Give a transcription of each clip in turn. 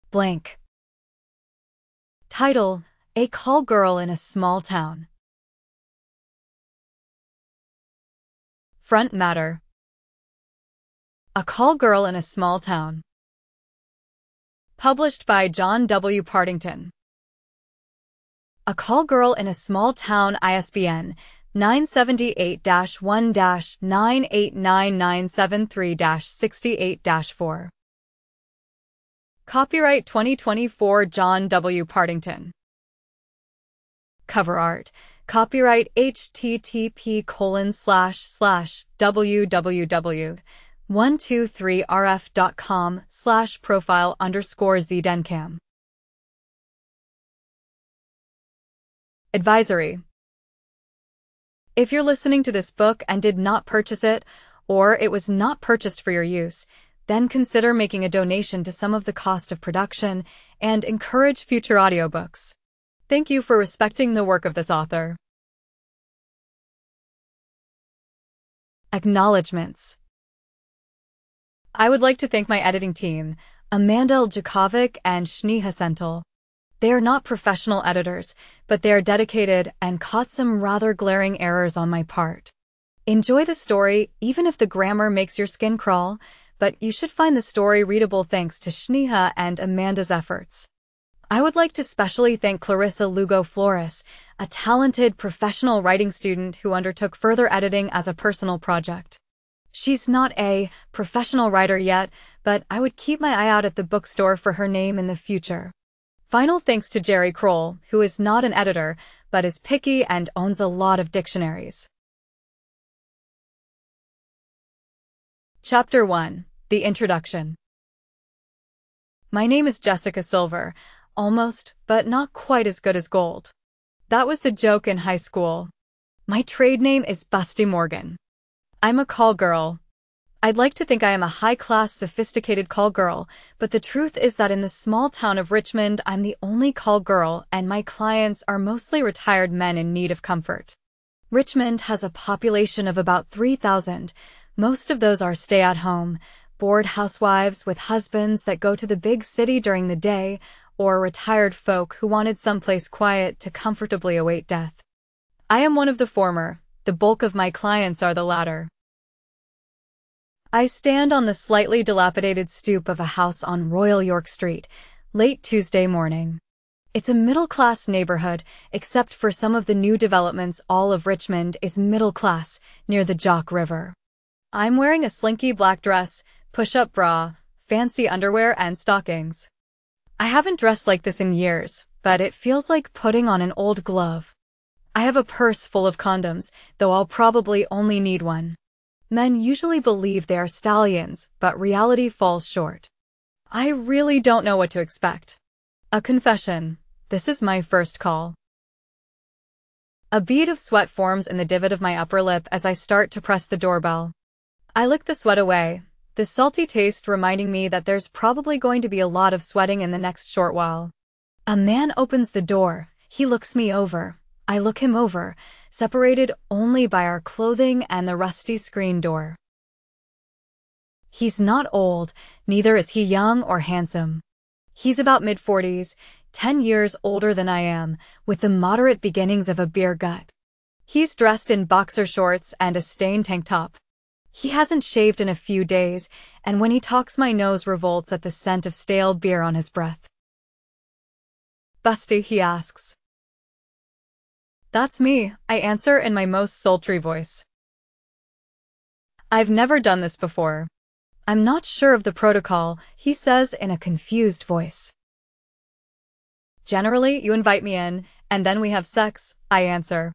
blank. Title: A Call Girl in a Small Town. Front matter: A Call Girl in a Small Town. Published by John W. Partington. A Call Girl in a Small Town, ISBN 978-1-989973-68-4. Copyright 2024 John W. Partington. Cover art. Copyright http://www.123rf.com/profile_zdencam. Advisory: if you're listening to this book and did not purchase it, or it was not purchased for your use, then consider making a donation to some of the cost of production and encourage future audiobooks. Thank you for respecting the work of this author. Acknowledgements. I would like to thank my editing team, Amanda Eljakovic and Shneha Senthil. They are not professional editors, but they are dedicated and caught some rather glaring errors on my part. Enjoy the story, even if the grammar makes your skin crawl, but you should find the story readable thanks to Shneha and Amanda's efforts. I would like to specially thank Clarissa Lugo Flores, a talented professional writing student who undertook further editing as a personal project. She's not a professional writer yet, but I would keep my eye out at the bookstore for her name in the future. Final thanks to Jerry Kroll, who is not an editor, but is picky and owns a lot of dictionaries. Chapter 1. The Introduction. My name is Jessica Silver, almost, but not quite as good as gold. That was the joke in high school. My trade name is Busty Morgan. I'm a call girl. I'd like to think I am a high-class, sophisticated call girl, but the truth is that in the small town of Richmond, I'm the only call girl, and my clients are mostly retired men in need of comfort. Richmond has a population of about 3,000. Most of those are stay-at-home, bored housewives with husbands that go to the big city during the day, or retired folk who wanted someplace quiet to comfortably await death. I am one of the former. The bulk of my clients are the latter. I stand on the slightly dilapidated stoop of a house on Royal York Street, late Tuesday morning. It's a middle-class neighborhood, except for some of the new developments. All of Richmond is middle-class, near the Jock River. I'm wearing a slinky black dress, push-up bra, fancy underwear, and stockings. I haven't dressed like this in years, but it feels like putting on an old glove. I have a purse full of condoms, though I'll probably only need one. Men usually believe they are stallions, but reality falls short. I really don't know what to expect. A confession: this is my first call. A bead of sweat forms in the divot of my upper lip as I start to press the doorbell. I lick the sweat away, the salty taste reminding me that there's probably going to be a lot of sweating in the next short while. A man opens the door. He looks me over. I look him over, separated only by our clothing and the rusty screen door. He's not old, neither is he young or handsome. He's about mid-40s, 10 years older than I am, with the moderate beginnings of a beer gut. He's dressed in boxer shorts and a stained tank top. He hasn't shaved in a few days, and when he talks my nose revolts at the scent of stale beer on his breath. "Busty?" he asks. "That's me," I answer in my most sultry voice. "I've never done this before." "I'm not sure of the protocol," he says in a confused voice. "Generally, you invite me in, and then we have sex," I answer.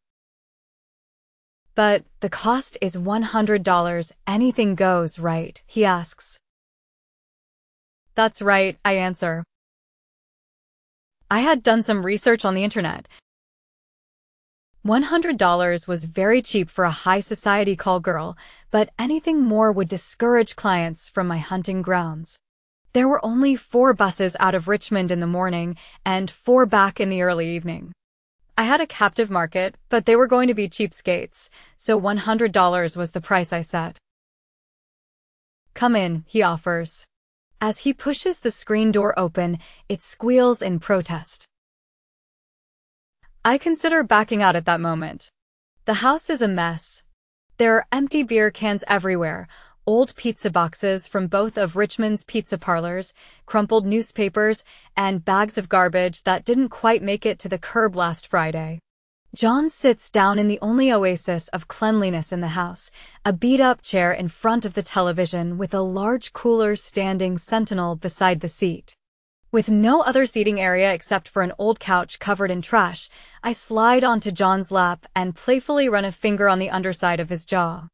"But the cost is $100, anything goes, right?" he asks. "That's right," I answer. I had done some research on the internet. $100 was very cheap for a high society call girl, but anything more would discourage clients from my hunting grounds. There were only 4 buses out of Richmond in the morning and 4 back in the early evening. I had a captive market, but they were going to be cheapskates, so $100 was the price I set. "Come in," he offers. As he pushes the screen door open, it squeals in protest. I consider backing out at that moment. The house is a mess. There are empty beer cans everywhere, old pizza boxes from both of Richmond's pizza parlors, crumpled newspapers, and bags of garbage that didn't quite make it to the curb last Friday. John sits down in the only oasis of cleanliness in the house, a beat-up chair in front of the television with a large cooler standing sentinel beside the seat. With no other seating area except for an old couch covered in trash, I slide onto John's lap and playfully run a finger on the underside of his jaw.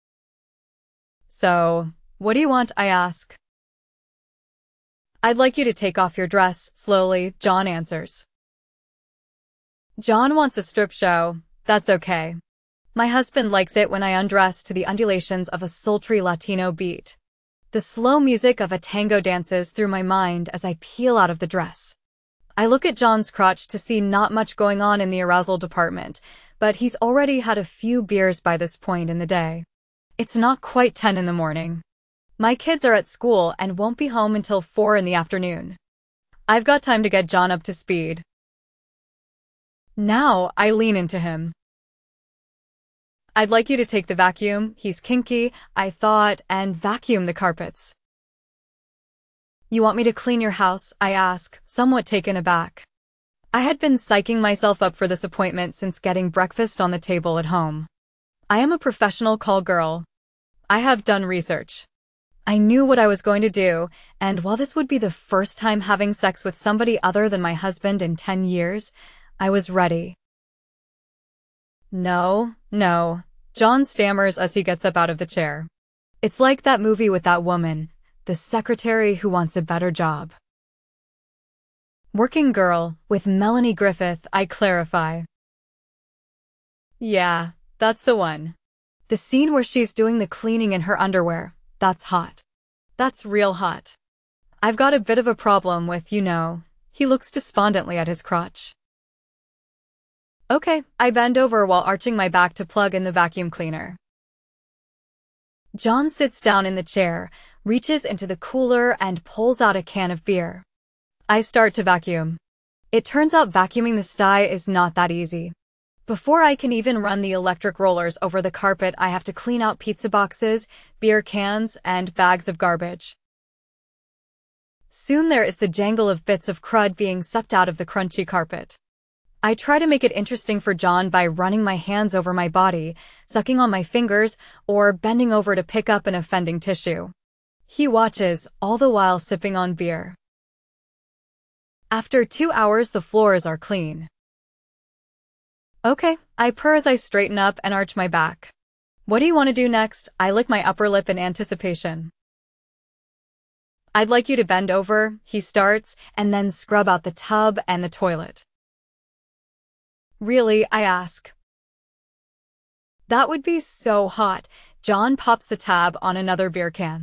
So, what do you want? I ask. I'd like you to take off your dress, slowly, John answers. John wants a strip show. That's okay. My husband likes it when I undress to the undulations of a sultry Latino beat. The slow music of a tango dances through my mind as I peel out of the dress. I look at John's crotch to see not much going on in the arousal department, but he's already had a few beers by this point in the day. It's not quite 10 in the morning. My kids are at school and won't be home until 4 in the afternoon. I've got time to get John up to speed. Now I lean into him. I'd like you to take the vacuum, he's kinky, I thought, and vacuum the carpets. You want me to clean your house? I ask, somewhat taken aback. I had been psyching myself up for this appointment since getting breakfast on the table at home. I am a professional call girl. I have done research. I knew what I was going to do, and while this would be the first time having sex with somebody other than my husband in 10 years, I was ready. No, John stammers as he gets up out of the chair. It's like that movie with that woman, the secretary who wants a better job. Working Girl, with Melanie Griffith, I clarify. Yeah, that's the one. The scene where she's doing the cleaning in her underwear, that's hot. That's real hot. I've got a bit of a problem with, he looks despondently at his crotch. Okay, I bend over while arching my back to plug in the vacuum cleaner. John sits down in the chair, reaches into the cooler and pulls out a can of beer. I start to vacuum. It turns out vacuuming the sty is not that easy. Before I can even run the electric rollers over the carpet, I have to clean out pizza boxes, beer cans, and bags of garbage. Soon there is the jangle of bits of crud being sucked out of the crunchy carpet. I try to make it interesting for John by running my hands over my body, sucking on my fingers, or bending over to pick up an offending tissue. He watches, all the while sipping on beer. After 2 hours, the floors are clean. Okay, I purr as I straighten up and arch my back. What do you want to do next? I lick my upper lip in anticipation. I'd like you to bend over, he starts, and then scrub out the tub and the toilet. Really? I ask. That would be so hot. John pops the tab on another beer can.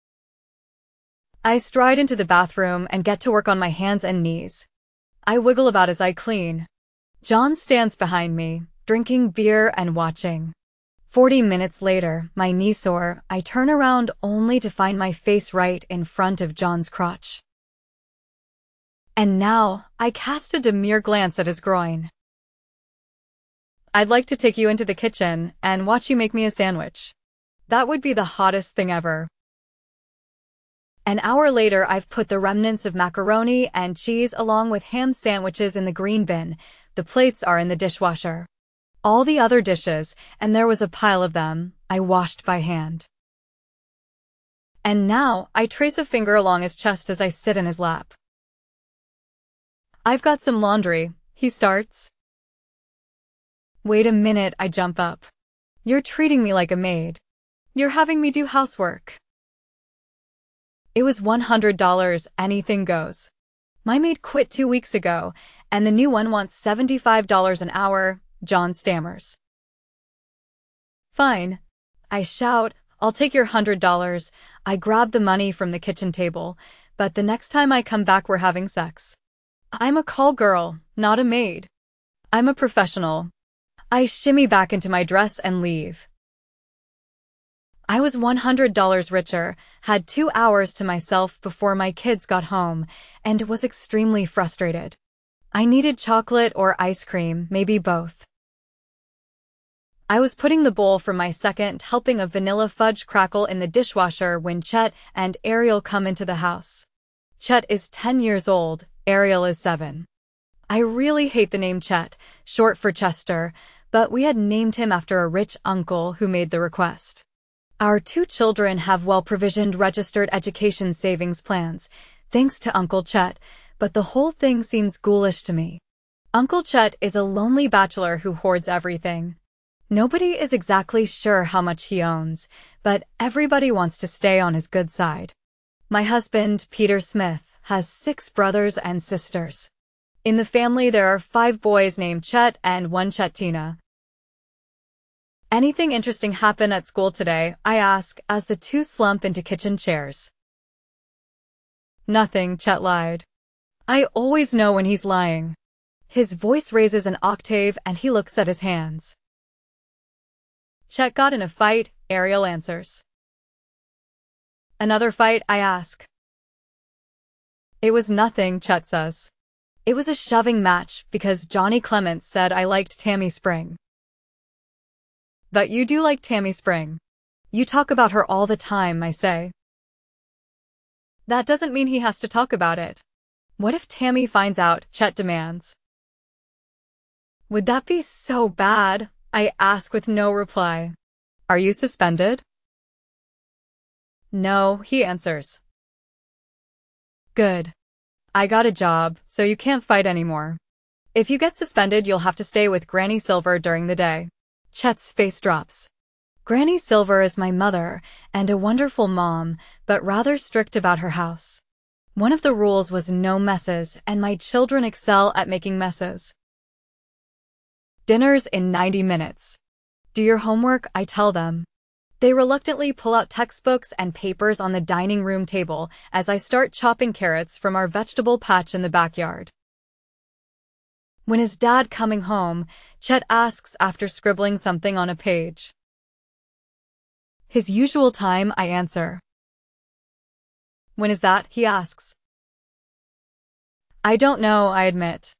I stride into the bathroom and get to work on my hands and knees. I wiggle about as I clean. John stands behind me, drinking beer and watching. 40 minutes later, my knee sore, I turn around only to find my face right in front of John's crotch. And now, I cast a demure glance at his groin. I'd like to take you into the kitchen and watch you make me a sandwich. That would be the hottest thing ever. An hour later, I've put the remnants of macaroni and cheese along with ham sandwiches in the green bin. The plates are in the dishwasher. All the other dishes, and there was a pile of them, I washed by hand. And now, I trace a finger along his chest as I sit in his lap. I've got some laundry, he starts. Wait a minute, I jump up. You're treating me like a maid. You're having me do housework. It was $100, anything goes. My maid quit 2 weeks ago, and the new one wants $75 an hour, John stammers. Fine. I shout, I'll take your $100. I grab the money from the kitchen table, but the next time I come back we're having sex. I'm a call girl, not a maid. I'm a professional. I shimmy back into my dress and leave. I was $100 richer, had 2 hours to myself before my kids got home, and was extremely frustrated. I needed chocolate or ice cream, maybe both. I was putting the bowl from my second helping of vanilla fudge crackle in the dishwasher when Chet and Ariel come into the house. Chet is 10 years old, Ariel is 7. I really hate the name Chet, short for Chester, but we had named him after a rich uncle who made the request. Our 2 children have well-provisioned registered education savings plans, thanks to Uncle Chet, but the whole thing seems ghoulish to me. Uncle Chet is a lonely bachelor who hoards everything. Nobody is exactly sure how much he owns, but everybody wants to stay on his good side. My husband, Peter Smith, has 6 brothers and sisters. In the family there are 5 boys named Chet and 1 Chetina. Anything interesting happen at school today? I ask as the 2 slump into kitchen chairs. Nothing, Chet lied. I always know when he's lying. His voice raises an octave and he looks at his hands. Chet got in a fight, Ariel answers. Another fight, I ask. It was nothing, Chet says. It was a shoving match because Johnny Clements said I liked Tammy Spring. But you do like Tammy Spring. You talk about her all the time, I say. That doesn't mean he has to talk about it. What if Tammy finds out, Chet demands. Would that be so bad? I ask with no reply. Are you suspended? No, he answers. Good. I got a job, so you can't fight anymore. If you get suspended, you'll have to stay with Granny Silver during the day. Chet's face drops. Granny Silver is my mother, and a wonderful mom, but rather strict about her house. One of the rules was no messes, and my children excel at making messes. Dinner's in 90 minutes. Do your homework, I tell them. They reluctantly pull out textbooks and papers on the dining room table as I start chopping carrots from our vegetable patch in the backyard. When is Dad coming home? Chet asks after scribbling something on a page. His usual time, I answer. When is that? He asks. I don't know, I admit.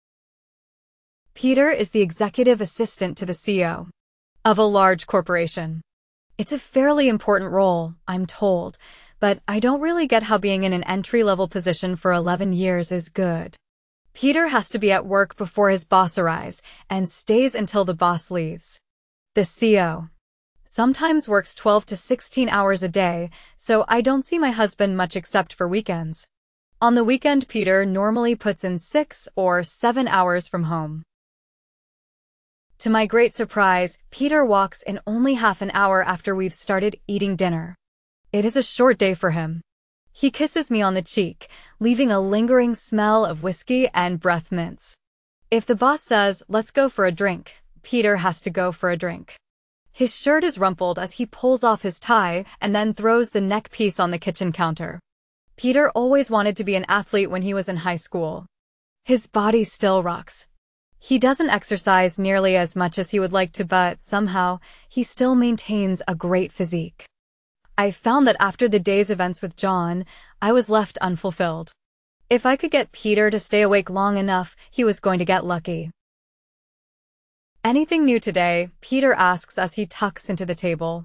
Peter is the executive assistant to the CEO of a large corporation. It's a fairly important role, I'm told, but I don't really get how being in an entry-level position for 11 years is good. Peter has to be at work before his boss arrives and stays until the boss leaves. The CEO sometimes works 12 to 16 hours a day, so I don't see my husband much except for weekends. On the weekend, Peter normally puts in 6 or 7 hours from home. To my great surprise, Peter walks in only half an hour after we've started eating dinner. It is a short day for him. He kisses me on the cheek, leaving a lingering smell of whiskey and breath mints. If the boss says, let's go for a drink, Peter has to go for a drink. His shirt is rumpled as he pulls off his tie and then throws the neck piece on the kitchen counter. Peter always wanted to be an athlete when he was in high school. His body still rocks. He doesn't exercise nearly as much as he would like to, but somehow, he still maintains a great physique. I found that after the day's events with John, I was left unfulfilled. If I could get Peter to stay awake long enough, he was going to get lucky. Anything new today? Peter asks as he tucks into the table.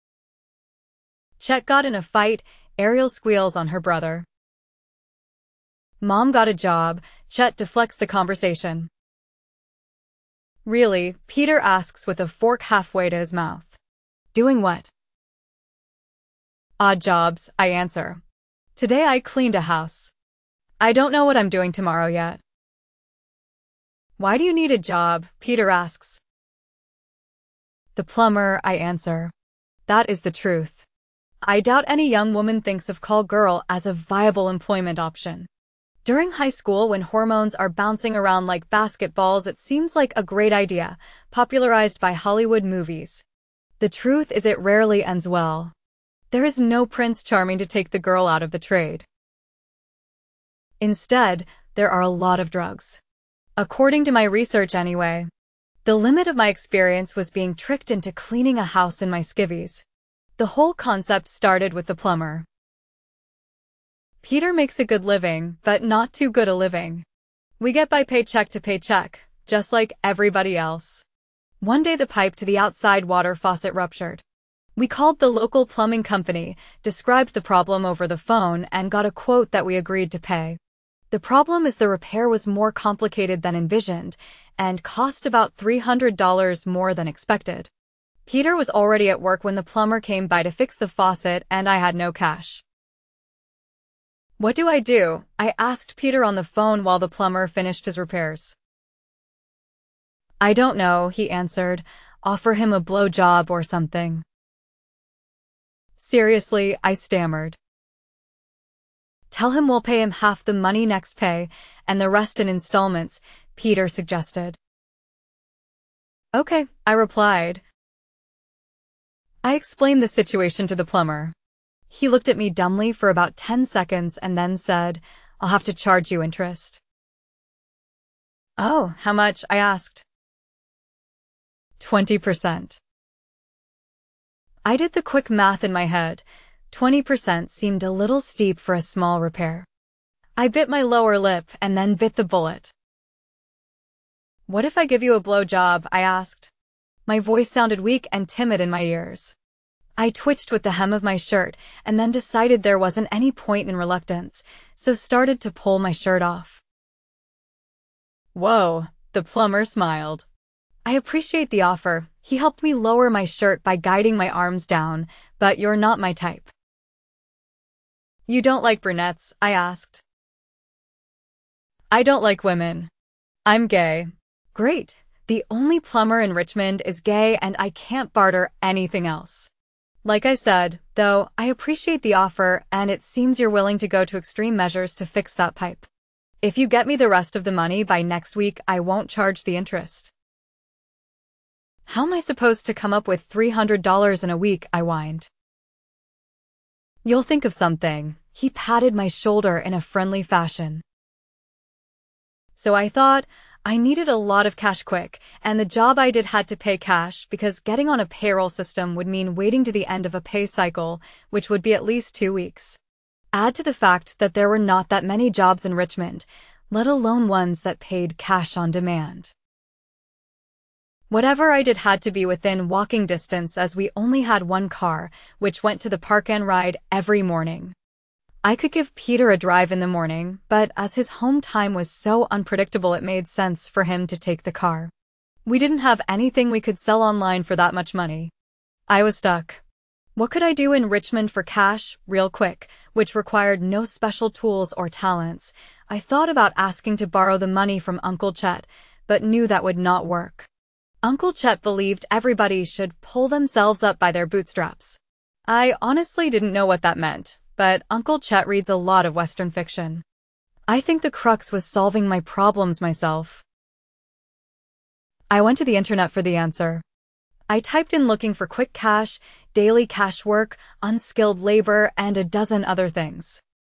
Chet got in a fight, Ariel squeals on her brother. Mom got a job, Chet deflects the conversation. Really? Peter asks with a fork halfway to his mouth. Doing what? Odd jobs, I answer. Today I cleaned a house. I don't know what I'm doing tomorrow yet. Why do you need a job? Peter asks. The plumber, I answer. That is the truth. I doubt any young woman thinks of call girl as a viable employment option. During high school, when hormones are bouncing around like basketballs, it seems like a great idea, popularized by Hollywood movies. The truth is it rarely ends well. There is no Prince Charming to take the girl out of the trade. Instead, there are a lot of drugs. According to my research anyway. The limit of my experience was being tricked into cleaning a house in my skivvies. The whole concept started with the plumber. Peter makes a good living, but not too good a living. We get by paycheck to paycheck, just like everybody else. One day the pipe to the outside water faucet ruptured. We called the local plumbing company, described the problem over the phone, and got a quote that we agreed to pay. The problem is the repair was more complicated than envisioned and cost about $300 more than expected. Peter was already at work when the plumber came by to fix the faucet, and I had no cash. "What do I do?" I asked Peter on the phone while the plumber finished his repairs. "I don't know," he answered. "Offer him a blowjob or something." "Seriously," I stammered. "Tell him we'll pay him half the money next pay, and the rest in installments," Peter suggested. "Okay," I replied. I explained the situation to the plumber. He looked at me dumbly for about 10 seconds and then said, "I'll have to charge you interest." "Oh, how much?" I asked. 20%. I did the quick math in my head. 20% seemed a little steep for a small repair. I bit my lower lip and then bit the bullet. "What if I give you a blowjob?" I asked. My voice sounded weak and timid in my ears. I twitched with the hem of my shirt and then decided there wasn't any point in reluctance, so started to pull my shirt off. "Whoa," the plumber smiled. "I appreciate the offer." He helped me lower my shirt by guiding my arms down, "but you're not my type." "You don't like brunettes?" I asked. "I don't like women. I'm gay." "Great. The only plumber in Richmond is gay and I can't barter anything else." Like I said, though, I appreciate the offer and it seems you're willing to go to extreme measures to fix that pipe. If you get me the rest of the money by next week, I won't charge the interest. "How am I supposed to come up with $300 in a week?" I whined. "You'll think of something." He patted my shoulder in a friendly fashion. So I thought, I needed a lot of cash quick, and the job I did had to pay cash because getting on a payroll system would mean waiting to the end of a pay cycle, which would be at least 2 weeks. Add to the fact that there were not that many jobs in Richmond, let alone ones that paid cash on demand. Whatever I did had to be within walking distance as we only had one car, which went to the park and ride every morning. I could give Peter a drive in the morning, but as his home time was so unpredictable, it made sense for him to take the car. We didn't have anything we could sell online for that much money. I was stuck. What could I do in Richmond for cash, real quick, which required no special tools or talents? I thought about asking to borrow the money from Uncle Chet, but knew that would not work. Uncle Chet believed everybody should pull themselves up by their bootstraps. I honestly didn't know what that meant, but Uncle Chet reads a lot of Western fiction. I think the crux was solving my problems myself. I went to the internet for the answer. I typed in looking for quick cash, daily cash work, unskilled labor, and a dozen other things.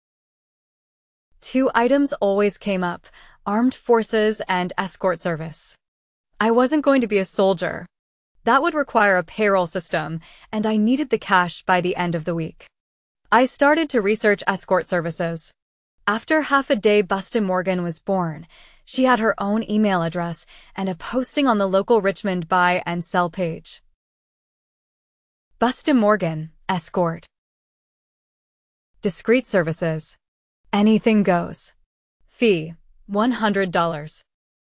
2 items always came up: armed forces and escort service. I wasn't going to be a soldier. That would require a payroll system, and I needed the cash by the end of the week. I started to research escort services. After half a day, Busta Morgan was born. She had her own email address and a posting on the local Richmond buy and sell page. Busta Morgan, escort. Discreet services. Anything goes. Fee, $100.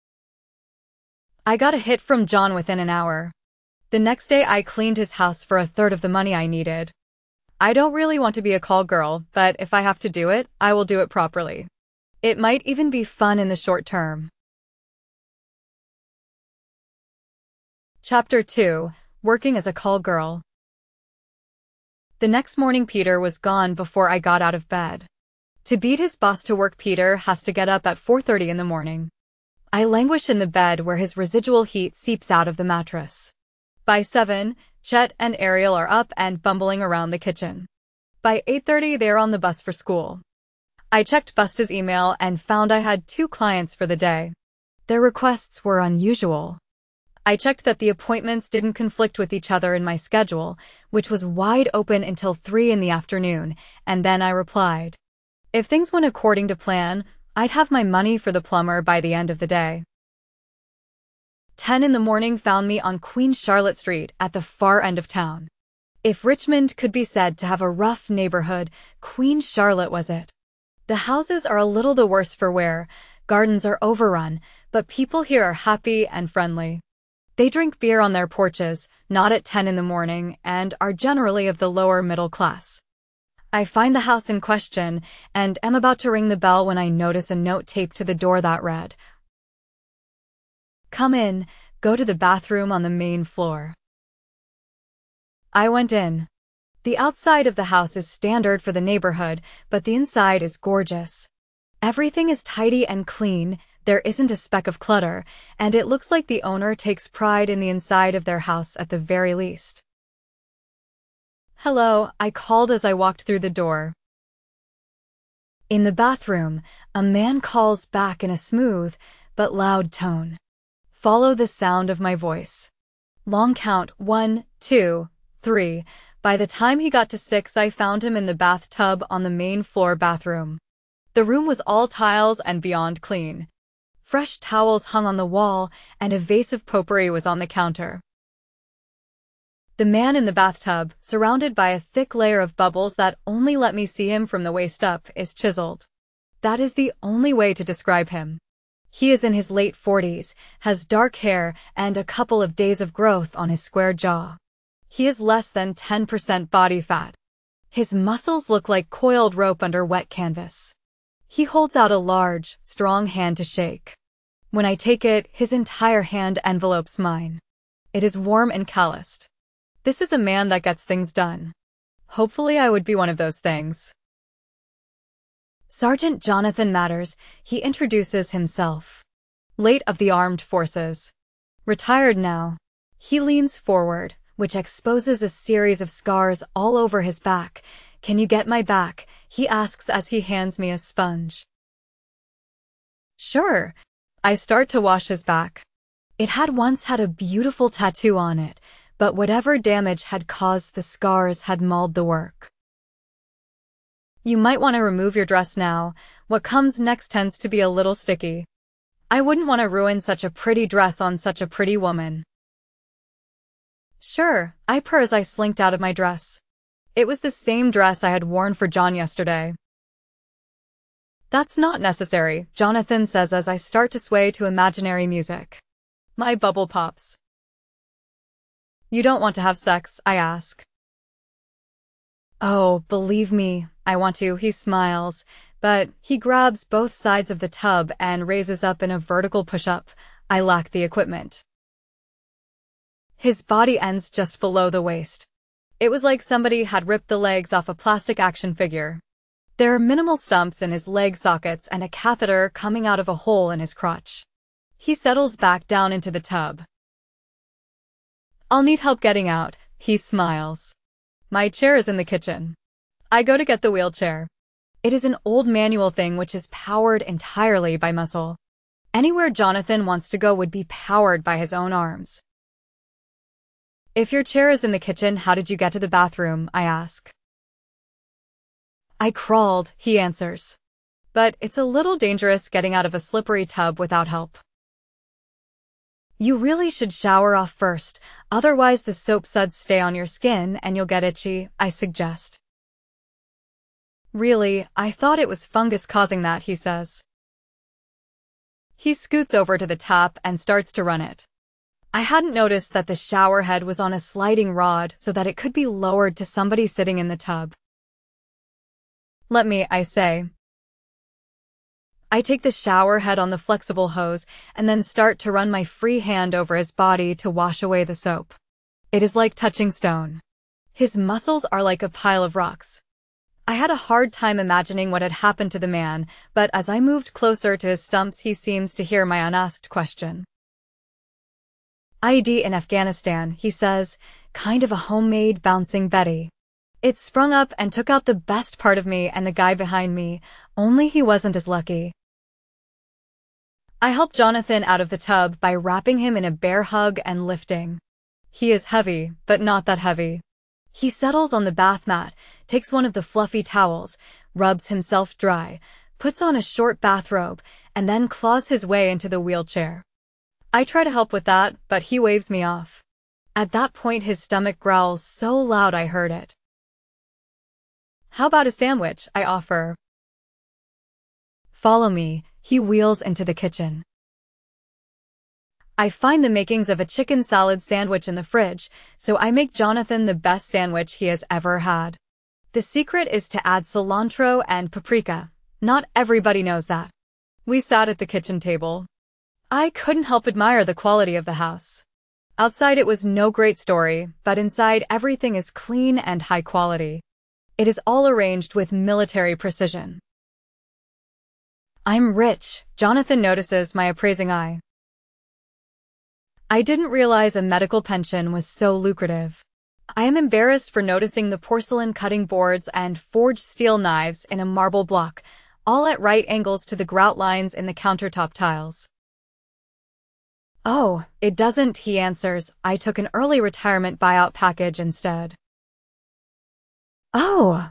I got a hit from John within an hour. The next day I cleaned his house for a third of the money I needed. I don't really want to be a call girl, but if I have to do it, I will do it properly. It might even be fun in the short term. Chapter 2: Working as a Call Girl. The next morning Peter was gone before I got out of bed. To beat his boss to work, Peter has to get up at 4:30 in the morning. I languish in the bed where his residual heat seeps out of the mattress. By 7, Chet and Ariel are up and bumbling around the kitchen. By 8:30 they're on the bus for school. I checked Busta's email and found I had 2 clients for the day. Their requests were unusual. I checked that the appointments didn't conflict with each other in my schedule, which was wide open until 3 in the afternoon, and then I replied. If things went according to plan, I'd have my money for the plumber by the end of the day. 10 in the morning found me on Queen Charlotte Street at the far end of town. If Richmond could be said to have a rough neighborhood, Queen Charlotte was it. The houses are a little the worse for wear, gardens are overrun, but people here are happy and friendly. They drink beer on their porches, not at 10 in the morning, and are generally of the lower middle class. I find the house in question and am about to ring the bell when I notice a note taped to the door that read, "Come in, go to the bathroom on the main floor." I went in. The outside of the house is standard for the neighborhood, but the inside is gorgeous. Everything is tidy and clean, there isn't a speck of clutter, and it looks like the owner takes pride in the inside of their house at the very least. "Hello," I called as I walked through the door. In the bathroom, a man calls back in a smooth but loud tone. Follow the sound of my voice. Long count 1, 2, 3. By the time he got to 6, I found him in the bathtub on the main floor bathroom. The room was all tiles and beyond clean. Fresh towels hung on the wall, and a vase of potpourri was on the counter. The man in the bathtub, surrounded by a thick layer of bubbles that only let me see him from the waist up, is chiseled. That is the only way to describe him. He is in his late 40s, has dark hair, and a couple of days of growth on his square jaw. He is less than 10% body fat. His muscles look like coiled rope under wet canvas. He holds out a large, strong hand to shake. When I take it, his entire hand envelopes mine. It is warm and calloused. This is a man that gets things done. Hopefully I would be one of those things. Sergeant Jonathan Matters, he introduces himself. Late of the armed forces. Retired now. He leans forward, which exposes a series of scars all over his back. "Can you get my back?" he asks as he hands me a sponge. Sure. I start to wash his back. It had once had a beautiful tattoo on it, but whatever damage had caused the scars had mauled the work. "You might want to remove your dress now. What comes next tends to be a little sticky. I wouldn't want to ruin such a pretty dress on such a pretty woman." Sure, I purr as I slinked out of my dress. It was the same dress I had worn for John yesterday. "That's not necessary," Jonathan says as I start to sway to imaginary music. My bubble pops. "You don't want to have sex?" I ask. "Oh, believe me, I want to," he smiles, but he grabs both sides of the tub and raises up in a vertical push-up. I lack the equipment. His body ends just below the waist. It was like somebody had ripped the legs off a plastic action figure. There are minimal stumps in his leg sockets and a catheter coming out of a hole in his crotch. He settles back down into the tub. "I'll need help getting out," he smiles. My chair is in the kitchen. I go to get the wheelchair. It is an old manual thing which is powered entirely by muscle. Anywhere Jonathan wants to go would be powered by his own arms. "If your chair is in the kitchen, how did you get to the bathroom?" I ask. "I crawled," he answers. "But it's a little dangerous getting out of a slippery tub without help." "You really should shower off first, otherwise the soap suds stay on your skin and you'll get itchy," I suggest. "Really, I thought it was fungus causing that," he says. He scoots over to the tap and starts to run it. I hadn't noticed that the shower head was on a sliding rod so that it could be lowered to somebody sitting in the tub. "Let me," I say. I take the shower head on the flexible hose and then start to run my free hand over his body to wash away the soap. It is like touching stone. His muscles are like a pile of rocks. I had a hard time imagining what had happened to the man, but as I moved closer to his stumps, he seems to hear my unasked question. "IED in Afghanistan," he says, kind of a homemade bouncing Betty. It sprung up and took out the best part of me and the guy behind me, only he wasn't as lucky. I help Jonathan out of the tub by wrapping him in a bear hug and lifting. He is heavy, but not that heavy. He settles on the bath mat, takes one of the fluffy towels, rubs himself dry, puts on a short bathrobe, and then claws his way into the wheelchair. I try to help with that, but he waves me off. At that point his stomach growls so loud I heard it. How about a sandwich? I offer. Follow me, he wheels into the kitchen. I find the makings of a chicken salad sandwich in the fridge, so I make Jonathan the best sandwich he has ever had. The secret is to add cilantro and paprika. Not everybody knows that. We sat at the kitchen table. I couldn't help admire the quality of the house. Outside it was no great story, but inside everything is clean and high quality. It is all arranged with military precision. I'm rich, Jonathan notices my appraising eye. I didn't realize a medical pension was so lucrative. I am embarrassed for noticing the porcelain cutting boards and forged steel knives in a marble block, all at right angles to the grout lines in the countertop tiles. Oh, it doesn't, he answers. I took an early retirement buyout package instead. Oh.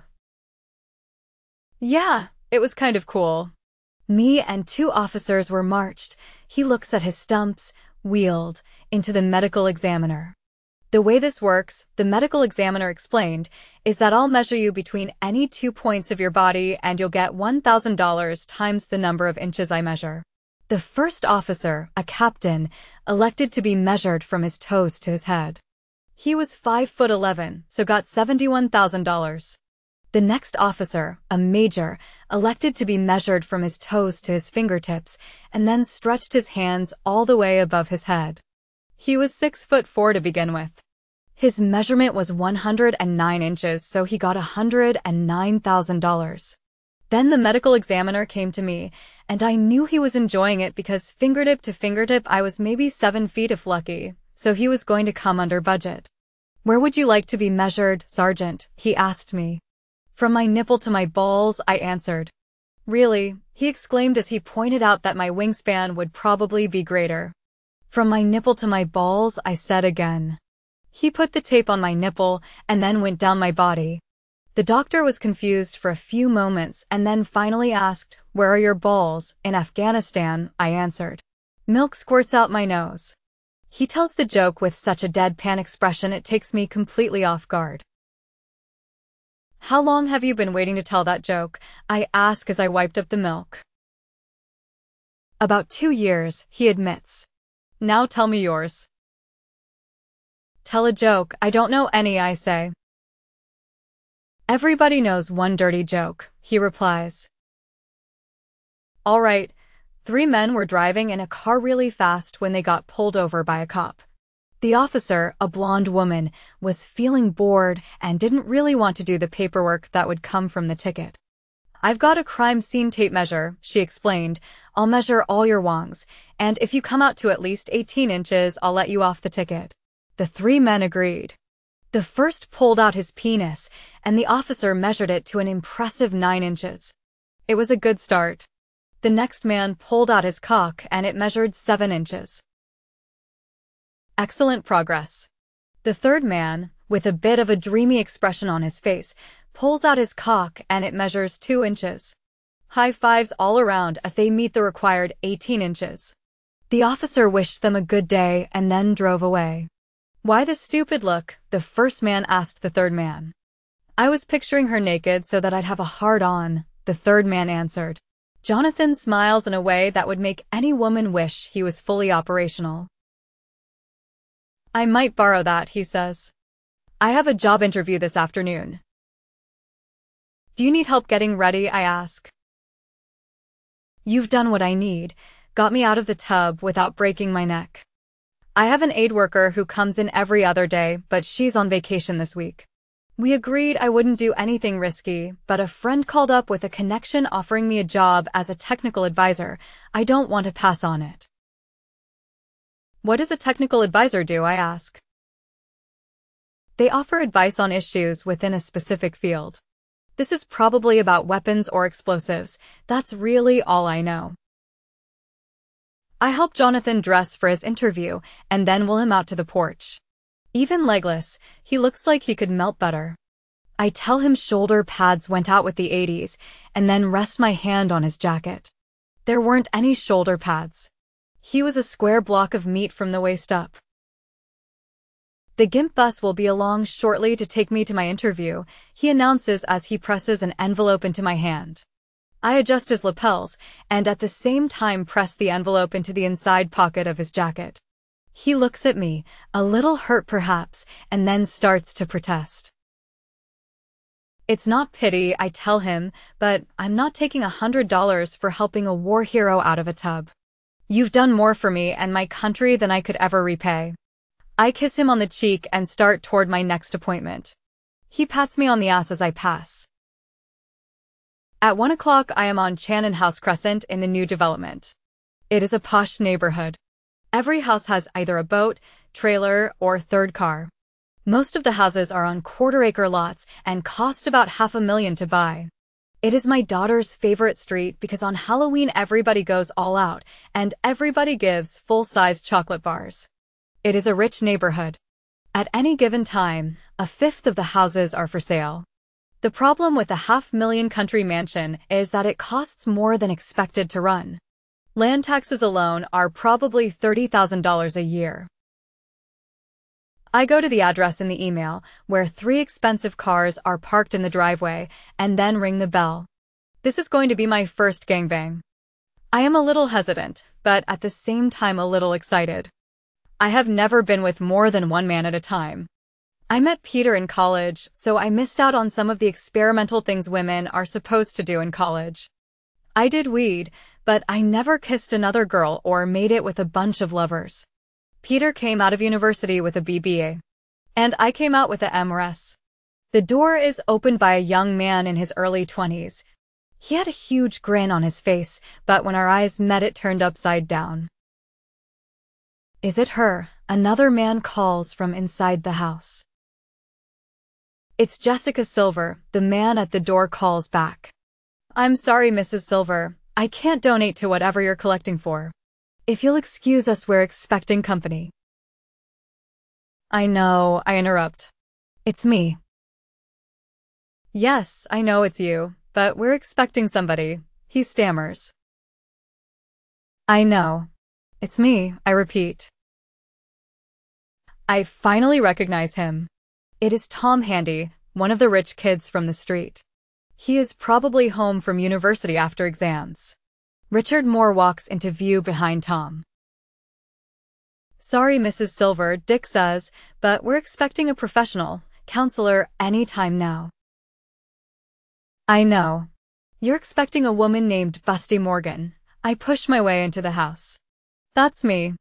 Yeah, it was kind of cool. Me and 2 officers were marched. He looks at his stumps, wheeled, into the medical examiner. The way this works, the medical examiner explained, is that I'll measure you between any 2 points of your body and you'll get $1,000 times the number of inches I measure. The first officer, a captain, elected to be measured from his toes to his head. He was 5'11", so got $71,000. The next officer, a major, elected to be measured from his toes to his fingertips and then stretched his hands all the way above his head. He was 6'4" to begin with. His measurement was 109 inches, so he got $109,000. Then the medical examiner came to me, and I knew he was enjoying it because fingertip to fingertip I was maybe 7 feet if lucky, so he was going to come under budget. Where would you like to be measured, Sergeant? He asked me. From my nipple to my balls, I answered. Really? He exclaimed as he pointed out that my wingspan would probably be greater. From my nipple to my balls, I said again. He put the tape on my nipple and then went down my body. The doctor was confused for a few moments and then finally asked, "Where are your balls?" "In Afghanistan," I answered. Milk squirts out my nose. He tells the joke with such a deadpan expression it takes me completely off guard. How long have you been waiting to tell that joke? I ask as I wiped up the milk. About 2 years, he admits. Now tell me yours. Tell a joke. I don't know any, I say. Everybody knows one dirty joke, he replies. All right. 3 men were driving in a car really fast when they got pulled over by a cop. The officer, a blonde woman, was feeling bored and didn't really want to do the paperwork that would come from the ticket. I've got a crime scene tape measure, she explained. I'll measure all your wongs, and if you come out to at least 18 inches, I'll let you off the ticket. The 3 men agreed. The first pulled out his penis, and the officer measured it to an impressive 9 inches. It was a good start. The next man pulled out his cock, and it measured 7 inches. Excellent progress. The third man, with a bit of a dreamy expression on his face, pulls out his cock and it measures 2 inches. High fives all around as they meet the required 18 inches. The officer wished them a good day and then drove away. Why the stupid look? The first man asked the third man. I was picturing her naked so that I'd have a hard-on, the third man answered. Jonathan smiles in a way that would make any woman wish he was fully operational. I might borrow that, he says. I have a job interview this afternoon. Do you need help getting ready? I ask. You've done what I need, got me out of the tub without breaking my neck. I have an aid worker who comes in every other day, but she's on vacation this week. We agreed I wouldn't do anything risky, but a friend called up with a connection offering me a job as a technical advisor. I don't want to pass on it. What does a technical advisor do? I ask. They offer advice on issues within a specific field. This is probably about weapons or explosives. That's really all I know. I help Jonathan dress for his interview and then wheel him out to the porch. Even legless, he looks like he could melt butter. I tell him shoulder pads went out with the 80s and then rest my hand on his jacket. There weren't any shoulder pads. He was a square block of meat from the waist up. The GIMP bus will be along shortly to take me to my interview, he announces as he presses an envelope into my hand. I adjust his lapels and at the same time press the envelope into the inside pocket of his jacket. He looks at me, a little hurt perhaps, and then starts to protest. It's not pity, I tell him, but I'm not taking $100 for helping a war hero out of a tub. You've done more for me and my country than I could ever repay. I kiss him on the cheek and start toward my next appointment. He pats me on the ass as I pass. At 1 o'clock I am on Channon House Crescent in the new development. It is a posh neighborhood. Every house has either a boat, trailer, or third car. Most of the houses are on quarter-acre lots and cost about $500,000 to buy. It is my daughter's favorite street because on Halloween everybody goes all out and everybody gives full-size chocolate bars. It is a rich neighborhood. At any given time, a fifth of the houses are for sale. The problem with the $500,000 country mansion is that it costs more than expected to run. Land taxes alone are probably $30,000 a year. I go to the address in the email, where 3 expensive cars are parked in the driveway, and then ring the bell. This is going to be my first gangbang. I am a little hesitant, but at the same time a little excited. I have never been with more than one man at a time. I met Peter in college, so I missed out on some of the experimental things women are supposed to do in college. I did weed, but I never kissed another girl or made it with a bunch of lovers. Peter came out of university with a BBA. And I came out with a MRS. The door is opened by a young man in his early 20s. He had a huge grin on his face, but when our eyes met it turned upside down. Is it her? Another man calls from inside the house. It's Jessica Silver, the man at the door calls back. I'm sorry, Mrs. Silver. I can't donate to whatever you're collecting for. If you'll excuse us, we're expecting company. I know, I interrupt. It's me. Yes, I know it's you, but we're expecting somebody, he stammers. I know. It's me, I repeat. I finally recognize him. It is Tom Handy, one of the rich kids from the street. He is probably home from university after exams. Richard Moore walks into view behind Tom. Sorry, Mrs. Silver, Dick says, but we're expecting a professional counselor any time now. I know. You're expecting a woman named Busty Morgan. I push my way into the house. That's me.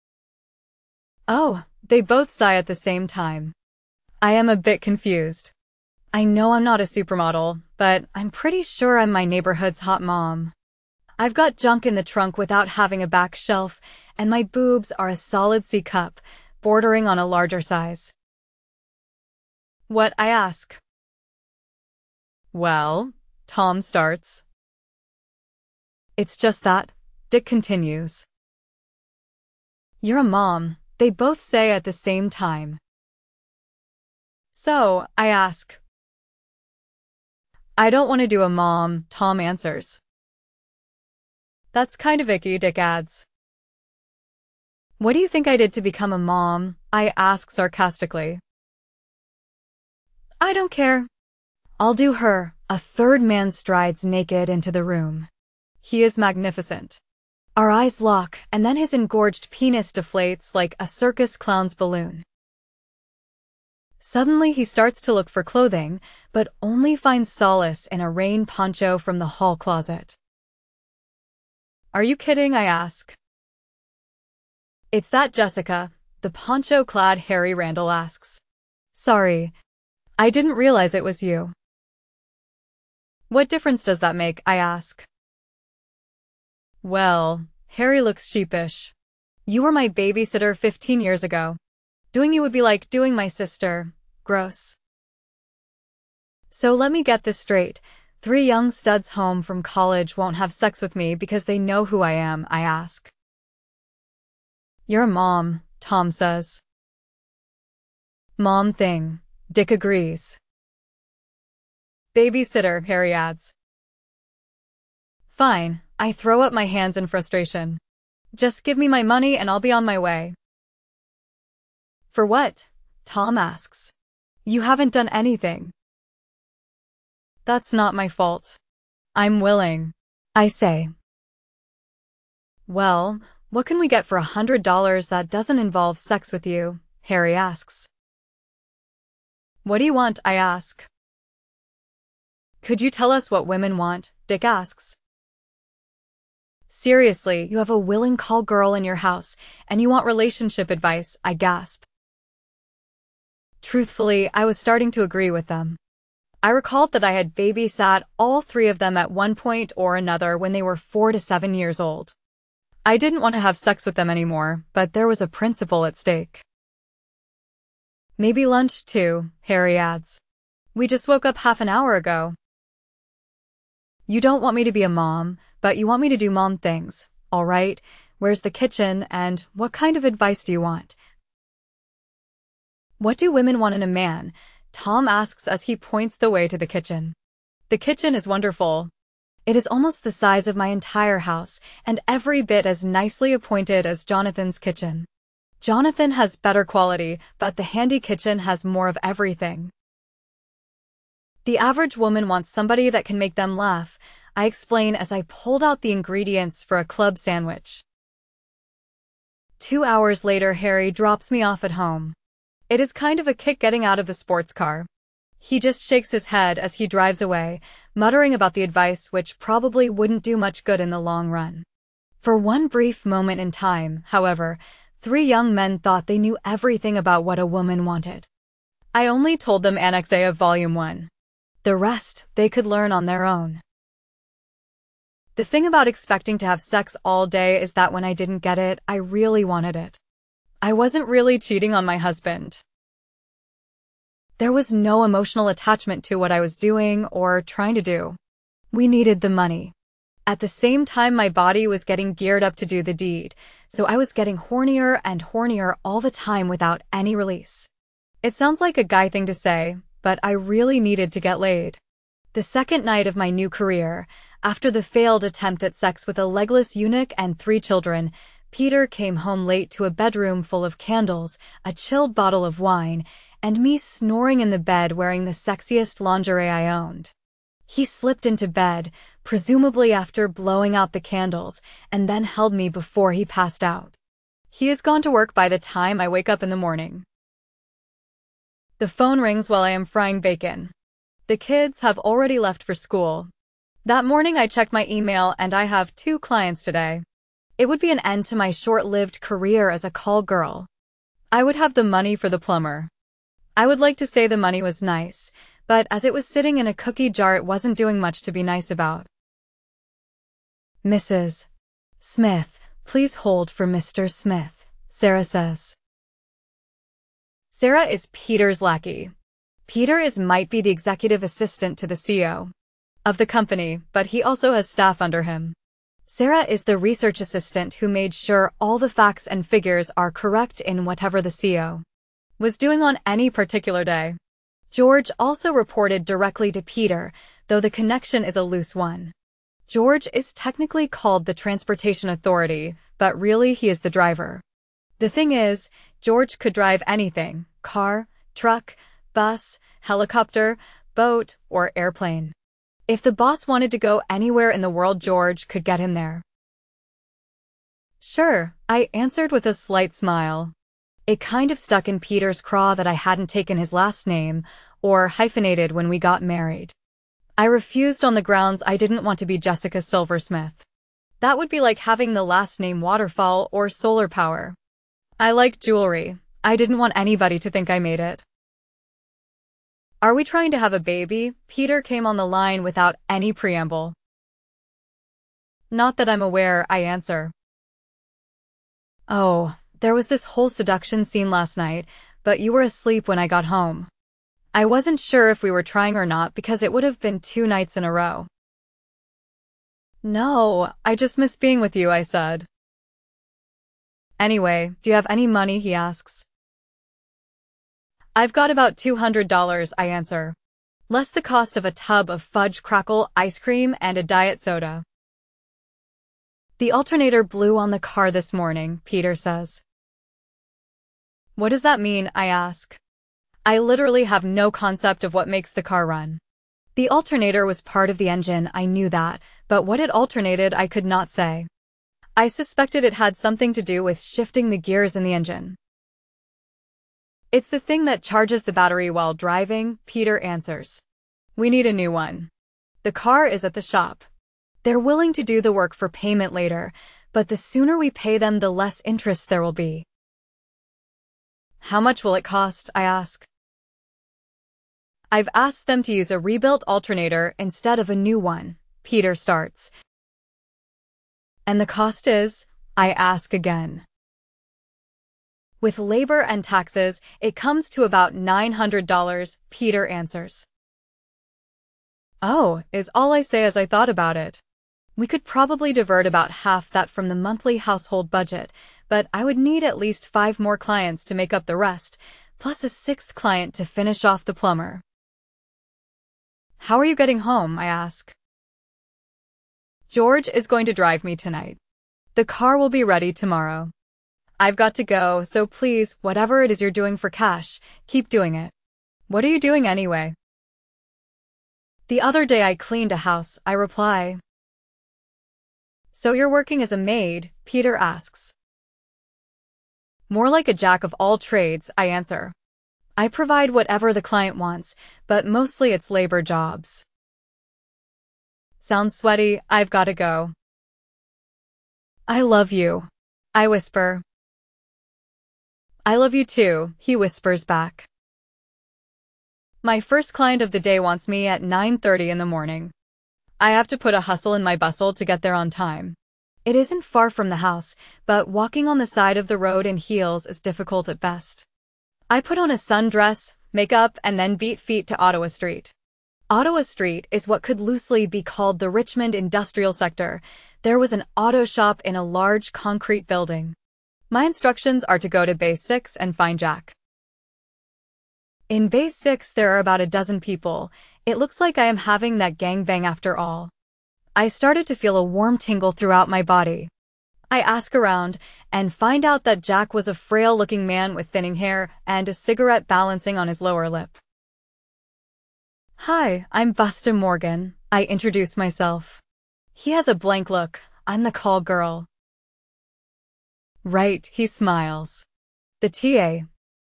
Oh, they both sigh at the same time. I am a bit confused. I know I'm not a supermodel, but I'm pretty sure I'm my neighborhood's hot mom. I've got junk in the trunk without having a back shelf, and my boobs are a solid C cup, bordering on a larger size. What? I ask. Well, Tom starts. It's just that, Dick continues. You're a mom, they both say at the same time. So, I ask. I don't want to do a mom, Tom answers. That's kind of icky, Dick adds. What do you think I did to become a mom? I ask sarcastically. I don't care. I'll do her. A third man strides naked into the room. He is magnificent. Our eyes lock, and then his engorged penis deflates like a circus clown's balloon. Suddenly he starts to look for clothing, but only finds solace in a rain poncho from the hall closet. Are you kidding? I ask. It's that Jessica, the poncho-clad Harry Randall asks. Sorry, I didn't realize it was you. What difference does that make? I ask. Well, Harry looks sheepish. You were my babysitter 15 years ago. Doing you would be like doing my sister. Gross. So let me get this straight. 3 young studs home from college won't have sex with me because they know who I am, I ask. You're a mom, Tom says. Mom thing, Dick agrees. Babysitter, Harry adds. Fine, I throw up my hands in frustration. Just give me my money and I'll be on my way. For what? Tom asks. You haven't done anything. That's not my fault. I'm willing, I say. Well, what can we get for $100 that doesn't involve sex with you? Harry asks. What do you want? I ask. Could you tell us what women want? Dick asks. Seriously, you have a willing call girl in your house, and you want relationship advice, I gasp. Truthfully, I was starting to agree with them. I recalled that I had babysat all three of them at one point or another when they were 4 to 7 years old. I didn't want to have sex with them anymore, but there was a principle at stake. Maybe lunch too, Harry adds. We just woke up half an hour ago. You don't want me to be a mom, but you want me to do mom things, all right? Where's the kitchen, and what kind of advice do you want? What do women want in a man? Tom asks as he points the way to the kitchen. The kitchen is wonderful. It is almost the size of my entire house, and every bit as nicely appointed as Jonathan's kitchen. Jonathan has better quality, but the handy kitchen has more of everything. The average woman wants somebody that can make them laugh, I explain as I pulled out the ingredients for a club sandwich. 2 hours later, Harry drops me off at home. It is kind of a kick getting out of the sports car. He just shakes his head as he drives away, muttering about the advice which probably wouldn't do much good in the long run. For one brief moment in time, however, 3 young men thought they knew everything about what a woman wanted. I only told them Annex A of Volume 1. The rest, they could learn on their own. The thing about expecting to have sex all day is that when I didn't get it, I really wanted it. I wasn't really cheating on my husband. There was no emotional attachment to what I was doing or trying to do. We needed the money. At the same time, my body was getting geared up to do the deed, so I was getting hornier and hornier all the time without any release. It sounds like a guy thing to say, but I really needed to get laid. The second night of my new career, after the failed attempt at sex with a legless eunuch and 3 children, Peter came home late to a bedroom full of candles, a chilled bottle of wine, and me snoring in the bed wearing the sexiest lingerie I owned. He slipped into bed, presumably after blowing out the candles, and then held me before he passed out. He is gone to work by the time I wake up in the morning. The phone rings while I am frying bacon. The kids have already left for school. That morning I checked my email and I have 2 clients today. It would be an end to my short-lived career as a call girl. I would have the money for the plumber. I would like to say the money was nice, but as it was sitting in a cookie jar, it wasn't doing much to be nice about. Mrs. Smith, please hold for Mr. Smith, Sarah says. Sarah is Peter's lackey. Peter might be the executive assistant to the CEO of the company, but he also has staff under him. Sarah is the research assistant who made sure all the facts and figures are correct in whatever the CEO was doing on any particular day. George also reported directly to Peter, though the connection is a loose one. George is technically called the Transportation Authority, but really he is the driver. The thing is, George could drive anything: car, truck, bus, helicopter, boat, or airplane. If the boss wanted to go anywhere in the world, George could get him there. Sure, I answered with a slight smile. It kind of stuck in Peter's craw that I hadn't taken his last name, or hyphenated when we got married. I refused on the grounds I didn't want to be Jessica Silver Smith. That would be like having the last name Waterfall or Solar Power. I like jewelry. I didn't want anybody to think I made it. Are we trying to have a baby? Peter came on the line without any preamble. Not that I'm aware, I answer. Oh, there was this whole seduction scene last night, but you were asleep when I got home. I wasn't sure if we were trying or not because it would have been 2 nights in a row. No, I just miss being with you, I said. Anyway, do you have any money? He asks. I've got about $200, I answer. Less the cost of a tub of fudge crackle ice cream and a diet soda. The alternator blew on the car this morning, Peter says. What does that mean? I ask. I literally have no concept of what makes the car run. The alternator was part of the engine, I knew that, but what it alternated I could not say. I suspected it had something to do with shifting the gears in the engine. It's the thing that charges the battery while driving, Peter answers. We need a new one. The car is at the shop. They're willing to do the work for payment later, but the sooner we pay them, the less interest there will be. How much will it cost? I ask. I've asked them to use a rebuilt alternator instead of a new one, Peter starts. And the cost is? I ask again. With labor and taxes, it comes to about $900, Peter answers. Oh, is all I say as I thought about it. We could probably divert about half that from the monthly household budget, but I would need at least 5 more clients to make up the rest, plus a 6th client to finish off the plumber. How are you getting home? I ask. George is going to drive me tonight. The car will be ready tomorrow. I've got to go, so please, whatever it is you're doing for cash, keep doing it. What are you doing anyway? The other day I cleaned a house, I reply. So you're working as a maid? Peter asks. More like a jack of all trades, I answer. I provide whatever the client wants, but mostly it's labor jobs. Sounds sweaty, I've got to go. I love you, I whisper. I love you too, he whispers back. My first client of the day wants me at 9:30 in the morning. I have to put a hustle in my bustle to get there on time. It isn't far from the house, but walking on the side of the road in heels is difficult at best. I put on a sundress, makeup, and then beat feet to Ottawa Street. Ottawa Street is what could loosely be called the Richmond industrial sector. There was an auto shop in a large concrete building. My instructions are to go to Bay 6 and find Jack. In Bay 6 there are about a dozen people. It looks like I am having that gangbang after all. I started to feel a warm tingle throughout my body. I ask around and find out that Jack was a frail-looking man with thinning hair and a cigarette balancing on his lower lip. Hi, I'm Busta Morgan, I introduce myself. He has a blank look. I'm the call girl. Right, he smiles. The TA.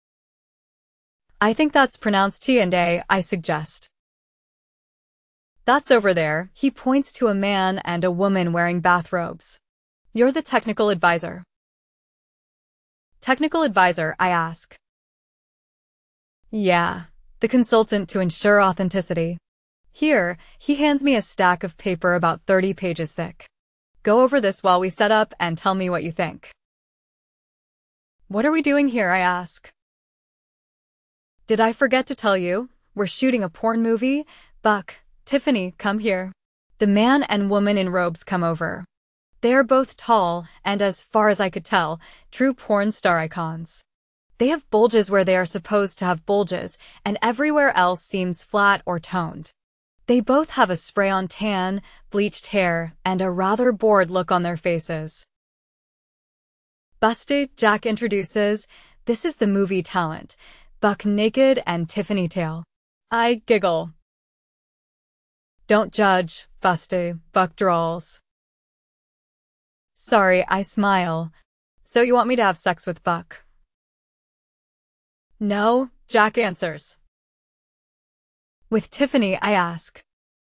I think that's pronounced T&A, I suggest. That's over there, he points to a man and a woman wearing bathrobes. You're the technical advisor. Technical advisor, I ask. Yeah, the consultant to ensure authenticity. Here, he hands me a stack of paper about 30 pages thick. Go over this while we set up and tell me what you think. What are we doing here? I ask. Did I forget to tell you? We're shooting a porn movie. Buck, Tiffany, come here. The man and woman in robes come over. They are both tall and, as far as I could tell, true porn star icons. They have bulges where they are supposed to have bulges, and everywhere else seems flat or toned. They both have a spray-on tan, bleached hair, and a rather bored look on their faces. Busted, Jack introduces. This is the movie talent. Buck naked and Tiffany tail. I giggle. Don't judge, Busted, Buck drawls. Sorry, I smile. So you want me to have sex with Buck? No, Jack answers. With Tiffany, I ask.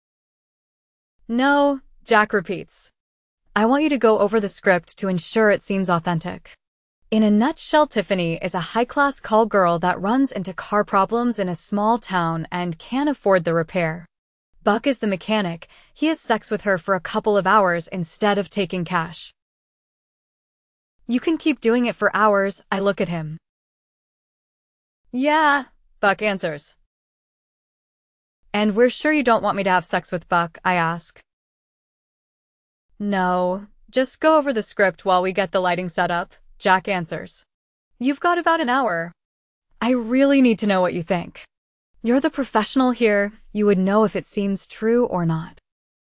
No, Jack repeats. I want you to go over the script to ensure it seems authentic. In a nutshell, Tiffany is a high-class call girl that runs into car problems in a small town and can't afford the repair. Buck is the mechanic. He has sex with her for a couple of hours instead of taking cash. You can keep doing it for hours, I look at him. Yeah, Buck answers. And we're sure you don't want me to have sex with Buck, I ask. No, just go over the script while we get the lighting set up, Jack answers. You've got about an hour. I really need to know what you think. You're the professional here. You would know if it seems true or not.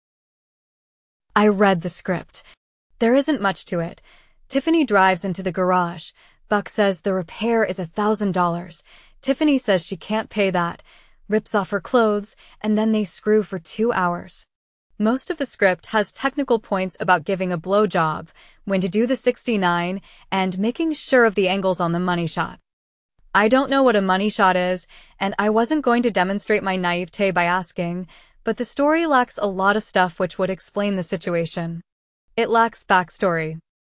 I read the script. There isn't much to it. Tiffany drives into the garage. Buck says the repair is $1,000. Tiffany says she can't pay that, rips off her clothes, and then they screw for 2 hours. Most of the script has technical points about giving a blowjob, when to do the 69, and making sure of the angles on the money shot. I don't know what a money shot is, and I wasn't going to demonstrate my naivete by asking, but the story lacks a lot of stuff which would explain the situation. It lacks backstory.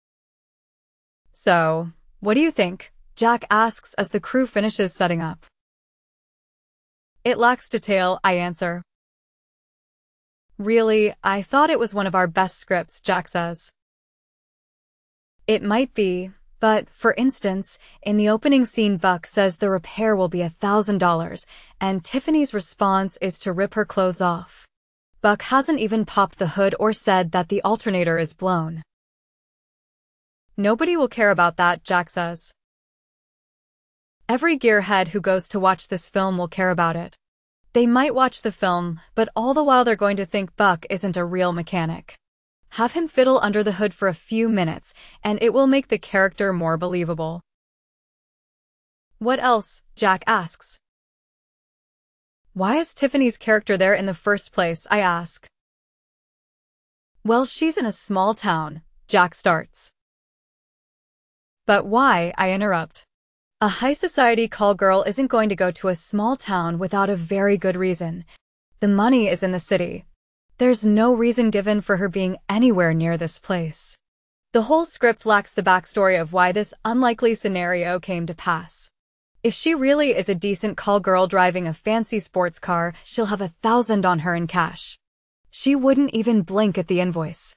So, what do you think? Jack asks as the crew finishes setting up. It lacks detail, I answer. Really, I thought it was one of our best scripts, Jack says. It might be, but, for instance, in the opening scene Buck says the repair will be $1,000, and Tiffany's response is to rip her clothes off. Buck hasn't even popped the hood or said that the alternator is blown. Nobody will care about that, Jack says. Every gearhead who goes to watch this film will care about it. They might watch the film, but all the while they're going to think Buck isn't a real mechanic. Have him fiddle under the hood for a few minutes, and it will make the character more believable. What else? Jack asks. Why is Tiffany's character there in the first place? I ask. Well, she's in a small town, Jack starts. But why? I interrupt. A high society call girl isn't going to go to a small town without a very good reason. The money is in the city. There's no reason given for her being anywhere near this place. The whole script lacks the backstory of why this unlikely scenario came to pass. If she really is a decent call girl driving a fancy sports car, she'll have $1,000 on her in cash. She wouldn't even blink at the invoice.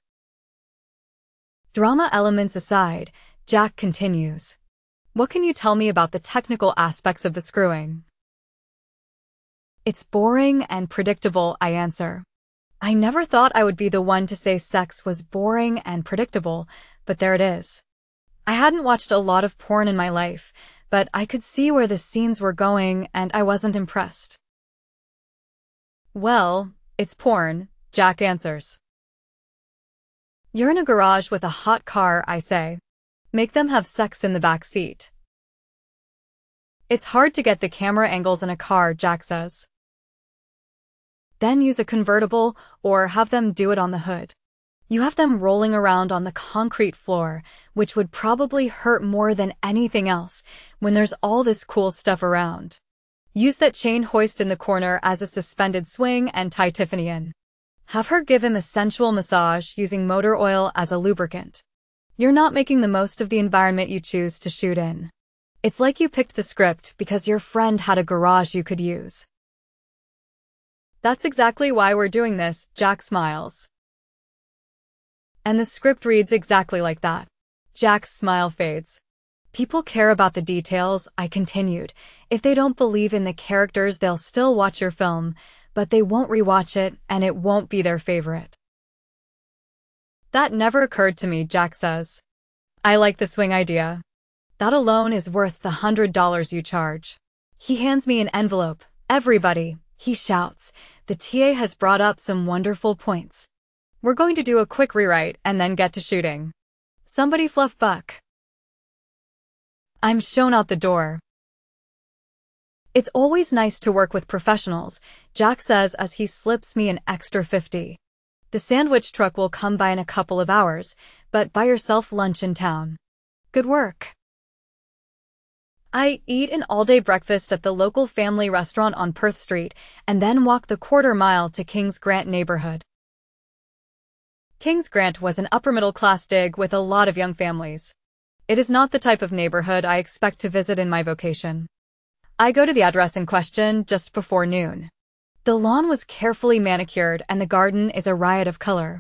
Drama elements aside, Jack continues. What can you tell me about the technical aspects of the screwing? It's boring and predictable, I answer. I never thought I would be the one to say sex was boring and predictable, but there it is. I hadn't watched a lot of porn in my life, but I could see where the scenes were going and I wasn't impressed. Well, it's porn, Jack answers. You're in a garage with a hot car, I say. Make them have sex in the back seat. It's hard to get the camera angles in a car, Jack says. Then use a convertible or have them do it on the hood. You have them rolling around on the concrete floor, which would probably hurt more than anything else when there's all this cool stuff around. Use that chain hoist in the corner as a suspended swing and tie Tiffany in. Have her give him a sensual massage using motor oil as a lubricant. You're not making the most of the environment you choose to shoot in. It's like you picked the script because your friend had a garage you could use. That's exactly why we're doing this, Jack smiles. And the script reads exactly like that. Jack's smile fades. People care about the details, I continued. If they don't believe in the characters, they'll still watch your film, but they won't rewatch it, and it won't be their favorite. That never occurred to me, Jack says. I like the swing idea. That alone is worth the $100 you charge. He hands me an envelope. Everybody, he shouts. The TA has brought up some wonderful points. We're going to do a quick rewrite and then get to shooting. Somebody fluff Buck. I'm shown out the door. It's always nice to work with professionals, Jack says as he slips me an extra $50. The sandwich truck will come by in a couple of hours, but buy yourself lunch in town. Good work. I eat an all-day breakfast at the local family restaurant on Perth Street and then walk the quarter-mile to Kings Grant neighborhood. Kings Grant was an upper-middle-class dig with a lot of young families. It is not the type of neighborhood I expect to visit in my vocation. I go to the address in question just before noon. The lawn was carefully manicured and the garden is a riot of color.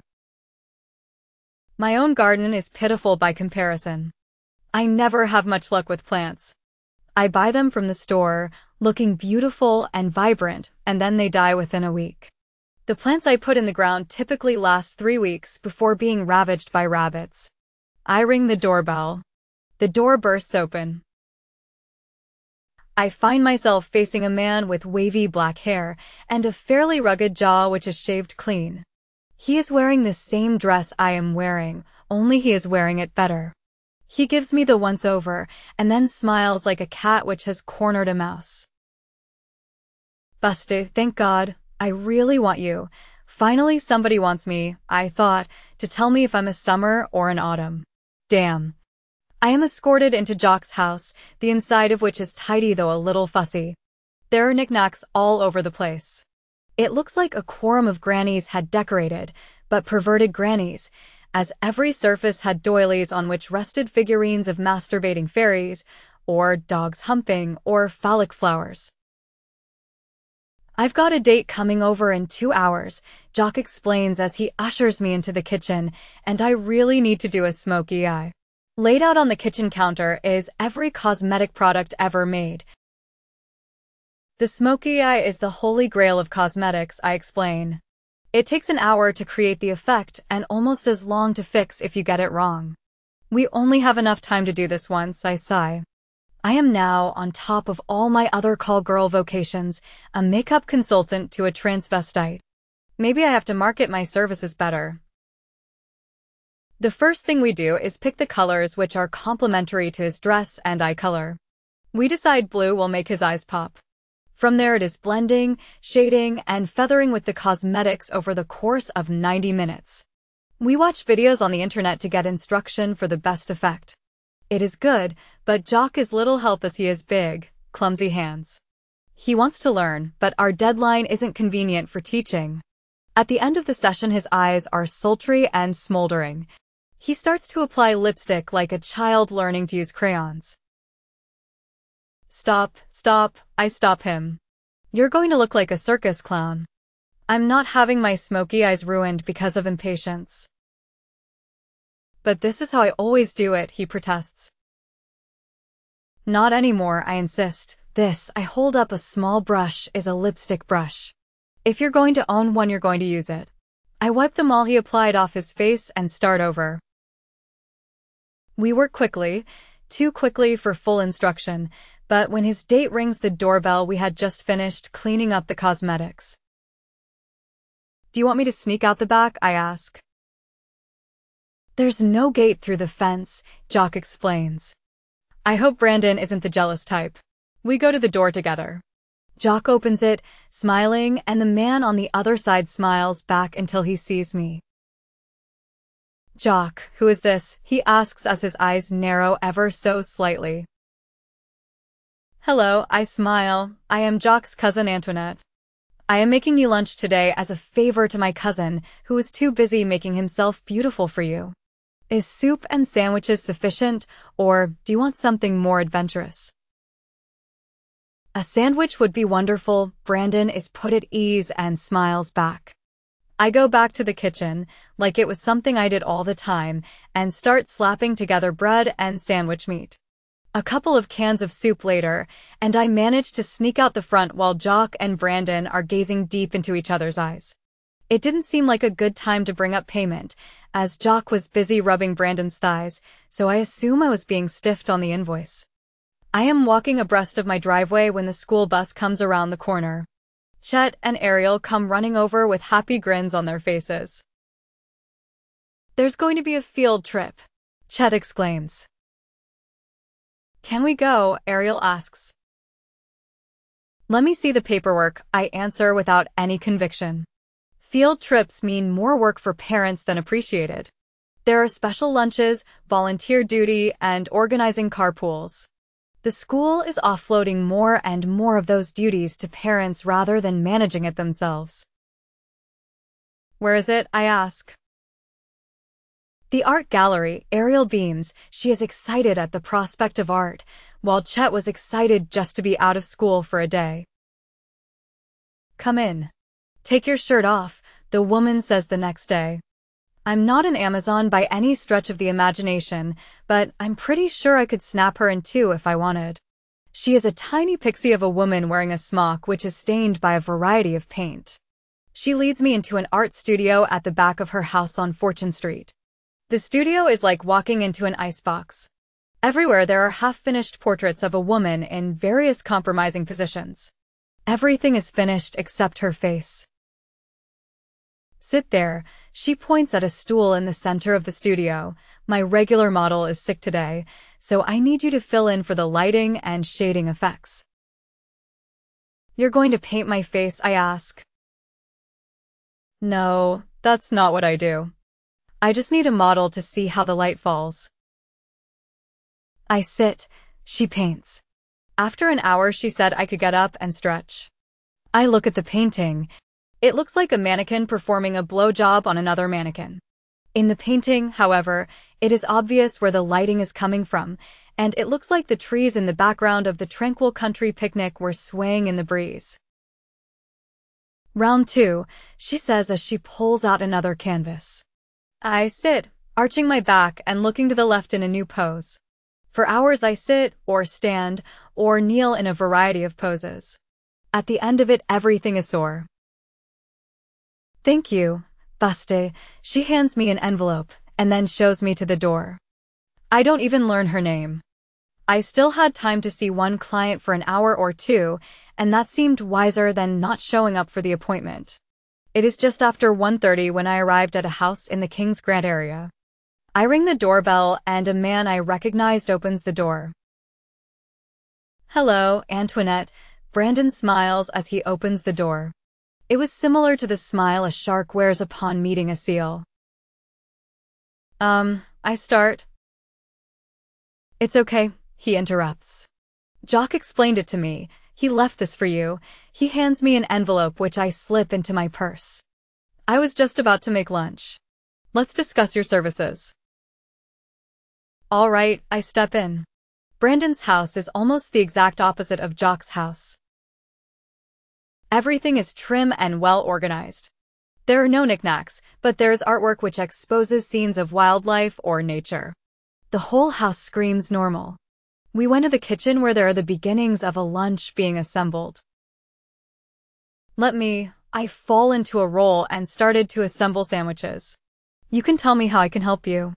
My own garden is pitiful by comparison. I never have much luck with plants. I buy them from the store, looking beautiful and vibrant, and then they die within a week. The plants I put in the ground typically last 3 weeks before being ravaged by rabbits. I ring the doorbell. The door bursts open. I find myself facing a man with wavy black hair and a fairly rugged jaw which is shaved clean. He is wearing the same dress I am wearing, only he is wearing it better. He gives me the once-over and then smiles like a cat which has cornered a mouse. Busted, thank God. I really want you. Finally somebody wants me, I thought, to tell me if I'm a summer or an autumn. Damn. I am escorted into Jock's house, the inside of which is tidy though a little fussy. There are knickknacks all over the place. It looks like a quorum of grannies had decorated, but perverted grannies, as every surface had doilies on which rested figurines of masturbating fairies, or dogs humping, or phallic flowers. I've got a date coming over in 2 hours, Jock explains as he ushers me into the kitchen, and I really need to do a smoky eye. Laid out on the kitchen counter is every cosmetic product ever made. The smoky eye is the holy grail of cosmetics, I explain. It takes an hour to create the effect and almost as long to fix if you get it wrong. We only have enough time to do this once, I sigh. I am now, on top of all my other call girl vocations, a makeup consultant to a transvestite. Maybe I have to market my services better. The first thing we do is pick the colors which are complementary to his dress and eye color. We decide blue will make his eyes pop. From there it is blending, shading, and feathering with the cosmetics over the course of 90 minutes. We watch videos on the internet to get instruction for the best effect. It is good, but Jock is little help as he has big, clumsy hands. He wants to learn, but our deadline isn't convenient for teaching. At the end of the session his eyes are sultry and smoldering. He starts to apply lipstick like a child learning to use crayons. Stop, I stop him. You're going to look like a circus clown. I'm not having my smoky eyes ruined because of impatience. But this is how I always do it, he protests. Not anymore, I insist. This, I hold up a small brush, is a lipstick brush. If you're going to own one, you're going to use it. I wipe them all he applied off his face and start over. We work quickly, too quickly for full instruction, but when his date rings the doorbell we had just finished cleaning up the cosmetics. Do you want me to sneak out the back? I ask. There's no gate through the fence, Jock explains. I hope Brandon isn't the jealous type. We go to the door together. Jock opens it, smiling, and the man on the other side smiles back until he sees me. Jock, who is this? He asks as his eyes narrow ever so slightly. Hello, I smile. I am Jock's cousin Antoinette. I am making you lunch today as a favor to my cousin, who is too busy making himself beautiful for you. Is soup and sandwiches sufficient, or do you want something more adventurous? A sandwich would be wonderful. Brandon is put at ease and smiles back. I go back to the kitchen, like it was something I did all the time, and start slapping together bread and sandwich meat. A couple of cans of soup later, and I manage to sneak out the front while Jock and Brandon are gazing deep into each other's eyes. It didn't seem like a good time to bring up payment, as Jock was busy rubbing Brandon's thighs, so I assume I was being stiffed on the invoice. I am walking abreast of my driveway when the school bus comes around the corner. Chet and Ariel come running over with happy grins on their faces. There's going to be a field trip, Chet exclaims. Can we go? Ariel asks. Let me see the paperwork, I answer without any conviction. Field trips mean more work for parents than appreciated. There are special lunches, volunteer duty, and organizing carpools. The school is offloading more and more of those duties to parents rather than managing it themselves. Where is it? I ask. The art gallery, Ariel beams. She is excited at the prospect of art, while Chet was excited just to be out of school for a day. Come in. Take your shirt off, the woman says the next day. I'm not an Amazon by any stretch of the imagination, but I'm pretty sure I could snap her in two if I wanted. She is a tiny pixie of a woman wearing a smock which is stained by a variety of paint. She leads me into an art studio at the back of her house on Fortune Street. The studio is like walking into an icebox. Everywhere there are half-finished portraits of a woman in various compromising positions. Everything is finished except her face. Sit there, she points at a stool in the center of the studio. My regular model is sick today, so I need you to fill in for the lighting and shading effects. You're going to paint my face, I ask. No, that's not what I do. I just need a model to see how the light falls. I sit, she paints. After an hour, she said I could get up and stretch. I look at the painting. It looks like a mannequin performing a blowjob on another mannequin. In the painting, however, it is obvious where the lighting is coming from, and it looks like the trees in the background of the tranquil country picnic were swaying in the breeze. Round 2, she says as she pulls out another canvas. I sit, arching my back and looking to the left in a new pose. For hours I sit, or stand, or kneel in a variety of poses. At the end of it, everything is sore. Thank you, Baste. She hands me an envelope, and then shows me to the door. I don't even learn her name. I still had time to see one client for an hour or two, and that seemed wiser than not showing up for the appointment. It is just after 1:30 when I arrived at a house in the King's Grant area. I ring the doorbell and a man I recognized opens the door. Hello, Antoinette. Brandon smiles as he opens the door. It was similar to the smile a shark wears upon meeting a seal. I start. It's okay, he interrupts. Jock explained it to me. He left this for you. He hands me an envelope which I slip into my purse. I was just about to make lunch. Let's discuss your services. All right, I step in. Brandon's house is almost the exact opposite of Jock's house. Everything is trim and well organized. There are no knickknacks, but there is artwork which exposes scenes of wildlife or nature. The whole house screams normal. We went to the kitchen where there are the beginnings of a lunch being assembled. I fall into a role and started to assemble sandwiches. You can tell me how I can help you.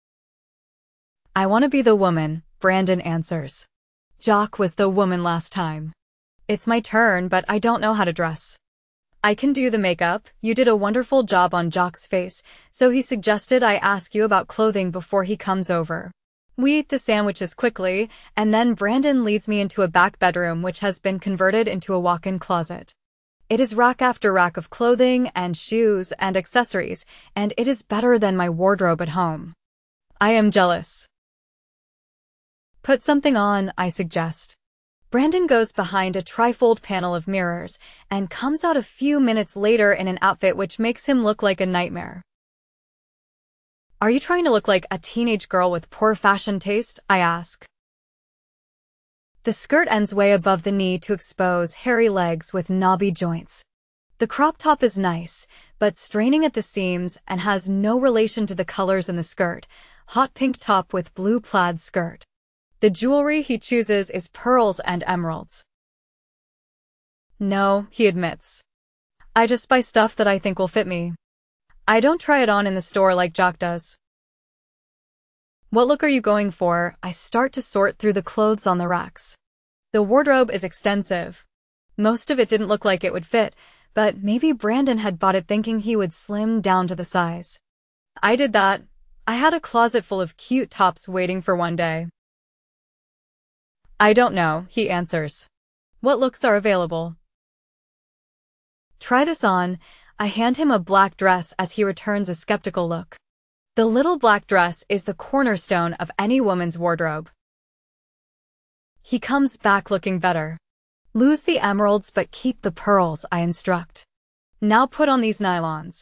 I want to be the woman, Brandon answers. Jock was the woman last time. It's my turn, but I don't know how to dress. I can do the makeup. You did a wonderful job on Jock's face, so he suggested I ask you about clothing before he comes over. We eat the sandwiches quickly, and then Brandon leads me into a back bedroom which has been converted into a walk-in closet. It is rack after rack of clothing and shoes and accessories, and it is better than my wardrobe at home. I am jealous. Put something on, I suggest. Brandon goes behind a trifold panel of mirrors and comes out a few minutes later in an outfit which makes him look like a nightmare. Are you trying to look like a teenage girl with poor fashion taste? I ask. The skirt ends way above the knee to expose hairy legs with knobby joints. The crop top is nice, but straining at the seams and has no relation to the colors in the skirt. Hot pink top with blue plaid skirt. The jewelry he chooses is pearls and emeralds. No, he admits. I just buy stuff that I think will fit me. I don't try it on in the store like Jock does. What look are you going for? I start to sort through the clothes on the racks. The wardrobe is extensive. Most of it didn't look like it would fit, but maybe Brandon had bought it thinking he would slim down to the size. I did that. I had a closet full of cute tops waiting for one day. I don't know, he answers. What looks are available? Try this on. I hand him a black dress as he returns a skeptical look. The little black dress is the cornerstone of any woman's wardrobe. He comes back looking better. Lose the emeralds but keep the pearls, I instruct. Now put on these nylons.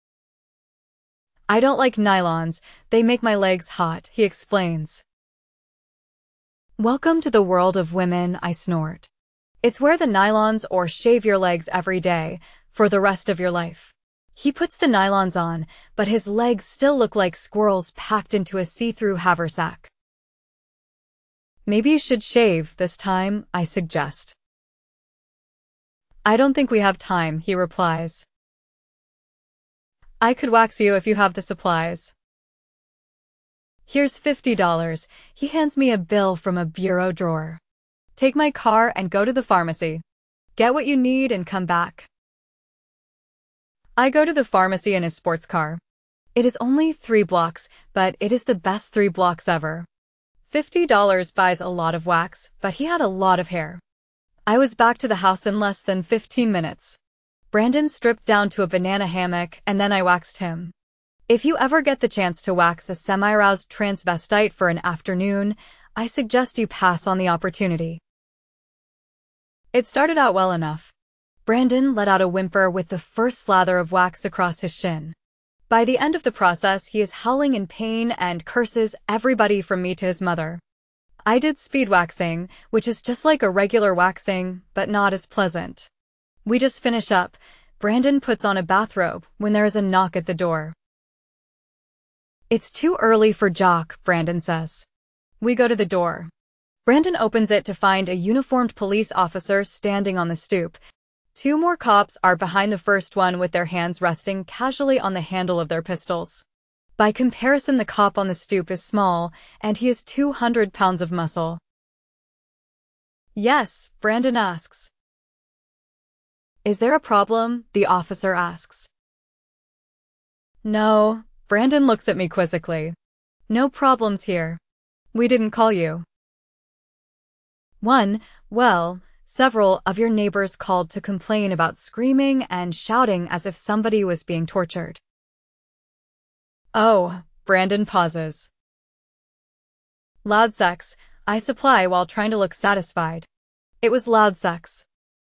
I don't like nylons, they make my legs hot, he explains. Welcome to the world of women, I snort. It's wear the nylons or shave your legs every day, for the rest of your life. He puts the nylons on, but his legs still look like squirrels packed into a see-through haversack. Maybe you should shave this time, I suggest. I don't think we have time, he replies. I could wax you if you have the supplies. Here's $50. He hands me a bill from a bureau drawer. Take my car and go to the pharmacy. Get what you need and come back. I go to the pharmacy in his sports car. It is only 3 blocks, but it is the best 3 blocks ever. $50 buys a lot of wax, but he had a lot of hair. I was back to the house in less than 15 minutes. Brandon stripped down to a banana hammock and then I waxed him. If you ever get the chance to wax a semi-aroused transvestite for an afternoon, I suggest you pass on the opportunity. It started out well enough. Brandon let out a whimper with the first slather of wax across his shin. By the end of the process, he is howling in pain and curses everybody from me to his mother. I did speed waxing, which is just like a regular waxing, but not as pleasant. We just finish up. Brandon puts on a bathrobe when there is a knock at the door. It's too early for Jock, Brandon says. We go to the door. Brandon opens it to find a uniformed police officer standing on the stoop. 2 more cops are behind the first one with their hands resting casually on the handle of their pistols. By comparison, the cop on the stoop is small, and he has 200 pounds of muscle. Yes, Brandon asks. Is there a problem? The officer asks. No, Brandon looks at me quizzically. No problems here. We didn't call you. Well, several of your neighbors called to complain about screaming and shouting as if somebody was being tortured. Oh, Brandon pauses. Loud sex, I supply while trying to look satisfied. It was loud sex.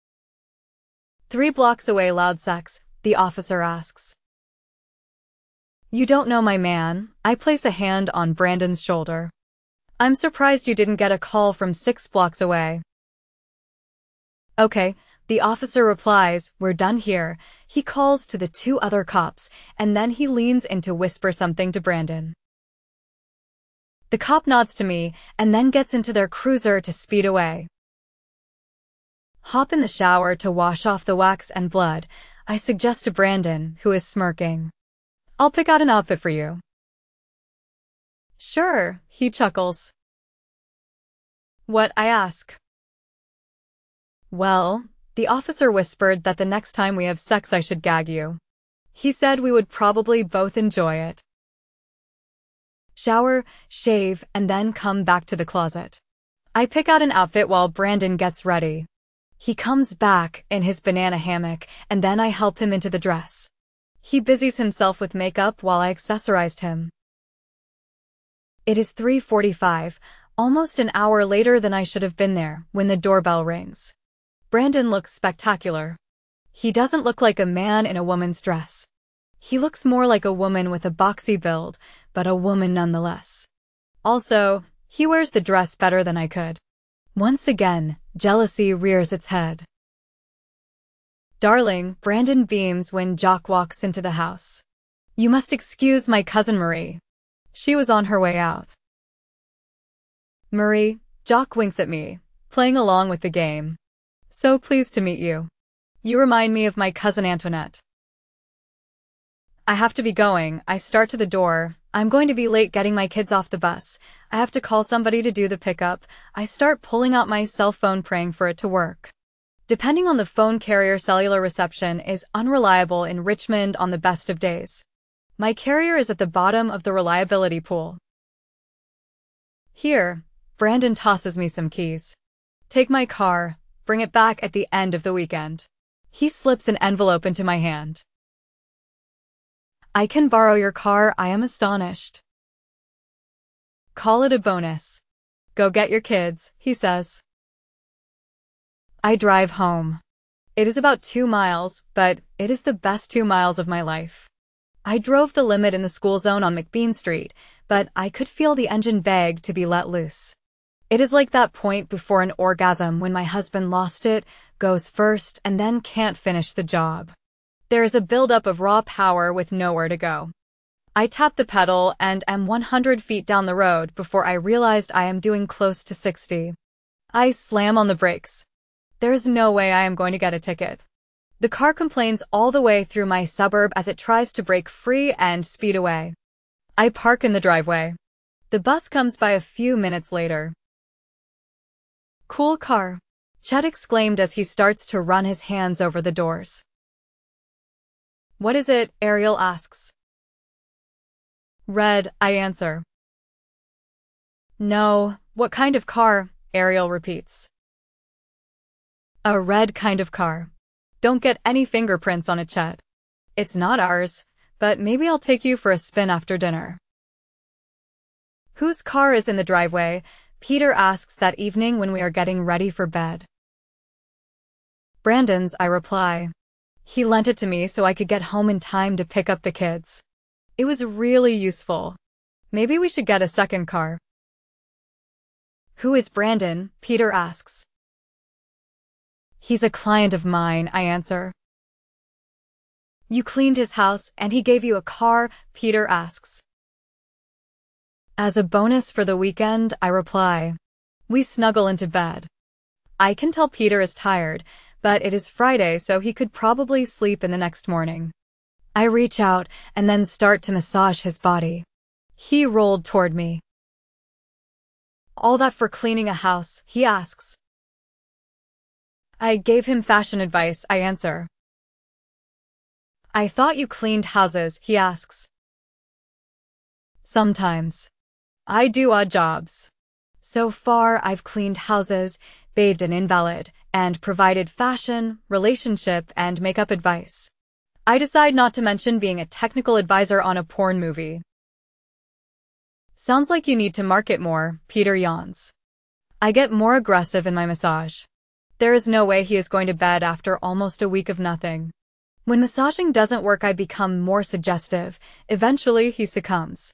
3 blocks away, loud sex, the officer asks. You don't know my man. I place a hand on Brandon's shoulder. I'm surprised you didn't get a call from 6 blocks away. Okay, the officer replies, we're done here. He calls to the 2 other cops, and then he leans in to whisper something to Brandon. The cop nods to me, and then gets into their cruiser to speed away. Hop in the shower to wash off the wax and blood, I suggest to Brandon, who is smirking. I'll pick out an outfit for you. Sure, he chuckles. What? I ask. Well, the officer whispered that the next time we have sex I should gag you. He said we would probably both enjoy it. Shower, shave, and then come back to the closet. I pick out an outfit while Brandon gets ready. He comes back in his banana hammock, and then I help him into the dress. He busies himself with makeup while I accessorized him. It is 3:45, almost an hour later than I should have been there, when the doorbell rings. Brandon looks spectacular. He doesn't look like a man in a woman's dress. He looks more like a woman with a boxy build, but a woman nonetheless. Also, he wears the dress better than I could. Once again, jealousy rears its head. Darling, Brandon beams when Jock walks into the house. You must excuse my cousin Marie. She was on her way out. Marie, Jock winks at me, playing along with the game. So pleased to meet you. You remind me of my cousin Antoinette. I have to be going. I start to the door. I'm going to be late getting my kids off the bus. I have to call somebody to do the pickup. I start pulling out my cell phone praying for it to work. Depending on the phone carrier, cellular reception is unreliable in Richmond on the best of days. My carrier is at the bottom of the reliability pool. Here, Brandon tosses me some keys. Take my car, bring it back at the end of the weekend. He slips an envelope into my hand. I can borrow your car, I am astonished. Call it a bonus. Go get your kids, he says. I drive home. It is about 2 miles, but it is the best 2 miles of my life. I drove the limit in the school zone on McBean Street, but I could feel the engine beg to be let loose. It is like that point before an orgasm when my husband lost it, goes first, and then can't finish the job. There is a buildup of raw power with nowhere to go. I tap the pedal and am 100 feet down the road before I realized I am doing close to 60. I slam on the brakes. There is no way I am going to get a ticket. The car complains all the way through my suburb as it tries to break free and speed away. I park in the driveway. The bus comes by a few minutes later. Cool car, Chet exclaimed as he starts to run his hands over the doors. What is it? Ariel asks. Red, I answer. No, what kind of car? Ariel repeats. A red kind of car. Don't get any fingerprints on it, Chet. It's not ours, but maybe I'll take you for a spin after dinner. Whose car is in the driveway? Peter asks that evening when we are getting ready for bed. Brandon's, I reply. He lent it to me so I could get home in time to pick up the kids. It was really useful. Maybe we should get a second car. Who is Brandon? Peter asks. He's a client of mine, I answer. You cleaned his house and he gave you a car? Peter asks. As a bonus for the weekend, I reply. We snuggle into bed. I can tell Peter is tired, but it is Friday, so he could probably sleep in the next morning. I reach out and then start to massage his body. He rolled toward me. All that for cleaning a house? He asks. I gave him fashion advice, I answer. I thought you cleaned houses, he asks. Sometimes. I do odd jobs. So far, I've cleaned houses, bathed an invalid, and provided fashion, relationship, and makeup advice. I decide not to mention being a technical advisor on a porn movie. Sounds like you need to market more, Peter yawns. I get more aggressive in my massage. There is no way he is going to bed after almost a week of nothing. When massaging doesn't work, I become more suggestive. Eventually, he succumbs.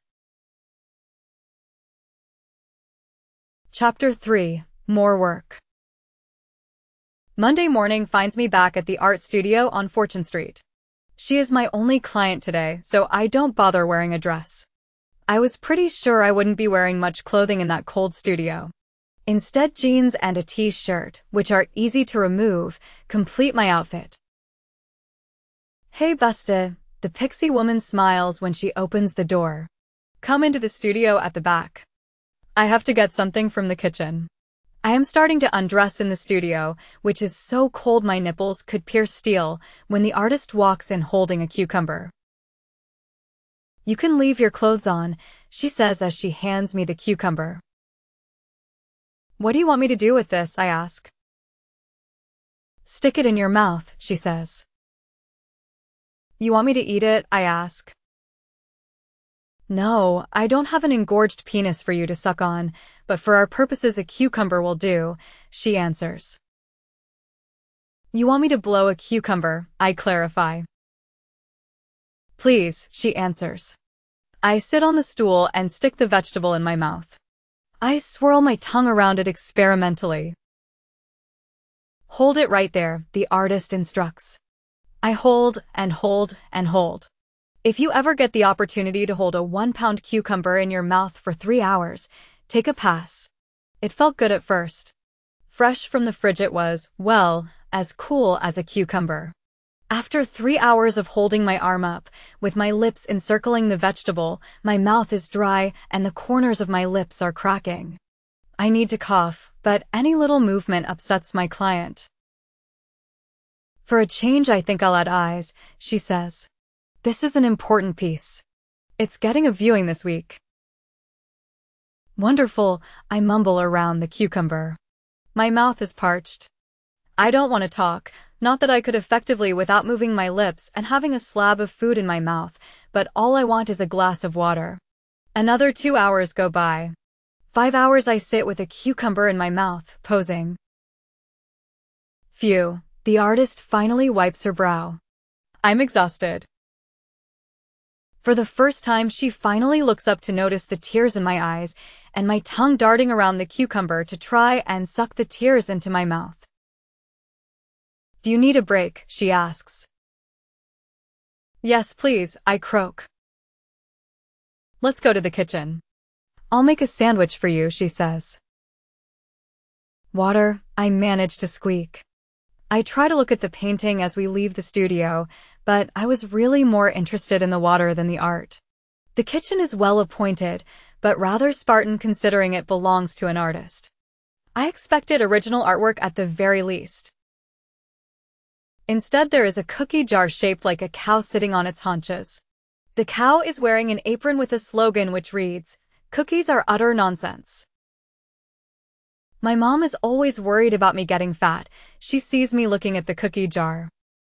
Chapter 3. More work. Monday morning finds me back at the art studio on Fortune Street. She is my only client today, so I don't bother wearing a dress. I was pretty sure I wouldn't be wearing much clothing in that cold studio. Instead, jeans and a t-shirt, which are easy to remove, complete my outfit. Hey, Busta, the pixie woman smiles when she opens the door. Come into the studio at the back. I have to get something from the kitchen. I am starting to undress in the studio, which is so cold my nipples could pierce steel, when the artist walks in holding a cucumber. You can leave your clothes on, she says as she hands me the cucumber. What do you want me to do with this? I ask. Stick it in your mouth, she says. You want me to eat it? I ask. No, I don't have an engorged penis for you to suck on, but for our purposes a cucumber will do, she answers. You want me to blow a cucumber? I clarify. Please, she answers. I sit on the stool and stick the vegetable in my mouth. I swirl my tongue around it experimentally. Hold it right there, the artist instructs. I hold and hold and hold. If you ever get the opportunity to hold a 1-pound cucumber in your mouth for 3 hours, take a pass. It felt good at first. Fresh from the fridge it was, well, as cool as a cucumber. After 3 hours of holding my arm up, with my lips encircling the vegetable, my mouth is dry and the corners of my lips are cracking. I need to cough, but any little movement upsets my client. For a change, I think I'll add eyes, she says. This is an important piece. It's getting a viewing this week. Wonderful, I mumble around the cucumber. My mouth is parched. I don't want to talk, not that I could effectively without moving my lips and having a slab of food in my mouth, but all I want is a glass of water. Another 2 hours go by. 5 hours I sit with a cucumber in my mouth, posing. Phew, the artist finally wipes her brow. I'm exhausted. For the first time, she finally looks up to notice the tears in my eyes and my tongue darting around the cucumber to try and suck the tears into my mouth. Do you need a break? She asks. Yes, please, I croak. Let's go to the kitchen. I'll make a sandwich for you, she says. Water, I manage to squeak. I try to look at the painting as we leave the studio, but I was really more interested in the water than the art. The kitchen is well appointed, but rather Spartan considering it belongs to an artist. I expected original artwork at the very least. Instead, there is a cookie jar shaped like a cow sitting on its haunches. The cow is wearing an apron with a slogan which reads, "Cookies are utter nonsense." My mom is always worried about me getting fat. She sees me looking at the cookie jar.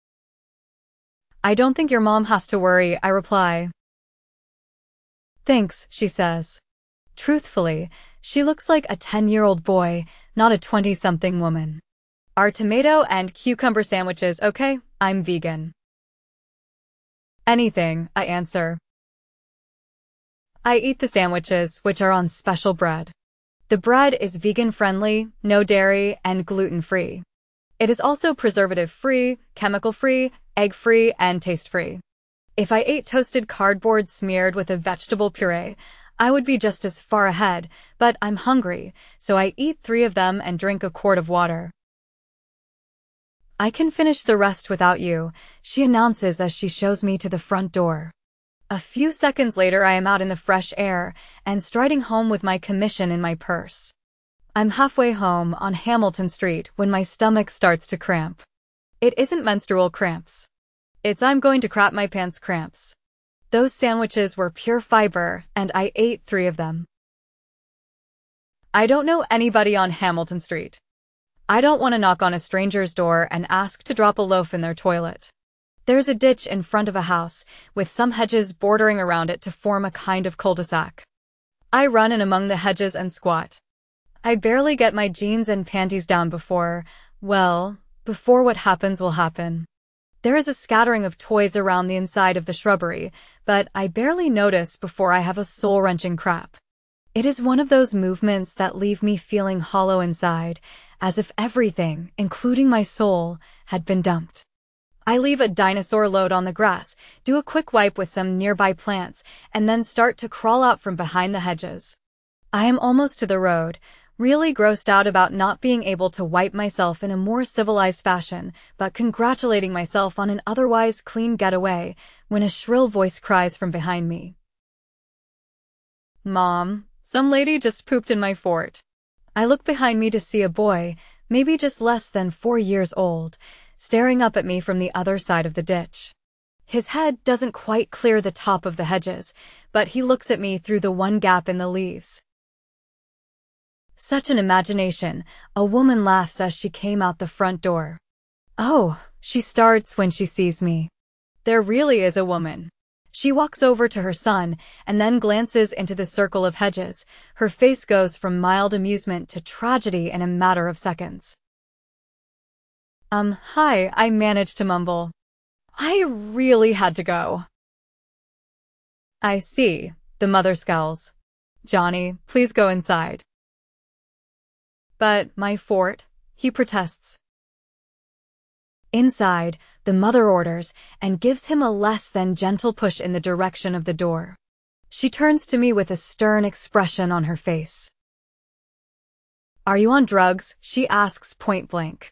"I don't think your mom has to worry," I reply. "Thanks," she says. Truthfully, she looks like a 10-year-old boy, not a 20-something woman. "Are tomato and cucumber sandwiches okay? I'm vegan." "Anything," I answer. I eat the sandwiches, which are on special bread. The bread is vegan-friendly, no dairy, and gluten-free. It is also preservative-free, chemical-free, egg-free, and taste-free. If I ate toasted cardboard smeared with a vegetable puree, I would be just as far ahead, but I'm hungry, so I eat 3 of them and drink a quart of water. "I can finish the rest without you," she announces as she shows me to the front door. A few seconds later, I am out in the fresh air and striding home with my commission in my purse. I'm halfway home on Hamilton Street when my stomach starts to cramp. It isn't menstrual cramps. It's I'm going to crap my pants cramps. Those sandwiches were pure fiber, and I ate 3 of them. I don't know anybody on Hamilton Street. I don't want to knock on a stranger's door and ask to drop a loaf in their toilet. There's a ditch in front of a house, with some hedges bordering around it to form a kind of cul-de-sac. I run in among the hedges and squat. I barely get my jeans and panties down before what happens will happen. There is a scattering of toys around the inside of the shrubbery, but I barely notice before I have a soul-wrenching crap. It is one of those movements that leave me feeling hollow inside, as if everything, including my soul, had been dumped. I leave a dinosaur load on the grass, do a quick wipe with some nearby plants, and then start to crawl out from behind the hedges. I am almost to the road, really grossed out about not being able to wipe myself in a more civilized fashion, but congratulating myself on an otherwise clean getaway, when a shrill voice cries from behind me. "Mom, some lady just pooped in my fort." I look behind me to see a boy, maybe just less than 4 years old, staring up at me from the other side of the ditch. His head doesn't quite clear the top of the hedges, but he looks at me through the one gap in the leaves. Such an imagination, a woman laughs as she came out the front door. "Oh," she starts when she sees me. There really is a woman. She walks over to her son and then glances into the circle of hedges. Her face goes from mild amusement to tragedy in a matter of seconds. Hi," I managed to mumble. "I really had to go." "I see," the mother scowls. "Johnny, please go inside." "But my fort," he protests. Inside, the mother orders and gives him a less than gentle push in the direction of the door. She turns to me with a stern expression on her face. "Are you on drugs?" she asks point blank.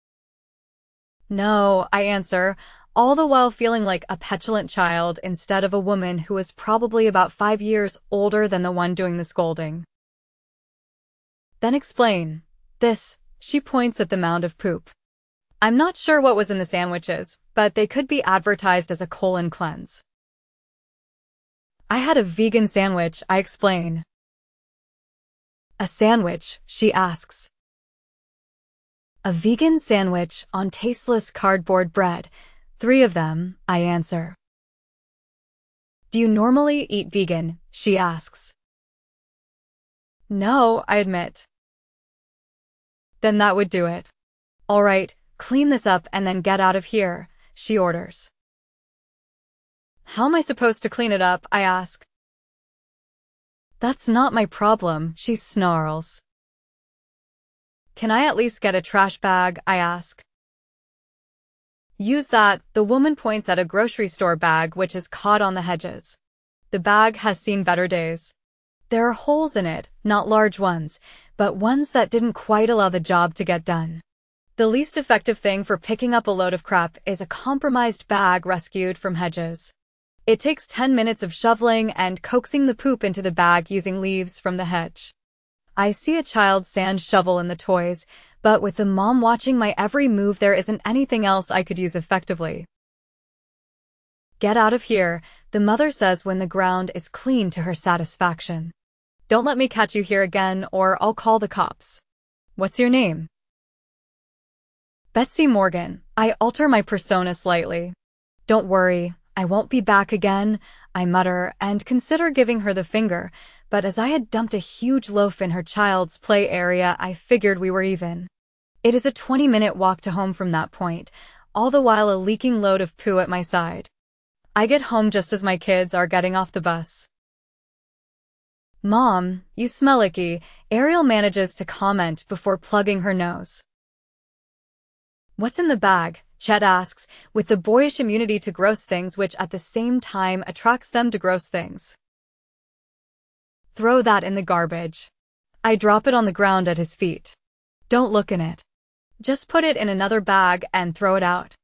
"No," I answer, all the while feeling like a petulant child instead of a woman who is probably about 5 years older than the one doing the scolding. "Then explain. This," she points at the mound of poop. I'm not sure what was in the sandwiches, but they could be advertised as a colon cleanse. "I had a vegan sandwich," I explain. "A sandwich?" she asks. "A vegan sandwich on tasteless cardboard bread. 3 of them," I answer. "Do you normally eat vegan?" she asks. "No," I admit. "Then that would do it." "All right, clean this up and then get out of here," she orders. "How am I supposed to clean it up?" I ask. "That's not my problem," she snarls. "Can I at least get a trash bag?" I ask. "Use that," the woman points at a grocery store bag which is caught on the hedges. The bag has seen better days. There are holes in it, not large ones, but ones that didn't quite allow the job to get done. The least effective thing for picking up a load of crap is a compromised bag rescued from hedges. It takes 10 minutes of shoveling and coaxing the poop into the bag using leaves from the hedge. I see a child sand shovel in the toys, but with the mom watching my every move, there isn't anything else I could use effectively. Get out of here, the mother says when the ground is clean to her satisfaction. Don't let me catch you here again or I'll call the cops. What's your name? Betsy Morgan. I alter my persona slightly. Don't worry, I won't be back again, I mutter and consider giving her the finger, but as I had dumped a huge loaf in her child's play area, I figured we were even. It is a 20-minute walk to home from that point, all the while a leaking load of poo at my side. I get home just as my kids are getting off the bus. Mom, you smell icky, Ariel manages to comment before plugging her nose. What's in the bag? Chet asks, with the boyish immunity to gross things which at the same time attracts them to gross things. Throw that in the garbage. I drop it on the ground at his feet. Don't look in it. Just put it in another bag and throw it out.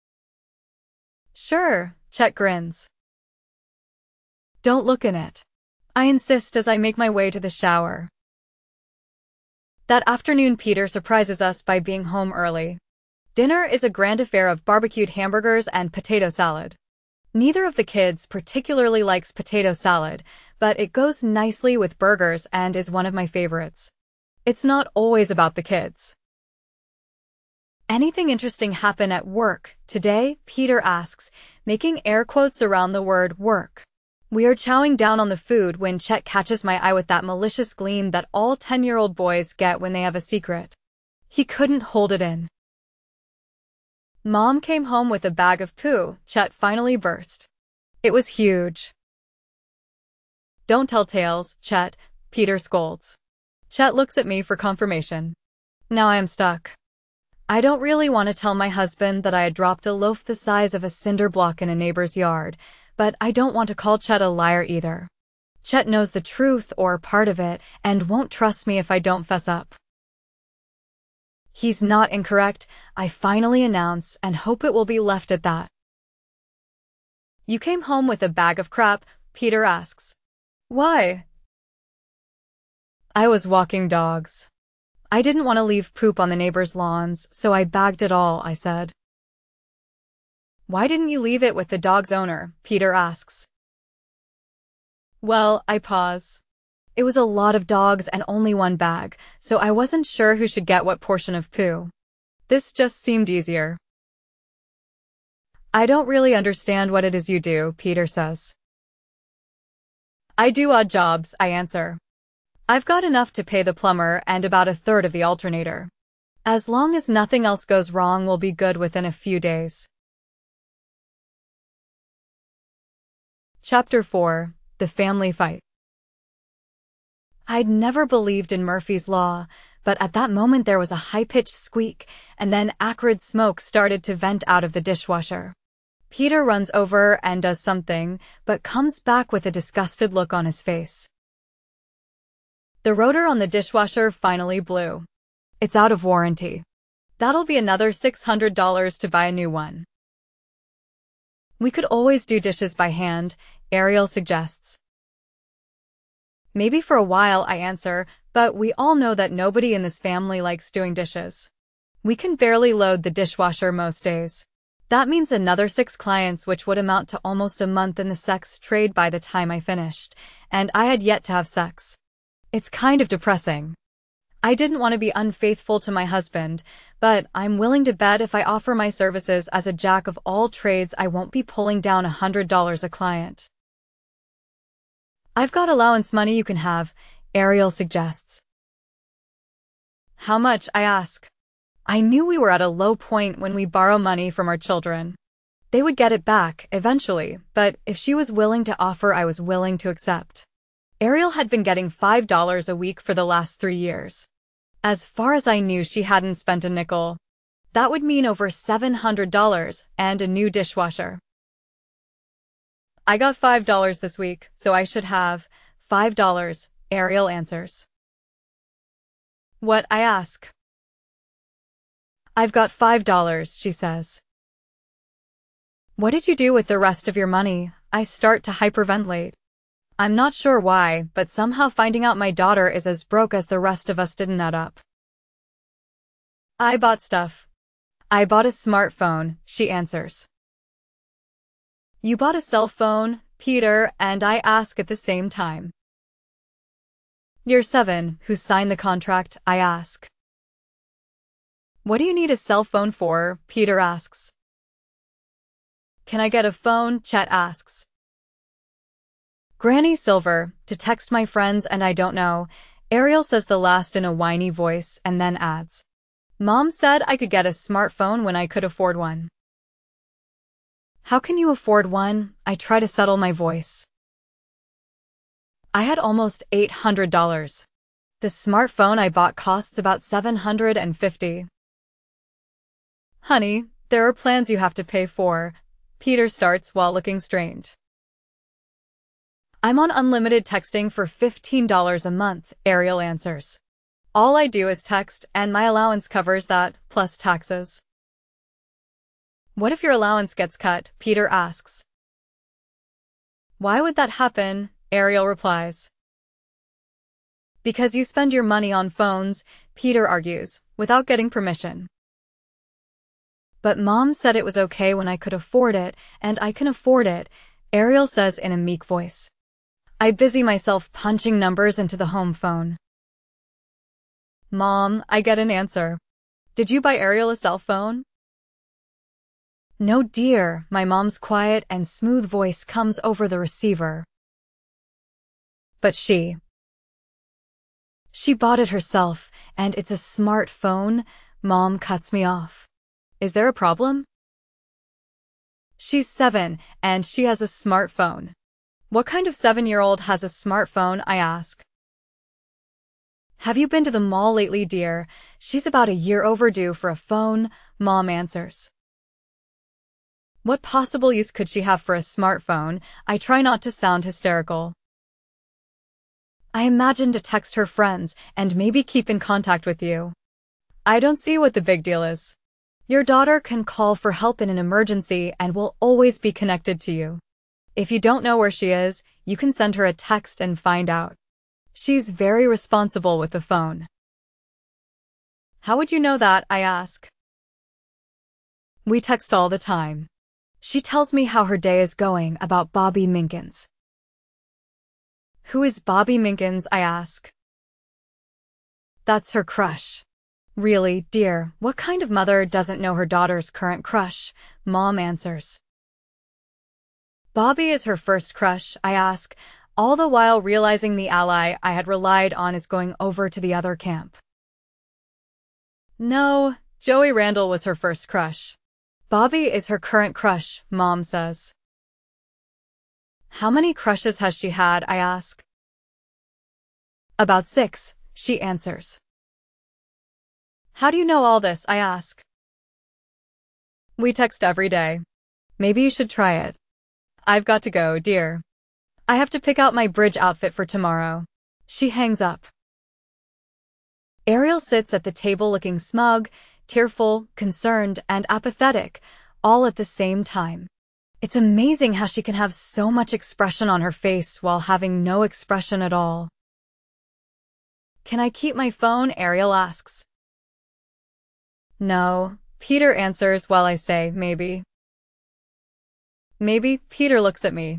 Sure, Chet grins. Don't look in it. I insist as I make my way to the shower. That afternoon, Peter surprises us by being home early. Dinner is a grand affair of barbecued hamburgers and potato salad. Neither of the kids particularly likes potato salad, but it goes nicely with burgers and is one of my favorites. It's not always about the kids. Anything interesting happen at work today? Peter asks, making air quotes around the word work. We are chowing down on the food when Chet catches my eye with that malicious gleam that all 10-year-old boys get when they have a secret. He couldn't hold it in. Mom came home with a bag of poo, Chet finally burst. It was huge. Don't tell tales, Chet, Peter scolds. Chet looks at me for confirmation. Now I am stuck. I don't really want to tell my husband that I had dropped a loaf the size of a cinder block in a neighbor's yard, but I don't want to call Chet a liar either. Chet knows the truth or part of it and won't trust me if I don't fess up. He's not incorrect, I finally announce and hope it will be left at that. You came home with a bag of crap, Peter asks. Why? I was walking dogs. I didn't want to leave poop on the neighbors' lawns, so I bagged it all, I said. Why didn't you leave it with the dog's owner? Peter asks. Well, I pause. It was a lot of dogs and only one bag, so I wasn't sure who should get what portion of poo. This just seemed easier. I don't really understand what it is you do, Peter says. I do odd jobs, I answer. I've got enough to pay the plumber and about a third of the alternator. As long as nothing else goes wrong, we'll be good within a few days. Chapter 4. The Family Fight. I'd never believed in Murphy's Law, but at that moment there was a high-pitched squeak, and then acrid smoke started to vent out of the dishwasher. Peter runs over and does something, but comes back with a disgusted look on his face. The rotor on the dishwasher finally blew. It's out of warranty. That'll be another $600 to buy a new one. We could always do dishes by hand, Ariel suggests. Maybe for a while, I answer, but we all know that nobody in this family likes doing dishes. We can barely load the dishwasher most days. That means another 6 clients, which would amount to almost a month in the sex trade by the time I finished, and I had yet to have sex. It's kind of depressing. I didn't want to be unfaithful to my husband, but I'm willing to bet if I offer my services as a jack of all trades, I won't be pulling down $100 a client. I've got allowance money you can have, Ariel suggests. How much? I ask. I knew we were at a low point when we borrow money from our children. They would get it back, eventually, but if she was willing to offer, I was willing to accept. Ariel had been getting $5 a week for the last 3 years. As far as I knew, she hadn't spent a nickel. That would mean over $700 and a new dishwasher. I got $5 this week, so I should have $5, Ariel answers. What? I ask. I've got $5, she says. What did you do with the rest of your money? I start to hyperventilate. I'm not sure why, but somehow finding out my daughter is as broke as the rest of us didn't add up. I bought stuff. I bought a smartphone, she answers. You bought a cell phone, Peter, and I ask at the same time. You're 7, who signed the contract, I ask. What do you need a cell phone for? Peter asks. Can I get a phone? Chet asks. Granny Silver, to text my friends and I don't know, Ariel says the last in a whiny voice and then adds. Mom said I could get a smartphone when I could afford one. How can you afford one? I try to settle my voice. I had almost $800. The smartphone I bought costs about $750. Honey, there are plans you have to pay for, Peter starts while looking strained. I'm on unlimited texting for $15 a month, Ariel answers. All I do is text, and my allowance covers that, plus taxes. What if your allowance gets cut? Peter asks. Why would that happen? Ariel replies. Because you spend your money on phones, Peter argues, without getting permission. But Mom said it was okay when I could afford it, and I can afford it, Ariel says in a meek voice. I busy myself punching numbers into the home phone. Mom, I get an answer. Did you buy Ariel a cell phone? No, dear, my mom's quiet and smooth voice comes over the receiver. But she bought it herself, and it's a smartphone. Mom cuts me off. Is there a problem? She's 7, and she has a smartphone. What kind of 7-year-old has a smartphone? I ask. Have you been to the mall lately, dear? She's about a year overdue for a phone, Mom answers. What possible use could she have for a smartphone? I try not to sound hysterical. I imagine to text her friends and maybe keep in contact with you. I don't see what the big deal is. Your daughter can call for help in an emergency and will always be connected to you. If you don't know where she is, you can send her a text and find out. She's very responsible with the phone. How would you know that? I ask. We text all the time. She tells me how her day is going about Bobby Minkins. Who is Bobby Minkins? I ask. That's her crush. Really, dear, what kind of mother doesn't know her daughter's current crush? Mom answers. Bobby is her first crush, I ask, all the while realizing the ally I had relied on is going over to the other camp. No, Joey Randall was her first crush. Bobby is her current crush, Mom says. How many crushes has she had? I ask. About 6, she answers. How do you know all this? I ask. We text every day. Maybe you should try it. I've got to go, dear. I have to pick out my bridge outfit for tomorrow. She hangs up. Ariel sits at the table looking smug, tearful, concerned, and apathetic, all at the same time. It's amazing how she can have so much expression on her face while having no expression at all. Can I keep my phone? Ariel asks. No, Peter answers while I say maybe. Maybe. Peter looks at me.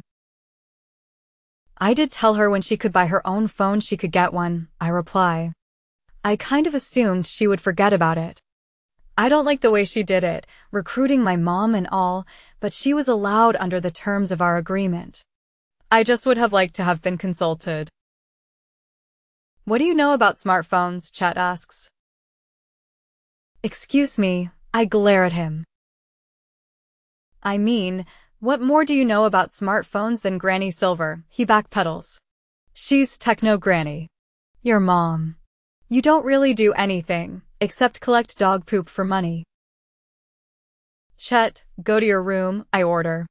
I did tell her when she could buy her own phone she could get one, I reply. I kind of assumed she would forget about it. I don't like the way she did it, recruiting my mom and all, but she was allowed under the terms of our agreement. I just would have liked to have been consulted. What do you know about smartphones? Chet asks. Excuse me, I glare at him. I mean, what more do you know about smartphones than Granny Silver? He backpedals. She's techno granny. Your mom. You don't really do anything, except collect dog poop for money. Chet, go to your room, I order.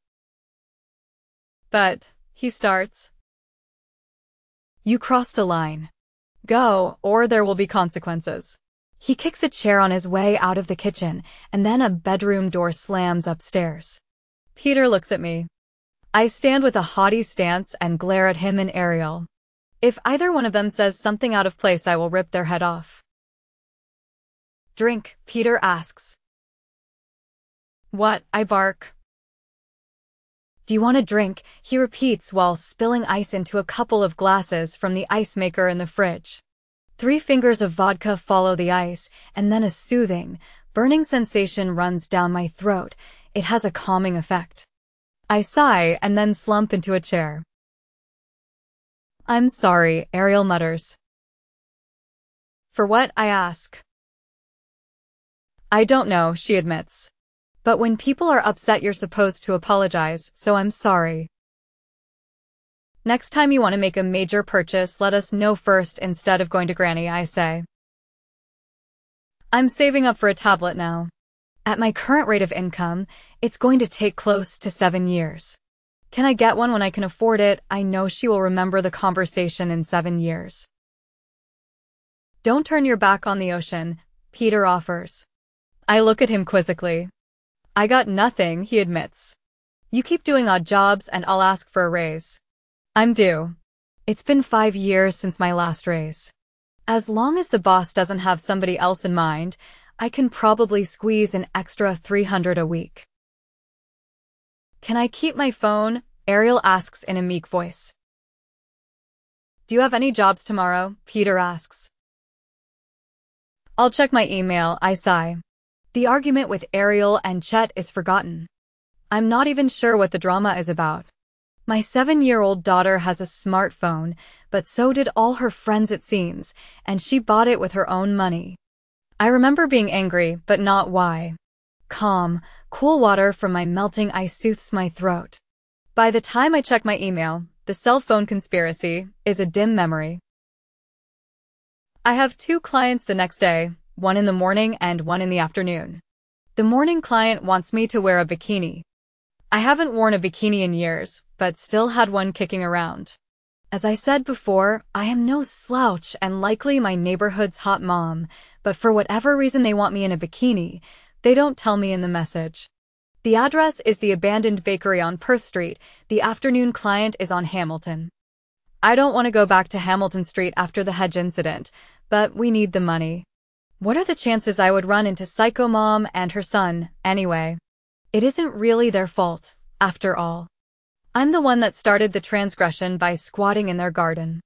But, he starts. You crossed a line. Go, or there will be consequences. He kicks a chair on his way out of the kitchen, and then a bedroom door slams upstairs. Peter looks at me. I stand with a haughty stance and glare at him and Ariel. If either one of them says something out of place, I will rip their head off. Drink, Peter asks. What? I bark. Do you want a drink? He repeats while spilling ice into a couple of glasses from the ice maker in the fridge. 3 fingers of vodka follow the ice, and then a soothing, burning sensation runs down my throat. It has a calming effect. I sigh and then slump into a chair. I'm sorry, Ariel mutters. For what? I ask. I don't know, she admits. But when people are upset, you're supposed to apologize, so I'm sorry. Next time you want to make a major purchase, let us know first instead of going to Granny, I say. I'm saving up for a tablet now. At my current rate of income, it's going to take close to 7 years. Can I get one when I can afford it? I know she will remember the conversation in 7 years. Don't turn your back on the ocean, Peter offers. I look at him quizzically. I got nothing, he admits. You keep doing odd jobs and I'll ask for a raise. I'm due. It's been 5 years since my last raise. As long as the boss doesn't have somebody else in mind, I can probably squeeze an extra $300 a week. Can I keep my phone? Ariel asks in a meek voice. Do you have any jobs tomorrow? Peter asks. I'll check my email, I sigh. The argument with Ariel and Chet is forgotten. I'm not even sure what the drama is about. My 7-year-old daughter has a smartphone, but so did all her friends it seems, and she bought it with her own money. I remember being angry, but not why. Calm, cool water from my melting ice soothes my throat. By the time I check my email, the cell phone conspiracy is a dim memory. I have 2 clients the next day, one in the morning and one in the afternoon. The morning client wants me to wear a bikini. I haven't worn a bikini in years, but still had one kicking around. As I said before, I am no slouch and likely my neighborhood's hot mom, but for whatever reason they want me in a bikini, they don't tell me in the message. The address is the abandoned bakery on Perth Street. The afternoon client is on Hamilton. I don't want to go back to Hamilton Street after the Hedge incident, but we need the money. What are the chances I would run into Psycho Mom and her son, anyway? It isn't really their fault, after all. I'm the one that started the transgression by squatting in their garden.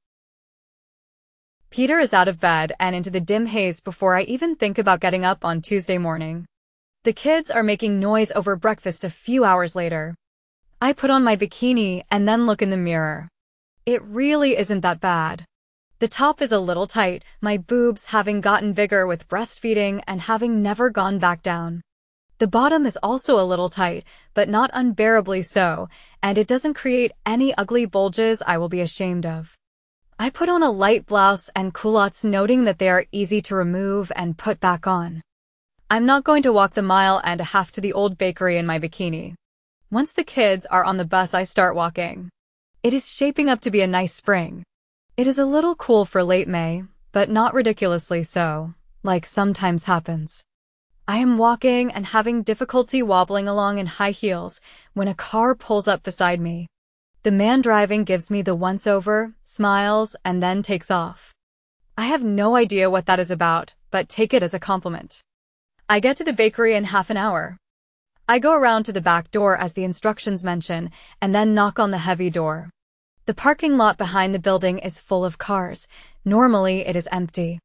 Peter is out of bed and into the dim haze before I even think about getting up on Tuesday morning. The kids are making noise over breakfast a few hours later. I put on my bikini and then look in the mirror. It really isn't that bad. The top is a little tight, my boobs having gotten bigger with breastfeeding and having never gone back down. The bottom is also a little tight, but not unbearably so, and it doesn't create any ugly bulges I will be ashamed of. I put on a light blouse and culottes, noting that they are easy to remove and put back on. I'm not going to walk the 1.5 miles to the old bakery in my bikini. Once the kids are on the bus, I start walking. It is shaping up to be a nice spring. It is a little cool for late May, but not ridiculously so, like sometimes happens. I am walking and having difficulty wobbling along in high heels when a car pulls up beside me. The man driving gives me the once-over, smiles, and then takes off. I have no idea what that is about, but take it as a compliment. I get to the bakery in half an hour. I go around to the back door as the instructions mention, and then knock on the heavy door. The parking lot behind the building is full of cars. Normally, it is empty.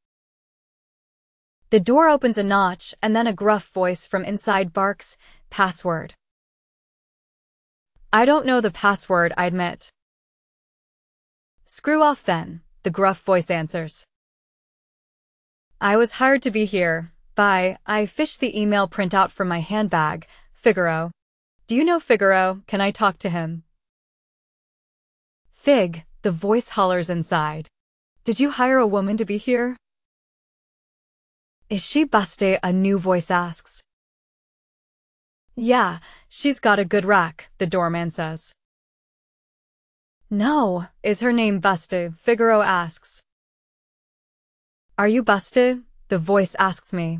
The door opens a notch, and then a gruff voice from inside barks, "Password." I don't know the password, I admit. "Screw off then," the gruff voice answers. I was hired to be here. Bye. I fish the email printout from my handbag. Figaro. Do you know Figaro? Can I talk to him? Fig, the voice hollers inside. Did you hire a woman to be here? Is she busty? A new voice asks. Yeah, she's got a good rack, the doorman says. No, is her name Busty? Figaro asks. Are you Busty? The voice asks me.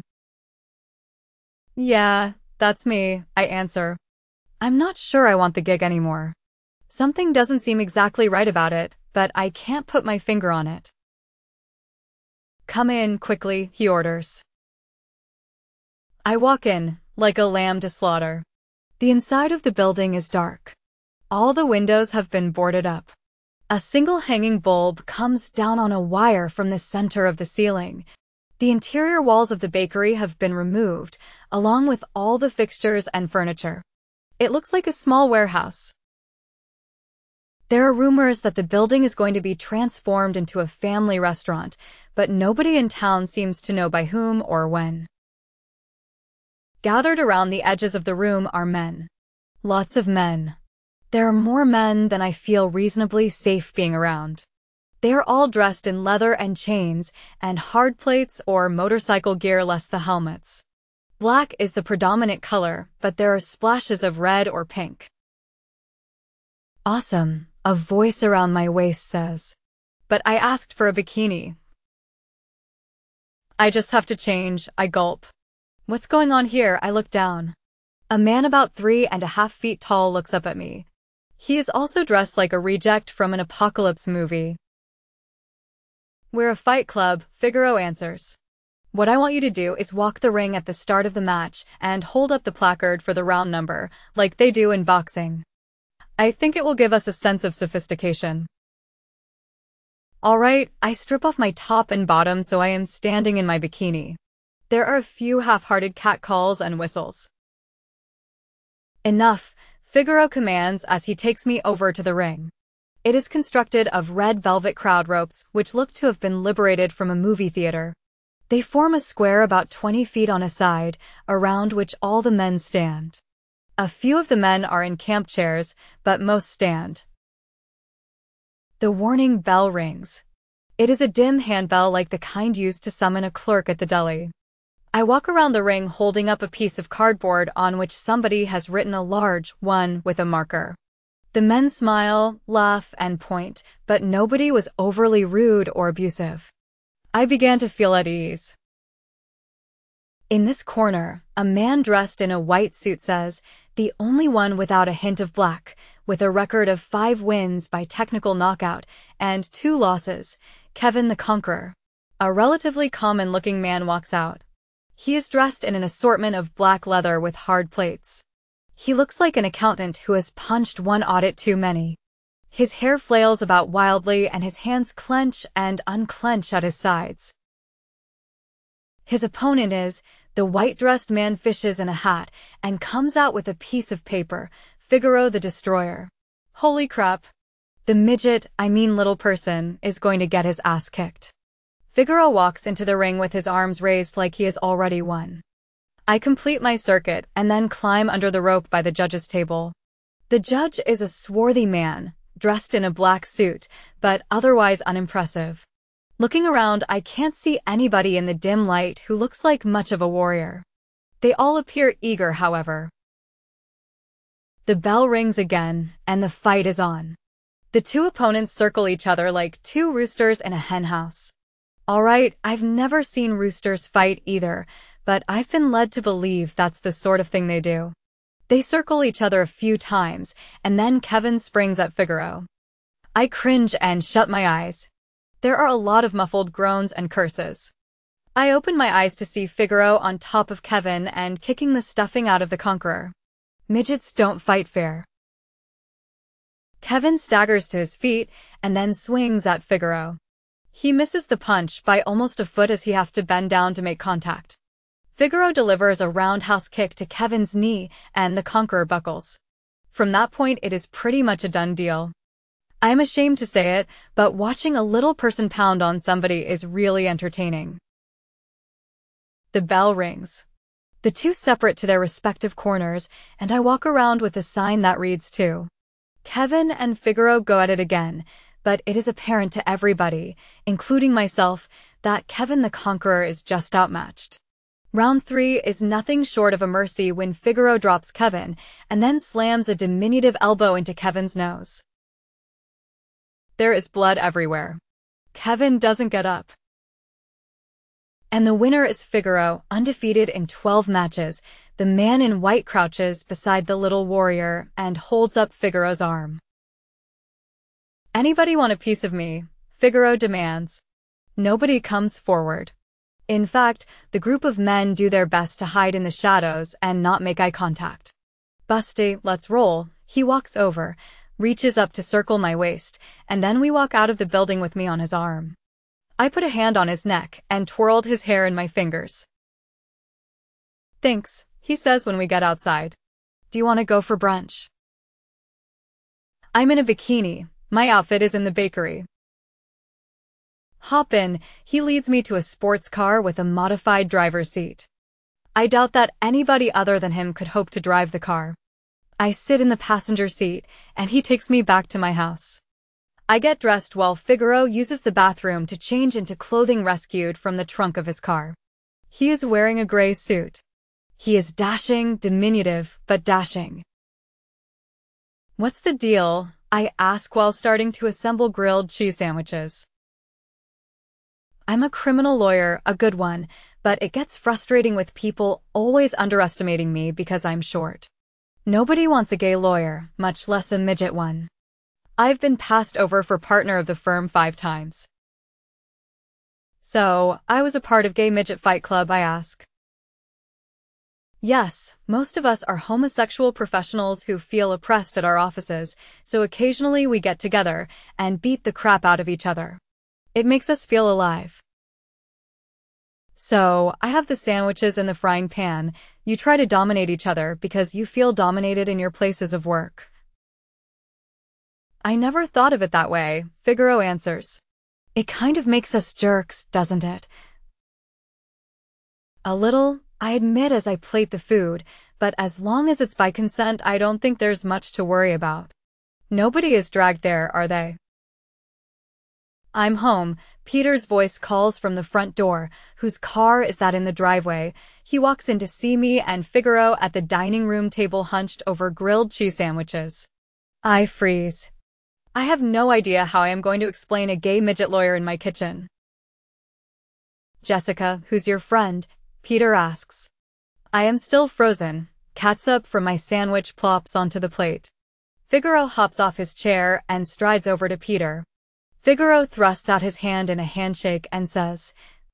Yeah, that's me, I answer. I'm not sure I want the gig anymore. Something doesn't seem exactly right about it, but I can't put my finger on it. Come in quickly, he orders. I walk in, like a lamb to slaughter. The inside of the building is dark. All the windows have been boarded up. A single hanging bulb comes down on a wire from the center of the ceiling. The interior walls of the bakery have been removed, along with all the fixtures and furniture. It looks like a small warehouse. There are rumors that the building is going to be transformed into a family restaurant, but nobody in town seems to know by whom or when. Gathered around the edges of the room are men. Lots of men. There are more men than I feel reasonably safe being around. They are all dressed in leather and chains, and hard plates or motorcycle gear less the helmets. Black is the predominant color, but there are splashes of red or pink. Awesome, a voice around my waist says. But I asked for a bikini. I just have to change, I gulp. What's going on here? I look down. A man about 3.5 feet tall looks up at me. He is also dressed like a reject from an apocalypse movie. We're a fight club, Figaro answers. What I want you to do is walk the ring at the start of the match and hold up the placard for the round number, like they do in boxing. I think it will give us a sense of sophistication. All right, I strip off my top and bottom so I am standing in my bikini. There are a few half-hearted catcalls and whistles. Enough, Figaro commands as he takes me over to the ring. It is constructed of red velvet crowd ropes, which look to have been liberated from a movie theater. They form a square about 20 feet on a side, around which all the men stand. A few of the men are in camp chairs, but most stand. The warning bell rings. It is a dim handbell like the kind used to summon a clerk at the deli. I walk around the ring holding up a piece of cardboard on which somebody has written a large 1 with a marker. The men smile, laugh, and point, but nobody was overly rude or abusive. I began to feel at ease. In this corner, a man dressed in a white suit says, the only one without a hint of black, with a record of 5 wins by technical knockout and 2 losses, Kevin the Conqueror. A relatively common-looking man walks out. He is dressed in an assortment of black leather with hard plates. He looks like an accountant who has punched one audit too many. His hair flails about wildly and his hands clench and unclench at his sides. His opponent is, the white-dressed man fishes in a hat and comes out with a piece of paper, Figaro the Destroyer. Holy crap. The midget, little person, is going to get his ass kicked. Figaro walks into the ring with his arms raised like he has already won. I complete my circuit and then climb under the rope by the judge's table. The judge is a swarthy man, dressed in a black suit, but otherwise unimpressive. Looking around, I can't see anybody in the dim light who looks like much of a warrior. They all appear eager, however. The bell rings again, and the fight is on. The 2 opponents circle each other like 2 roosters in a henhouse. Alright, I've never seen roosters fight either, but I've been led to believe that's the sort of thing they do. They circle each other a few times, and then Kevin springs at Figaro. I cringe and shut my eyes. There are a lot of muffled groans and curses. I open my eyes to see Figaro on top of Kevin and kicking the stuffing out of the Conqueror. Midgets don't fight fair. Kevin staggers to his feet and then swings at Figaro. He misses the punch by almost a foot as he has to bend down to make contact. Figaro delivers a roundhouse kick to Kevin's knee and the Conqueror buckles. From that point, it is pretty much a done deal. I'm ashamed to say it, but watching a little person pound on somebody is really entertaining. The bell rings. The 2 separate to their respective corners, and I walk around with a sign that reads 2. Kevin and Figaro go at it again, but it is apparent to everybody, including myself, that Kevin the Conqueror is just outmatched. Round 3 is nothing short of a mercy when Figaro drops Kevin and then slams a diminutive elbow into Kevin's nose. There is blood everywhere. Kevin doesn't get up. And the winner is Figaro, undefeated in 12 matches. The man in white crouches beside the little warrior and holds up Figaro's arm. Anybody want a piece of me? Figaro demands. Nobody comes forward. In fact, the group of men do their best to hide in the shadows and not make eye contact. Busty, let's roll. He walks over, reaches up to circle my waist, and then we walk out of the building with me on his arm. I put a hand on his neck and twirled his hair in my fingers. Thanks, he says when we get outside. Do you want to go for brunch? I'm in a bikini. My outfit is in the bakery. Hop in. He leads me to a sports car with a modified driver's seat. I doubt that anybody other than him could hope to drive the car. I sit in the passenger seat, and he takes me back to my house. I get dressed while Figaro uses the bathroom to change into clothing rescued from the trunk of his car. He is wearing a gray suit. He is dashing, diminutive, but dashing. What's the deal? I ask while starting to assemble grilled cheese sandwiches. I'm a criminal lawyer, a good one, but it gets frustrating with people always underestimating me because I'm short. Nobody wants a gay lawyer, much less a midget one. I've been passed over for partner of the firm 5 times. So, I was a part of Gay Midget Fight Club, I ask. Yes, most of us are homosexual professionals who feel oppressed at our offices, so occasionally we get together and beat the crap out of each other. It makes us feel alive. So, I have the sandwiches in the frying pan. You try to dominate each other because you feel dominated in your places of work. I never thought of it that way, Figaro answers. It kind of makes us jerks, doesn't it? A little, I admit as I plate the food, but as long as it's by consent, I don't think there's much to worry about. Nobody is dragged there, are they? I'm home. Peter's voice calls from the front door. Whose car is that in the driveway? He walks in to see me and Figaro at the dining room table hunched over grilled cheese sandwiches. I freeze. I have no idea how I am going to explain a gay midget lawyer in my kitchen. Jessica, who's your friend? Peter asks. I am still frozen. Catsup from my sandwich plops onto the plate. Figaro hops off his chair and strides over to Peter. Figaro thrusts out his hand in a handshake and says,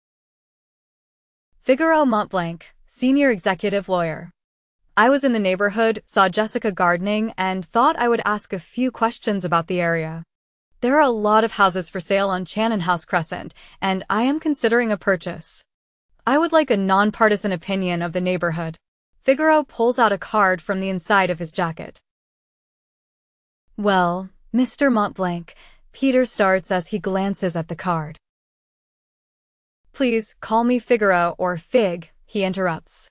Figaro Montblanc, senior executive lawyer. I was in the neighborhood, saw Jessica gardening, and thought I would ask a few questions about the area. There are a lot of houses for sale on Channon House Crescent, and I am considering a purchase. I would like a nonpartisan opinion of the neighborhood. Figaro pulls out a card from the inside of his jacket. Well, Mr. Montblanc, Peter starts as he glances at the card. Please call me Figaro or Fig, he interrupts.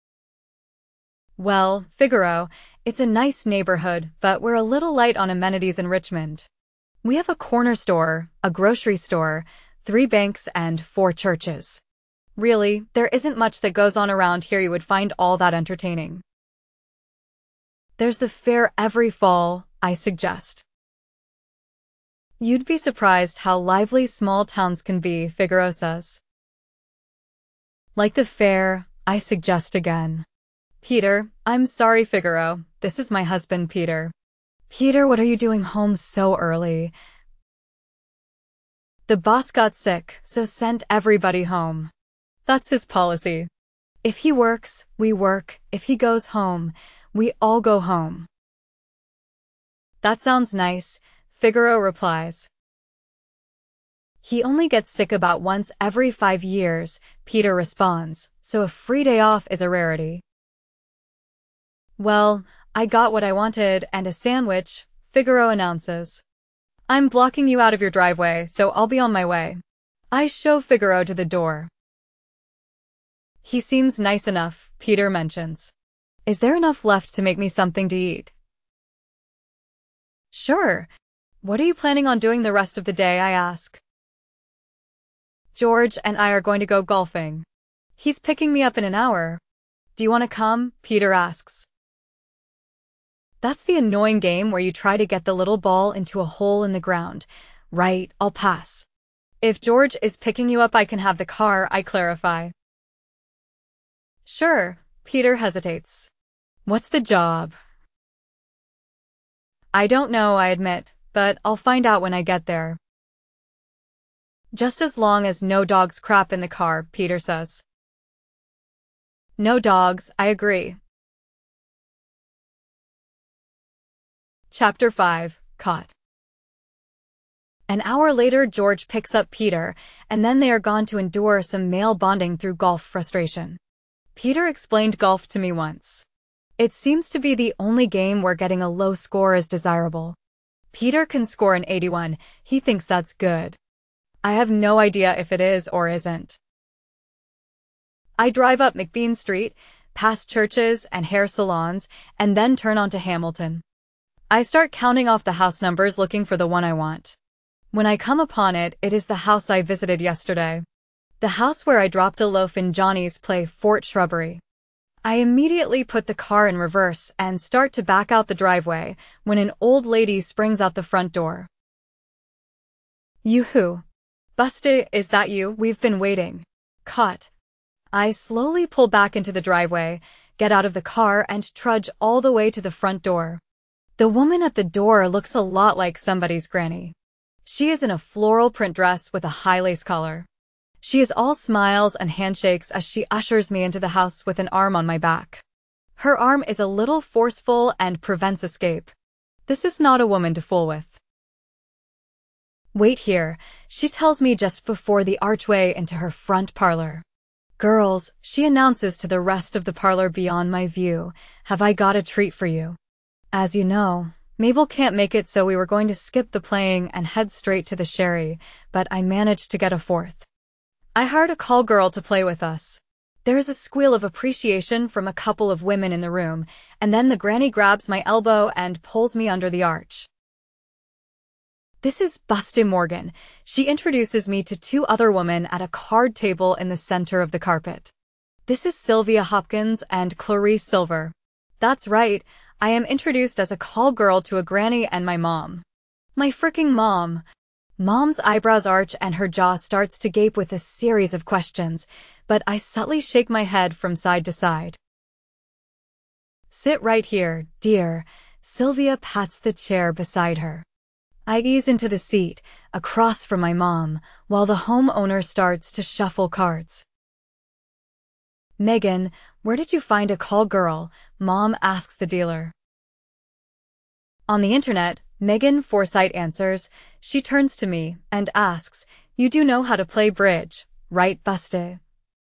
Well, Figaro, it's a nice neighborhood, but we're a little light on amenities in Richmond. We have a corner store, a grocery store, 3 banks, and 4 churches. Really, there isn't much that goes on around here you would find all that entertaining. There's the fair every fall, I suggest. You'd be surprised how lively small towns can be, Figaro says. Like the fair, I suggest again. Peter, I'm sorry, Figaro. This is my husband, Peter. Peter, what are you doing home so early? The boss got sick, so sent everybody home. That's his policy. If he works, we work. If he goes home, we all go home. That sounds nice, Figaro replies. He only gets sick about once every 5 years, Peter responds, so a free day off is a rarity. Well, I got what I wanted and a sandwich, Figaro announces. I'm blocking you out of your driveway, so I'll be on my way. I show Figaro to the door. He seems nice enough, Peter mentions. Is there enough left to make me something to eat? Sure. What are you planning on doing the rest of the day, I ask. George and I are going to go golfing. He's picking me up in an hour. Do you want to come? Peter asks. That's the annoying game where you try to get the little ball into a hole in the ground. Right, I'll pass. If George is picking you up, I can have the car, I clarify. Sure, Peter hesitates. What's the job? I don't know, I admit. but I'll find out when I get there. Just as long as no dogs crap in the car, Peter says. No dogs, I agree. Chapter 5. Caught. An hour later, George picks up Peter, and then they are gone to endure some male bonding through golf frustration. Peter explained golf to me once. It seems to be the only game where getting a low score is desirable. Peter can score an 81, he thinks that's good. I have no idea if it is or isn't. I drive up McBean Street, past churches and hair salons, and then turn onto Hamilton. I start counting off the house numbers looking for the one I want. When I come upon it, it is the house I visited yesterday. The house where I dropped a loaf in Johnny's play Fort Shrubbery. I immediately put the car in reverse and start to back out the driveway when an old lady springs out the front door. Yoo-hoo. Busty, is that you? We've been waiting. Caught. I slowly pull back into the driveway, get out of the car, and trudge all the way to the front door. The woman at the door looks a lot like somebody's granny. She is in a floral print dress with a high lace collar. She is all smiles and handshakes as she ushers me into the house with an arm on my back. Her arm is a little forceful and prevents escape. This is not a woman to fool with. Wait here, she tells me just before the archway into her front parlor. Girls, she announces to the rest of the parlor beyond my view, have I got a treat for you. As you know, Mabel can't make it, so we were going to skip the playing and head straight to the sherry, but I managed to get a fourth. I hired a call girl to play with us. There is a squeal of appreciation from a couple of women in the room, and then the granny grabs my elbow and pulls me under the arch. This is Busty Morgan. She introduces me to two other women at a card table in the center of the carpet. This is Sylvia Hopkins and Clarice Silver. That's right, I am introduced as a call girl to a granny and my mom. My fricking mom. Mom's eyebrows arch and her jaw starts to gape with a series of questions, but I subtly shake my head from side to side. Sit right here, dear. Sylvia pats the chair beside her. I ease into the seat, across from my mom, while the homeowner starts to shuffle cards. Megan, where did you find a call girl? Mom asks the dealer. On the internet, Megan Forsythe answers. She turns to me and asks, you do know how to play bridge, right, Busty?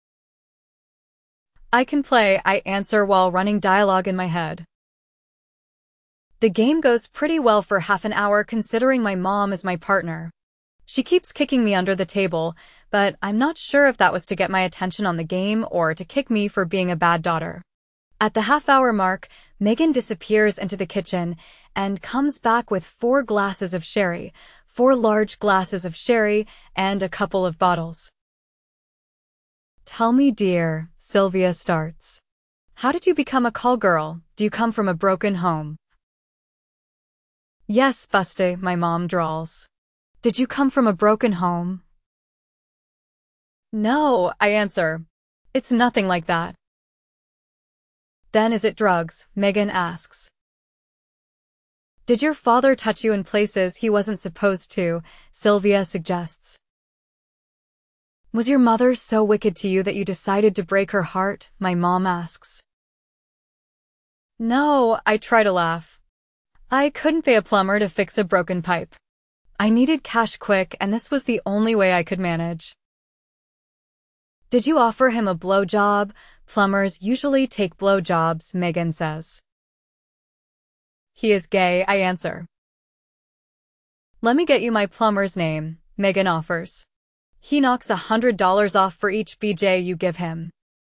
I can play, I answer while running dialogue in my head. The game goes pretty well for half an hour considering my mom is my partner. She keeps kicking me under the table, but I'm not sure if that was to get my attention on the game or to kick me for being a bad daughter. At the half-hour mark, Megan disappears into the kitchen and comes back with 4 glasses of sherry, 4 large glasses of sherry, and a couple of bottles. Tell me, dear, Sylvia starts. How did you become a call girl? Do you come from a broken home? Yes, Busty, my mom drawls. Did you come from a broken home? No, I answer. It's nothing like that. Then is it drugs? Megan asks. Did your father touch you in places he wasn't supposed to? Sylvia suggests. Was your mother so wicked to you that you decided to break her heart? My mom asks. No, I try to laugh. I couldn't pay a plumber to fix a broken pipe. I needed cash quick, and this was the only way I could manage. Did you offer him a blowjob? Plumbers usually take blowjobs, Megan says. He is gay, I answer. Let me get you my plumber's name, Megan offers. He knocks $100 off for each BJ you give him.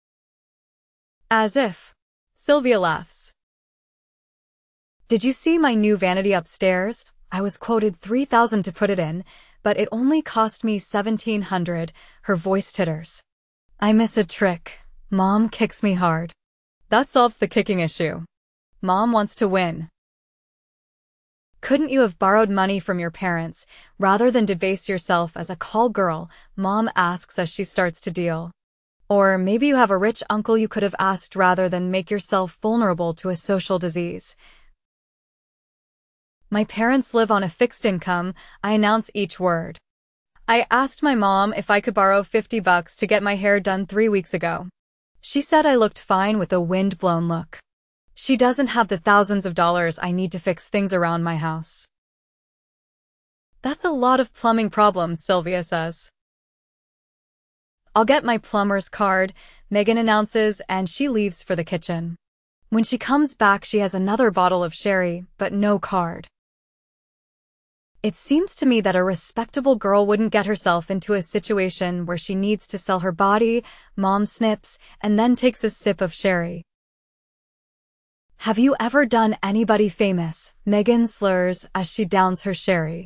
As if. Sylvia laughs. Did you see my new vanity upstairs? I was quoted $3,000 to put it in, but it only cost me $1,700, her voice titters. I miss a trick. Mom kicks me hard. That solves the kicking issue. Mom wants to win. Couldn't you have borrowed money from your parents, rather than debase yourself as a call girl? Mom asks as she starts to deal. Or maybe you have a rich uncle you could have asked rather than make yourself vulnerable to a social disease. My parents live on a fixed income, I announce each word. I asked my mom if I could borrow $50 to get my hair done 3 weeks ago. She said I looked fine with a wind-blown look. She doesn't have the thousands of dollars I need to fix things around my house. That's a lot of plumbing problems, Sylvia says. I'll get my plumber's card, Megan announces, and she leaves for the kitchen. When she comes back, she has another bottle of sherry, but no card. It seems to me that a respectable girl wouldn't get herself into a situation where she needs to sell her body. Mom snips, and then takes a sip of sherry. Have you ever done anybody famous? Megan slurs as she downs her sherry.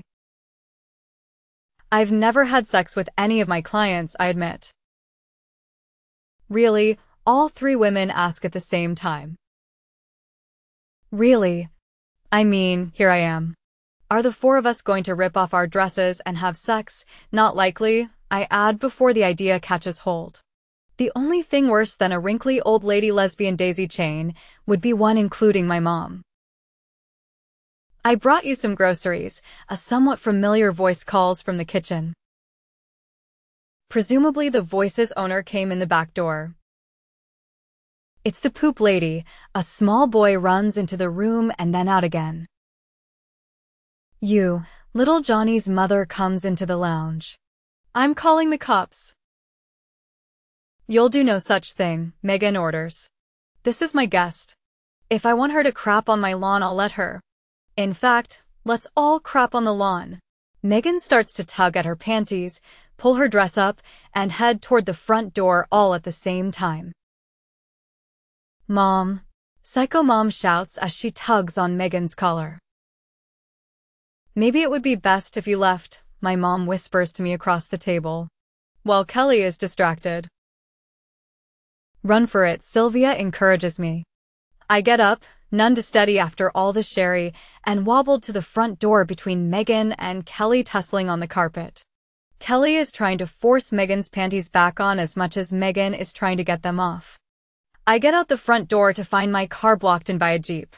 I've never had sex with any of my clients, I admit. Really? All 3 women ask at the same time. Really? I mean, here I am. Are the 4 of us going to rip off our dresses and have sex? Not likely, I add before the idea catches hold. The only thing worse than a wrinkly old lady lesbian daisy chain would be one including my mom. I brought you some groceries, a somewhat familiar voice calls from the kitchen. Presumably the voice's owner came in the back door. It's the poop lady. A small boy runs into the room and then out again. Little Johnny's mother comes into the lounge. I'm calling the cops. You'll do no such thing, Megan orders. This is my guest. If I want her to crap on my lawn, I'll let her. In fact, let's all crap on the lawn. Megan starts to tug at her panties, pull her dress up, and head toward the front door all at the same time. Mom! Psycho Mom shouts as she tugs on Megan's collar. Maybe it would be best if you left, my mom whispers to me across the table, while Kelly is distracted. Run for it, Sylvia encourages me. I get up, none too steady after all the sherry, and wobbled to the front door between Megan and Kelly tussling on the carpet. Kelly is trying to force Megan's panties back on as much as Megan is trying to get them off. I get out the front door to find my car blocked in by a Jeep.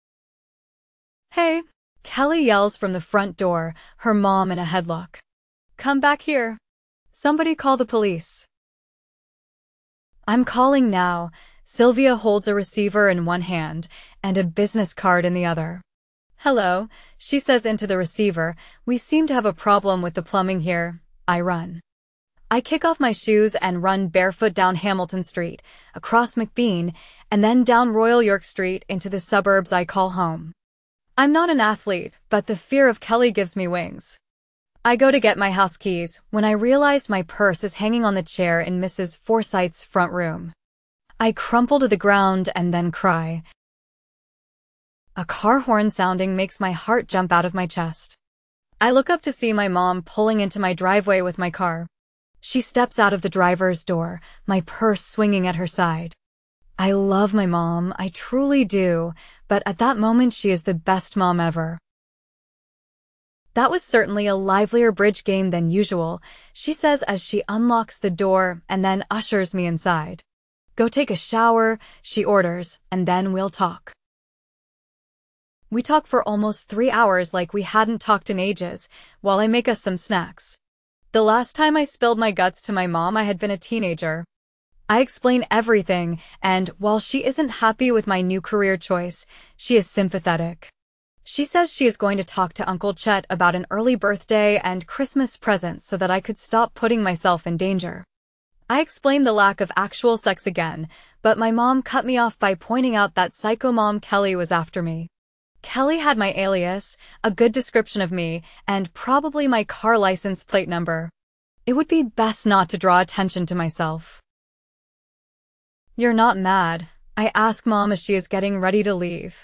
Hey, Kelly yells from the front door, her mom in a headlock. Come back here. Somebody call the police. I'm calling now. Sylvia holds a receiver in one hand and a business card in the other. Hello, she says into the receiver. We seem to have a problem with the plumbing here. I run. I kick off my shoes and run barefoot down Hamilton Street, across McBean, and then down Royal York Street into the suburbs I call home. I'm not an athlete, but the fear of Kelly gives me wings. I go to get my house keys when I realize my purse is hanging on the chair in Mrs. Forsythe's front room. I crumple to the ground and then cry. A car horn sounding makes my heart jump out of my chest. I look up to see my mom pulling into my driveway with my car. She steps out of the driver's door, my purse swinging at her side. I love my mom, I truly do, but at that moment she is the best mom ever. That was certainly a livelier bridge game than usual, she says as she unlocks the door and then ushers me inside. Go take a shower, she orders, and then we'll talk. We talk for almost 3 hours like we hadn't talked in ages, while I make us some snacks. The last time I spilled my guts to my mom, I had been a teenager. I explain everything, and while she isn't happy with my new career choice, she is sympathetic. She says she is going to talk to Uncle Chet about an early birthday and Christmas present so that I could stop putting myself in danger. I explained the lack of actual sex again, but my mom cut me off by pointing out that psycho mom Kelly was after me. Kelly had my alias, a good description of me, and probably my car license plate number. It would be best not to draw attention to myself. You're not mad, I ask Mom as she is getting ready to leave.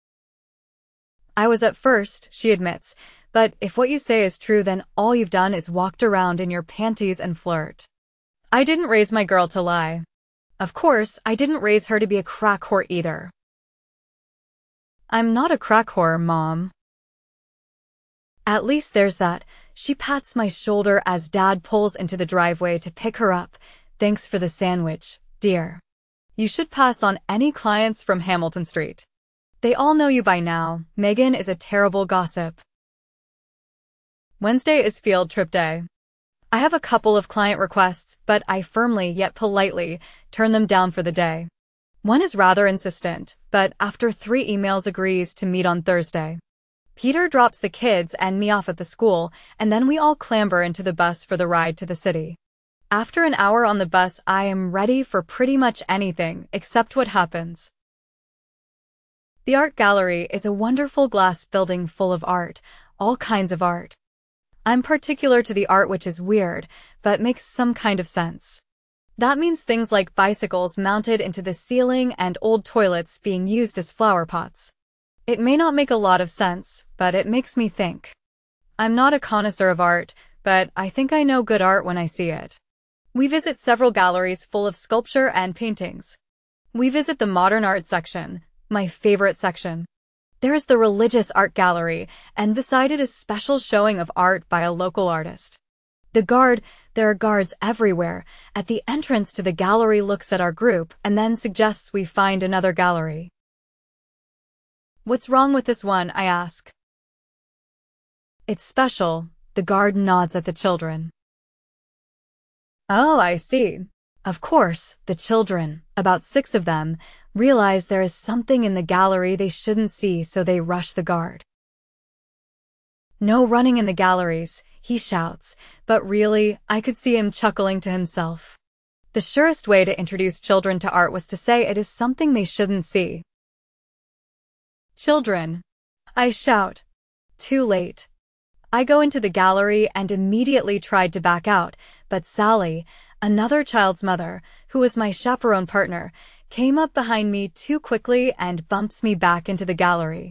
I was at first, she admits, but if what you say is true, then all you've done is walked around in your panties and flirt. I didn't raise my girl to lie. Of course, I didn't raise her to be a crack whore either. I'm not a crack whore, Mom. At least there's that. She pats my shoulder as Dad pulls into the driveway to pick her up. Thanks for the sandwich, dear. You should pass on any clients from Hamilton Street. They all know you by now. Megan is a terrible gossip. Wednesday is field trip day. I have a couple of client requests, but I firmly yet politely turn them down for the day. One is rather insistent, but after 3 emails agrees to meet on Thursday. Peter drops the kids and me off at the school, and then we all clamber into the bus for the ride to the city. After an hour on the bus, I am ready for pretty much anything except what happens. The art gallery is a wonderful glass building full of art, all kinds of art. I'm particular to the art which is weird, but makes some kind of sense. That means things like bicycles mounted into the ceiling and old toilets being used as flower pots. It may not make a lot of sense, but it makes me think. I'm not a connoisseur of art, but I think I know good art when I see it. We visit several galleries full of sculpture and paintings. We visit the modern art section, my favorite section. There is the religious art gallery, and beside it a special showing of art by a local artist. There are guards everywhere. At the entrance to the gallery looks at our group and then suggests we find another gallery. What's wrong with this one, I ask. It's special, the guard nods at the children. Oh, I see. Of course, the children, about 6 of them, realize there is something in the gallery they shouldn't see, so they rush the guard. No running in the galleries, he shouts, but really, I could see him chuckling to himself. The surest way to introduce children to art was to say it is something they shouldn't see. Children, I shout. Too late. I go into the gallery and immediately tried to back out, but Sally, another child's mother, who was my chaperone partner, came up behind me too quickly and bumps me back into the gallery.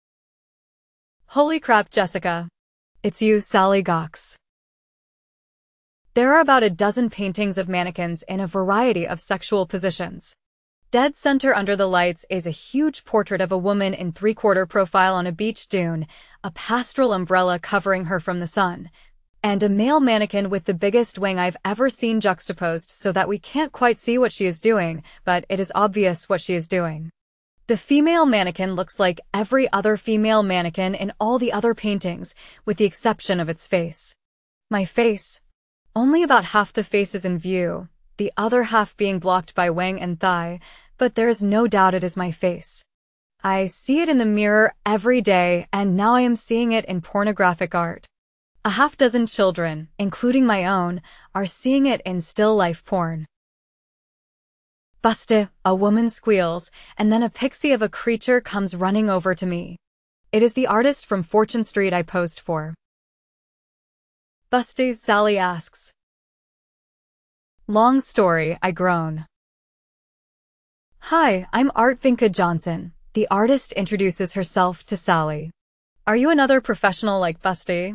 Holy crap, Jessica. It's you, Sally gawks. There are about a dozen paintings of mannequins in a variety of sexual positions. Dead center under the lights is a huge portrait of a woman in 3/4 profile on a beach dune, a pastoral umbrella covering her from the sun, and a male mannequin with the biggest wing I've ever seen juxtaposed so that we can't quite see what she is doing, but it is obvious what she is doing. The female mannequin looks like every other female mannequin in all the other paintings, with the exception of its face. My face. Only about half the face is in view, the other half being blocked by wing and thigh, but there is no doubt it is my face. I see it in the mirror every day, and now I am seeing it in pornographic art. A half-dozen children, including my own, are seeing it in still-life porn. Buste, a woman squeals, and then a pixie of a creature comes running over to me. It is the artist from Fortune Street I posed for. Buste, Sally asks. Long story, I groan. Hi, I'm Art Vinka Johnson. The artist introduces herself to Sally. Are you another professional like Buste?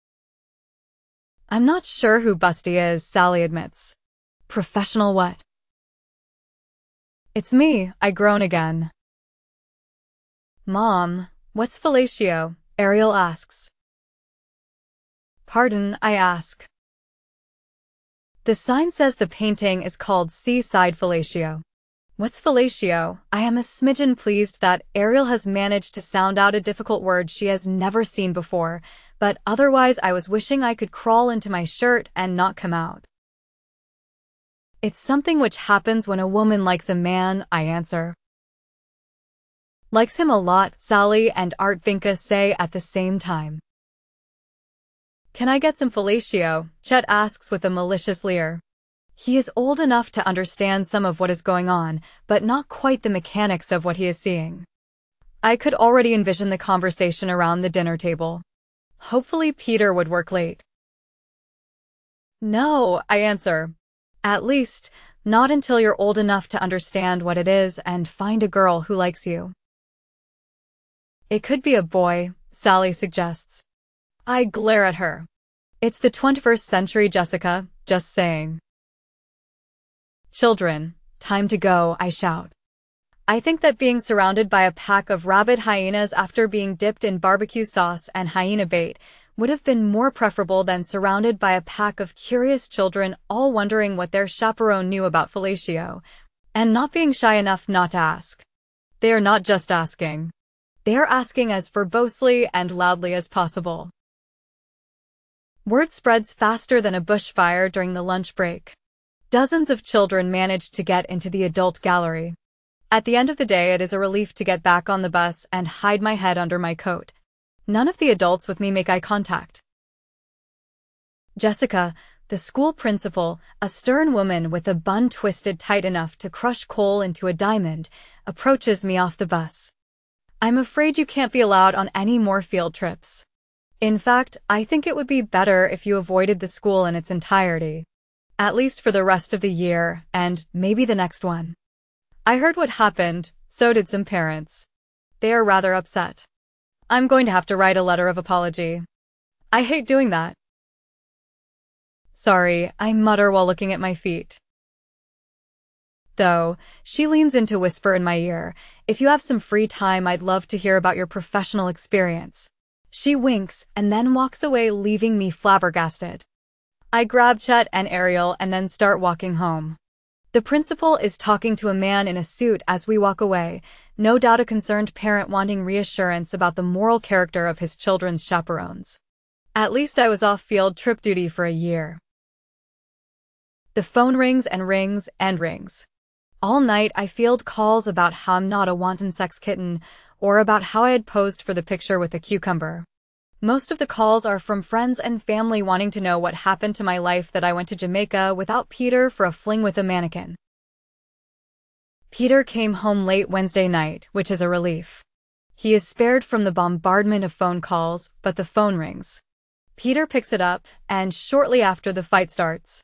I'm not sure who Buste is, Sally admits. Professional what? It's me, I groan again. Mom, what's fellatio? Ariel asks. Pardon, I ask. The sign says the painting is called Seaside Fellatio. What's fellatio? I am a smidgen pleased that Ariel has managed to sound out a difficult word she has never seen before, but otherwise I was wishing I could crawl into my shirt and not come out. It's something which happens when a woman likes a man, I answer. Likes him a lot, Sally and Art Vinka say at the same time. Can I get some fellatio? Chet asks with a malicious leer. He is old enough to understand some of what is going on, but not quite the mechanics of what he is seeing. I could already envision the conversation around the dinner table. Hopefully Peter would work late. No, I answer. At least, not until you're old enough to understand what it is and find a girl who likes you. It could be a boy, Sally suggests. I glare at her. It's the 21st century, Jessica, just saying. Children, time to go, I shout. I think that being surrounded by a pack of rabid hyenas after being dipped in barbecue sauce and hyena bait would have been more preferable than surrounded by a pack of curious children all wondering what their chaperone knew about fellatio, and not being shy enough not to ask. They are not just asking. They are asking as verbosely and loudly as possible. Word spreads faster than a bushfire during the lunch break. Dozens of children manage to get into the adult gallery. At the end of the day, it is a relief to get back on the bus and hide my head under my coat. None of the adults with me make eye contact. Jessica, the school principal, a stern woman with a bun twisted tight enough to crush coal into a diamond, approaches me off the bus. I'm afraid you can't be allowed on any more field trips. In fact, I think it would be better if you avoided the school in its entirety. At least for the rest of the year, and maybe the next one. I heard what happened, so did some parents. They are rather upset. I'm going to have to write a letter of apology. I hate doing that. Sorry, I mutter while looking at my feet. Though, she leans in to whisper in my ear, if you have some free time, I'd love to hear about your professional experience. She winks and then walks away, leaving me flabbergasted. I grab Chet and Ariel and then start walking home. The principal is talking to a man in a suit as we walk away, no doubt a concerned parent wanting reassurance about the moral character of his children's chaperones. At least I was off field trip duty for a year. The phone rings and rings and rings. All night I field calls about how I'm not a wanton sex kitten, or about how I had posed for the picture with a cucumber. Most of the calls are from friends and family wanting to know what happened to my life that I went to Jamaica without Peter for a fling with a mannequin. Peter came home late Wednesday night, which is a relief. He is spared from the bombardment of phone calls, but the phone rings. Peter picks it up, and shortly after the fight starts.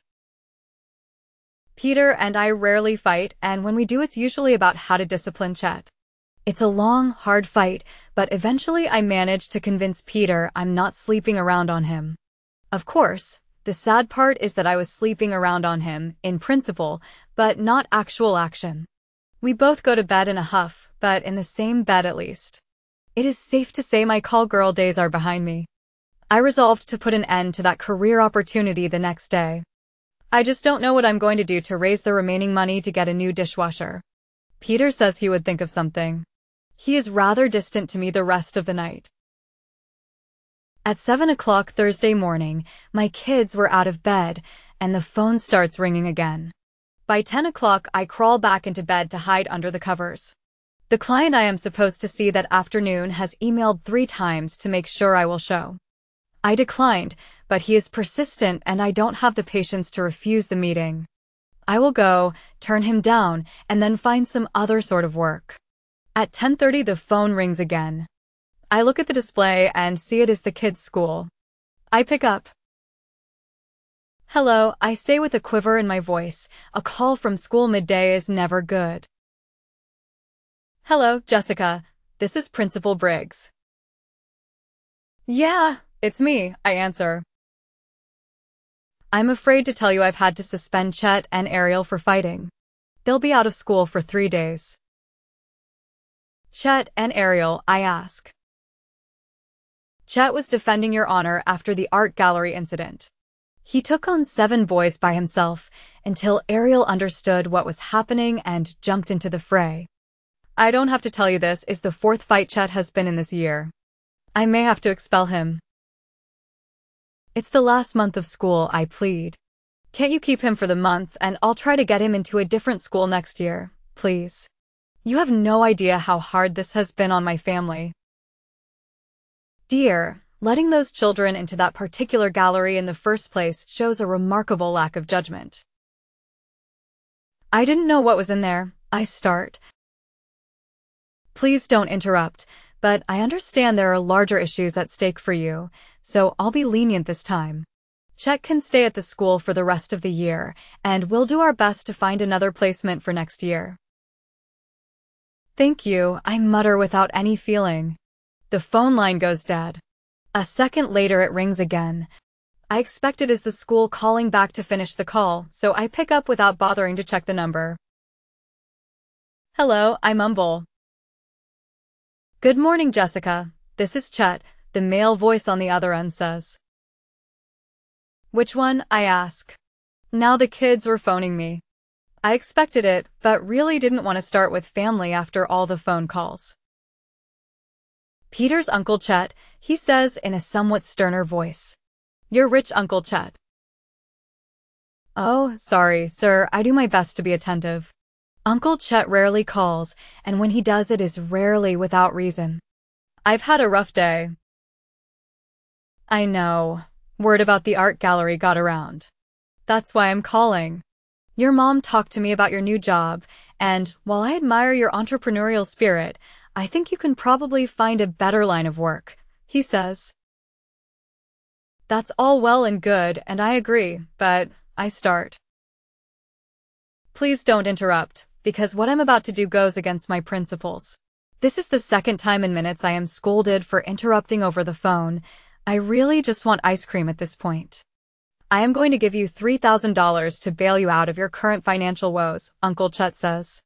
Peter and I rarely fight, and when we do, it's usually about how to discipline Chet. It's a long, hard fight, but eventually I manage to convince Peter I'm not sleeping around on him. Of course, the sad part is that I was sleeping around on him, in principle, but not actual action. We both go to bed in a huff, but in the same bed at least. It is safe to say my call girl days are behind me. I resolved to put an end to that career opportunity the next day. I just don't know what I'm going to do to raise the remaining money to get a new dishwasher. Peter says he would think of something. He is rather distant to me the rest of the night. At 7 o'clock Thursday morning, my kids were out of bed, and the phone starts ringing again. By 10 o'clock, I crawl back into bed to hide under the covers. The client I am supposed to see that afternoon has emailed 3 times to make sure I will show. I declined, but he is persistent and I don't have the patience to refuse the meeting. I will go, turn him down, and then find some other sort of work. At 10:30 the phone rings again. I look at the display and see it is the kids' school. I pick up. Hello, I say with a quiver in my voice. A call from school midday is never good. Hello, Jessica. This is Principal Briggs. Yeah, it's me, I answer. I'm afraid to tell you I've had to suspend Chet and Ariel for fighting. They'll be out of school for 3 days. Chet and Ariel, I ask. Chet was defending your honor after the art gallery incident. He took on 7 boys by himself until Ariel understood what was happening and jumped into the fray. I don't have to tell you this is the 4th fight Chet has been in this year. I may have to expel him. It's the last month of school, I plead. Can't you keep him for the month and I'll try to get him into a different school next year, please? You have no idea how hard this has been on my family. Dear, letting those children into that particular gallery in the first place shows a remarkable lack of judgment. I didn't know what was in there, I start. Please don't interrupt, but I understand there are larger issues at stake for you, so I'll be lenient this time. Chet can stay at the school for the rest of the year, and we'll do our best to find another placement for next year. Thank you, I mutter without any feeling. The phone line goes dead. A second later it rings again. I expect it is the school calling back to finish the call, so I pick up without bothering to check the number. Hello, I mumble. Good morning, Jessica. This is Chet, the male voice on the other end says. Which one? I ask. Now the kids were phoning me. I expected it, but really didn't want to start with family after all the phone calls. Peter's Uncle Chet, he says in a somewhat sterner voice. You're rich, Uncle Chet. Oh, sorry, sir, I do my best to be attentive. Uncle Chet rarely calls, and when he does it is rarely without reason. I've had a rough day. I know. Word about the art gallery got around. That's why I'm calling. Your mom talked to me about your new job, and while I admire your entrepreneurial spirit, I think you can probably find a better line of work, he says. That's all well and good, and I agree, but I start. Please don't interrupt, because what I'm about to do goes against my principles. This is the second time in minutes I am scolded for interrupting over the phone. I really just want ice cream at this point. I am going to give you $3,000 to bail you out of your current financial woes, Uncle Chet says.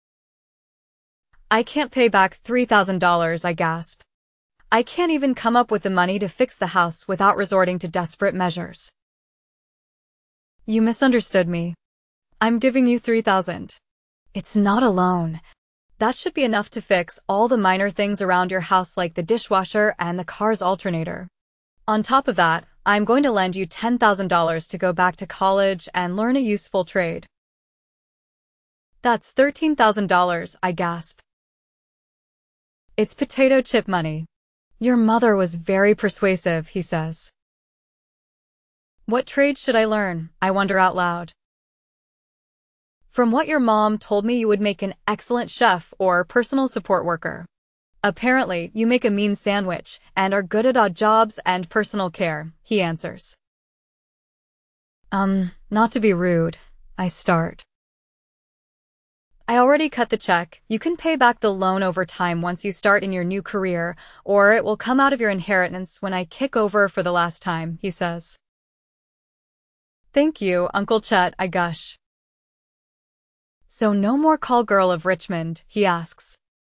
I can't pay back $3,000, I gasp. I can't even come up with the money to fix the house without resorting to desperate measures. You misunderstood me. I'm giving you $3,000. It's not a loan. That should be enough to fix all the minor things around your house like the dishwasher and the car's alternator. On top of that, I'm going to lend you $10,000 to go back to college and learn a useful trade. That's $13,000, I gasp. It's potato chip money. Your mother was very persuasive, he says. What trade should I learn? I wonder out loud. From what your mom told me, you would make an excellent chef or personal support worker. Apparently, you make a mean sandwich and are good at odd jobs and personal care, he answers. Not to be rude, I start. I already cut the check. You can pay back the loan over time once you start in your new career, or it will come out of your inheritance when I kick over for the last time, he says. Thank you, Uncle Chet, I gush. So no more call girl of Richmond, he asks.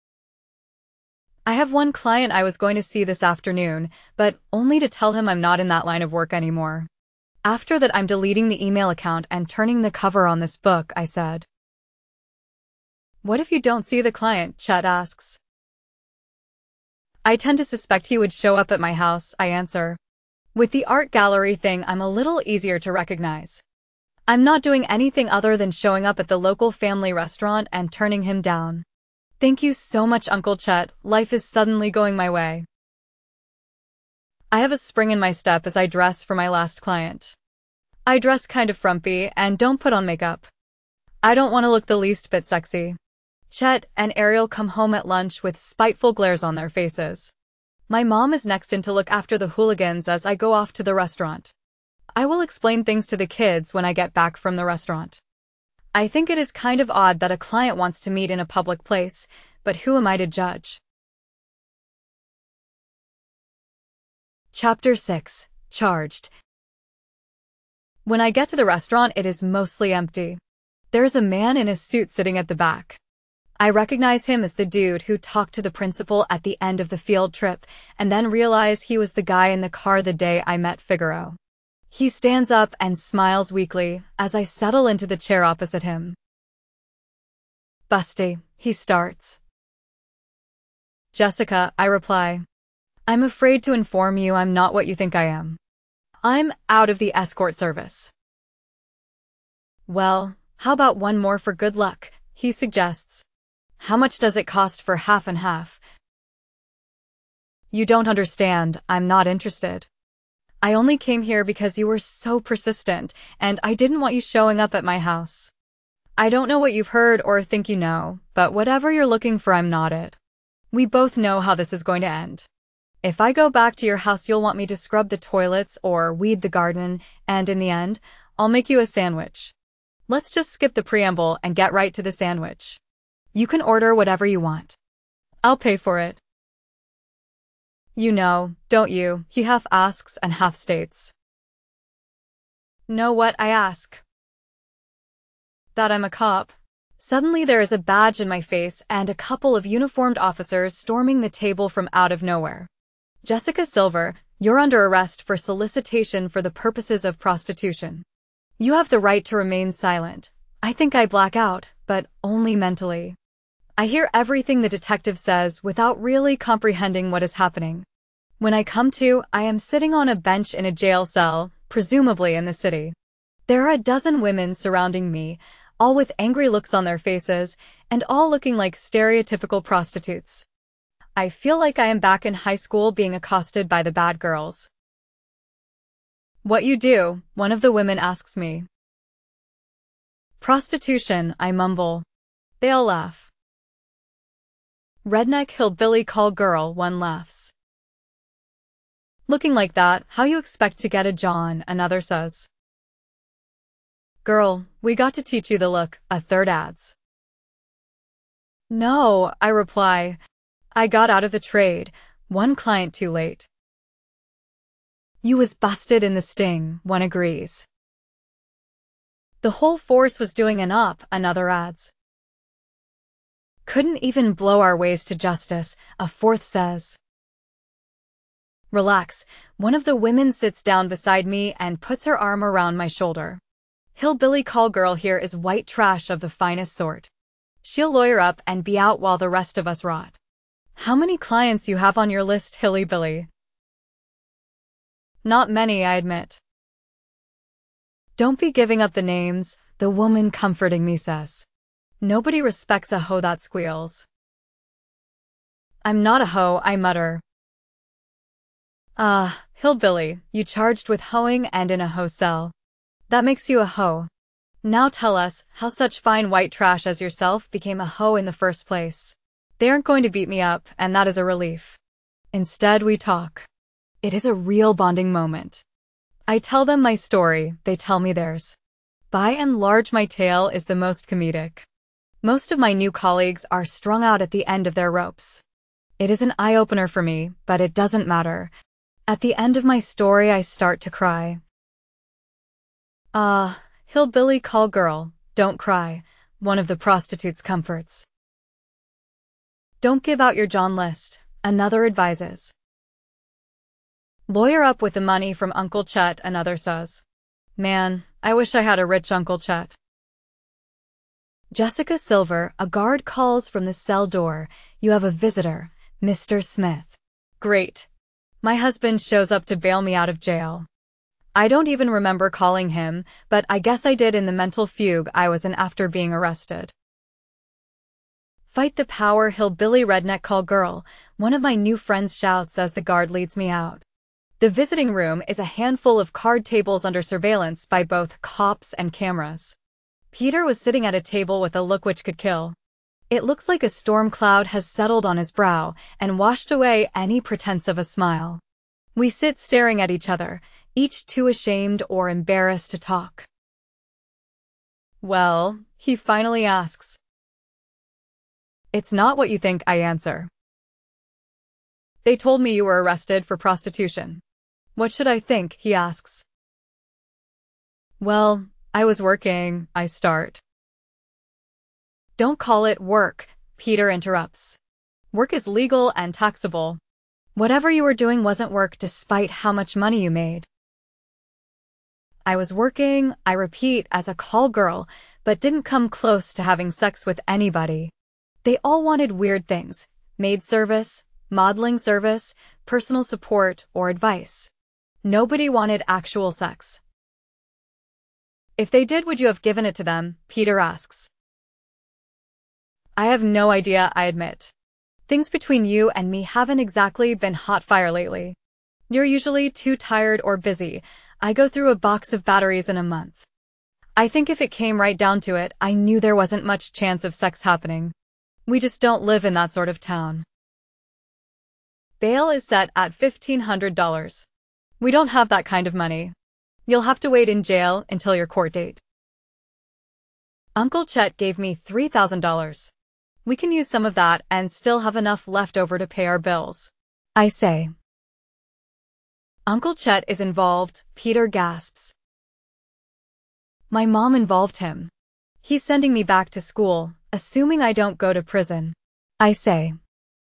I have one client I was going to see this afternoon, but only to tell him I'm not in that line of work anymore. After that, I'm deleting the email account and turning the cover on this book, I said. What if you don't see the client? Chet asks. I tend to suspect he would show up at my house, I answer. With the art gallery thing, I'm a little easier to recognize. I'm not doing anything other than showing up at the local family restaurant and turning him down. Thank you so much, Uncle Chet. Life is suddenly going my way. I have a spring in my step as I dress for my last client. I dress kind of frumpy and don't put on makeup. I don't want to look the least bit sexy. Chet and Ariel come home at lunch with spiteful glares on their faces. My mom is next in to look after the hooligans as I go off to the restaurant. I will explain things to the kids when I get back from the restaurant. I think it is kind of odd that a client wants to meet in a public place, but who am I to judge? Chapter 6. Charged. When I get to the restaurant, it is mostly empty. There is a man in a suit sitting at the back. I recognize him as the dude who talked to the principal at the end of the field trip, and then realize he was the guy in the car the day I met Figaro. He stands up and smiles weakly as I settle into the chair opposite him. Busty, he starts. Jessica, I reply. I'm afraid to inform you I'm not what you think I am. I'm out of the escort service. Well, how about one more for good luck, he suggests. How much does it cost for half and half? You don't understand, I'm not interested. I only came here because you were so persistent, and I didn't want you showing up at my house. I don't know what you've heard or think you know, but whatever you're looking for, I'm not it. We both know how this is going to end. If I go back to your house, you'll want me to scrub the toilets or weed the garden, and in the end, I'll make you a sandwich. Let's just skip the preamble and get right to the sandwich. You can order whatever you want. I'll pay for it. You know, don't you? He half asks and half states. Know what? I ask. That I'm a cop. Suddenly there is a badge in my face and a couple of uniformed officers storming the table from out of nowhere. Jessica Silver, you're under arrest for solicitation for the purposes of prostitution. You have the right to remain silent. I think I black out, but only mentally. I hear everything the detective says without really comprehending what is happening. When I come to, I am sitting on a bench in a jail cell, presumably in the city. There are a dozen women surrounding me, all with angry looks on their faces, and all looking like stereotypical prostitutes. I feel like I am back in high school being accosted by the bad girls. "What you do?" one of the women asks me. "Prostitution," I mumble. They all laugh. "Redneck hillbilly call girl," one laughs. "Looking like that, how you expect to get a John," another says. "Girl, we got to teach you the look," a third adds. "No," I reply. "I got out of the trade, one client too late." "You was busted in the sting," one agrees. "The whole force was doing an up," another adds. "Couldn't even blow our ways to justice," a fourth says. "Relax," one of the women sits down beside me and puts her arm around my shoulder. "Hillbilly call girl here is white trash of the finest sort. She'll lawyer up and be out while the rest of us rot. How many clients you have on your list, Hilly Billy?" "Not many," I admit. "Don't be giving up the names," the woman comforting me says. "Nobody respects a hoe that squeals." "I'm not a hoe," I mutter. Hillbilly, you charged with hoeing and in a hoe cell. That makes you a hoe. Now tell us how such fine white trash as yourself became a hoe in the first place. They aren't going to beat me up, and that is a relief. Instead, we talk. It is a real bonding moment. I tell them my story, they tell me theirs. By and large, my tale is the most comedic. Most of my new colleagues are strung out at the end of their ropes. It is an eye-opener for me, but it doesn't matter. At the end of my story, I start to cry. Hillbilly call girl, don't cry," one of the prostitutes comforts. "Don't give out your John list," another advises. "Lawyer up with the money from Uncle Chet," another says. Man, I wish I had a rich Uncle Chet. Jessica Silver, a guard calls from the cell door. "You have a visitor, Mr. Smith." Great. My husband shows up to bail me out of jail. I don't even remember calling him, but I guess I did in the mental fugue I was in after being arrested. "Fight the power, hillbilly redneck call girl," one of my new friends shouts as the guard leads me out. The visiting room is a handful of card tables under surveillance by both cops and cameras. Peter was sitting at a table with a look which could kill. It looks like a storm cloud has settled on his brow and washed away any pretense of a smile. We sit staring at each other, each too ashamed or embarrassed to talk. "Well," he finally asks. "It's not what you think," I answer. "They told me you were arrested for prostitution." "What should I think?" he asks. "Well, I was working," I start. "Don't call it work," Peter interrupts. "Work is legal and taxable. Whatever you were doing wasn't work despite how much money you made." "I was working," I repeat as a call girl, but didn't come close to having sex with anybody. They all wanted weird things: maid service, modeling service, personal support, or advice. Nobody wanted actual sex. "If they did, would you have given it to them?" Peter asks. "I have no idea," I admit. "Things between you and me haven't exactly been hot fire lately. You're usually too tired or busy. I go through a box of batteries in a month. I think if it came right down to it, I knew there wasn't much chance of sex happening. We just don't live in that sort of town." Bail is set at $1,500. "We don't have that kind of money. You'll have to wait in jail until your court date." "Uncle Chet gave me $3,000. We can use some of that and still have enough left over to pay our bills," I say. "Uncle Chet is involved," Peter gasps. "My mom involved him. He's sending me back to school, assuming I don't go to prison," I say.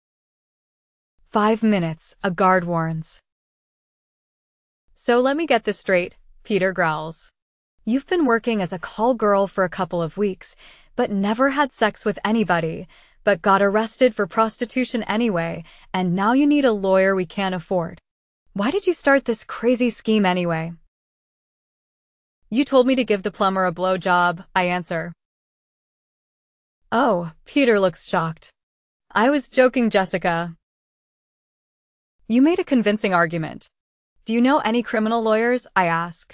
5 minutes, a guard warns. "So let me get this straight," Peter growls. You've been working as a call girl for a couple of weeks, but never had sex with anybody, but got arrested for prostitution anyway, and now you need a lawyer we can't afford. Why did you start this crazy scheme anyway? You told me to give the plumber a blowjob, I answer. Oh, Peter looks shocked. I was joking, Jessica. You made a convincing argument. Do you know any criminal lawyers? I ask.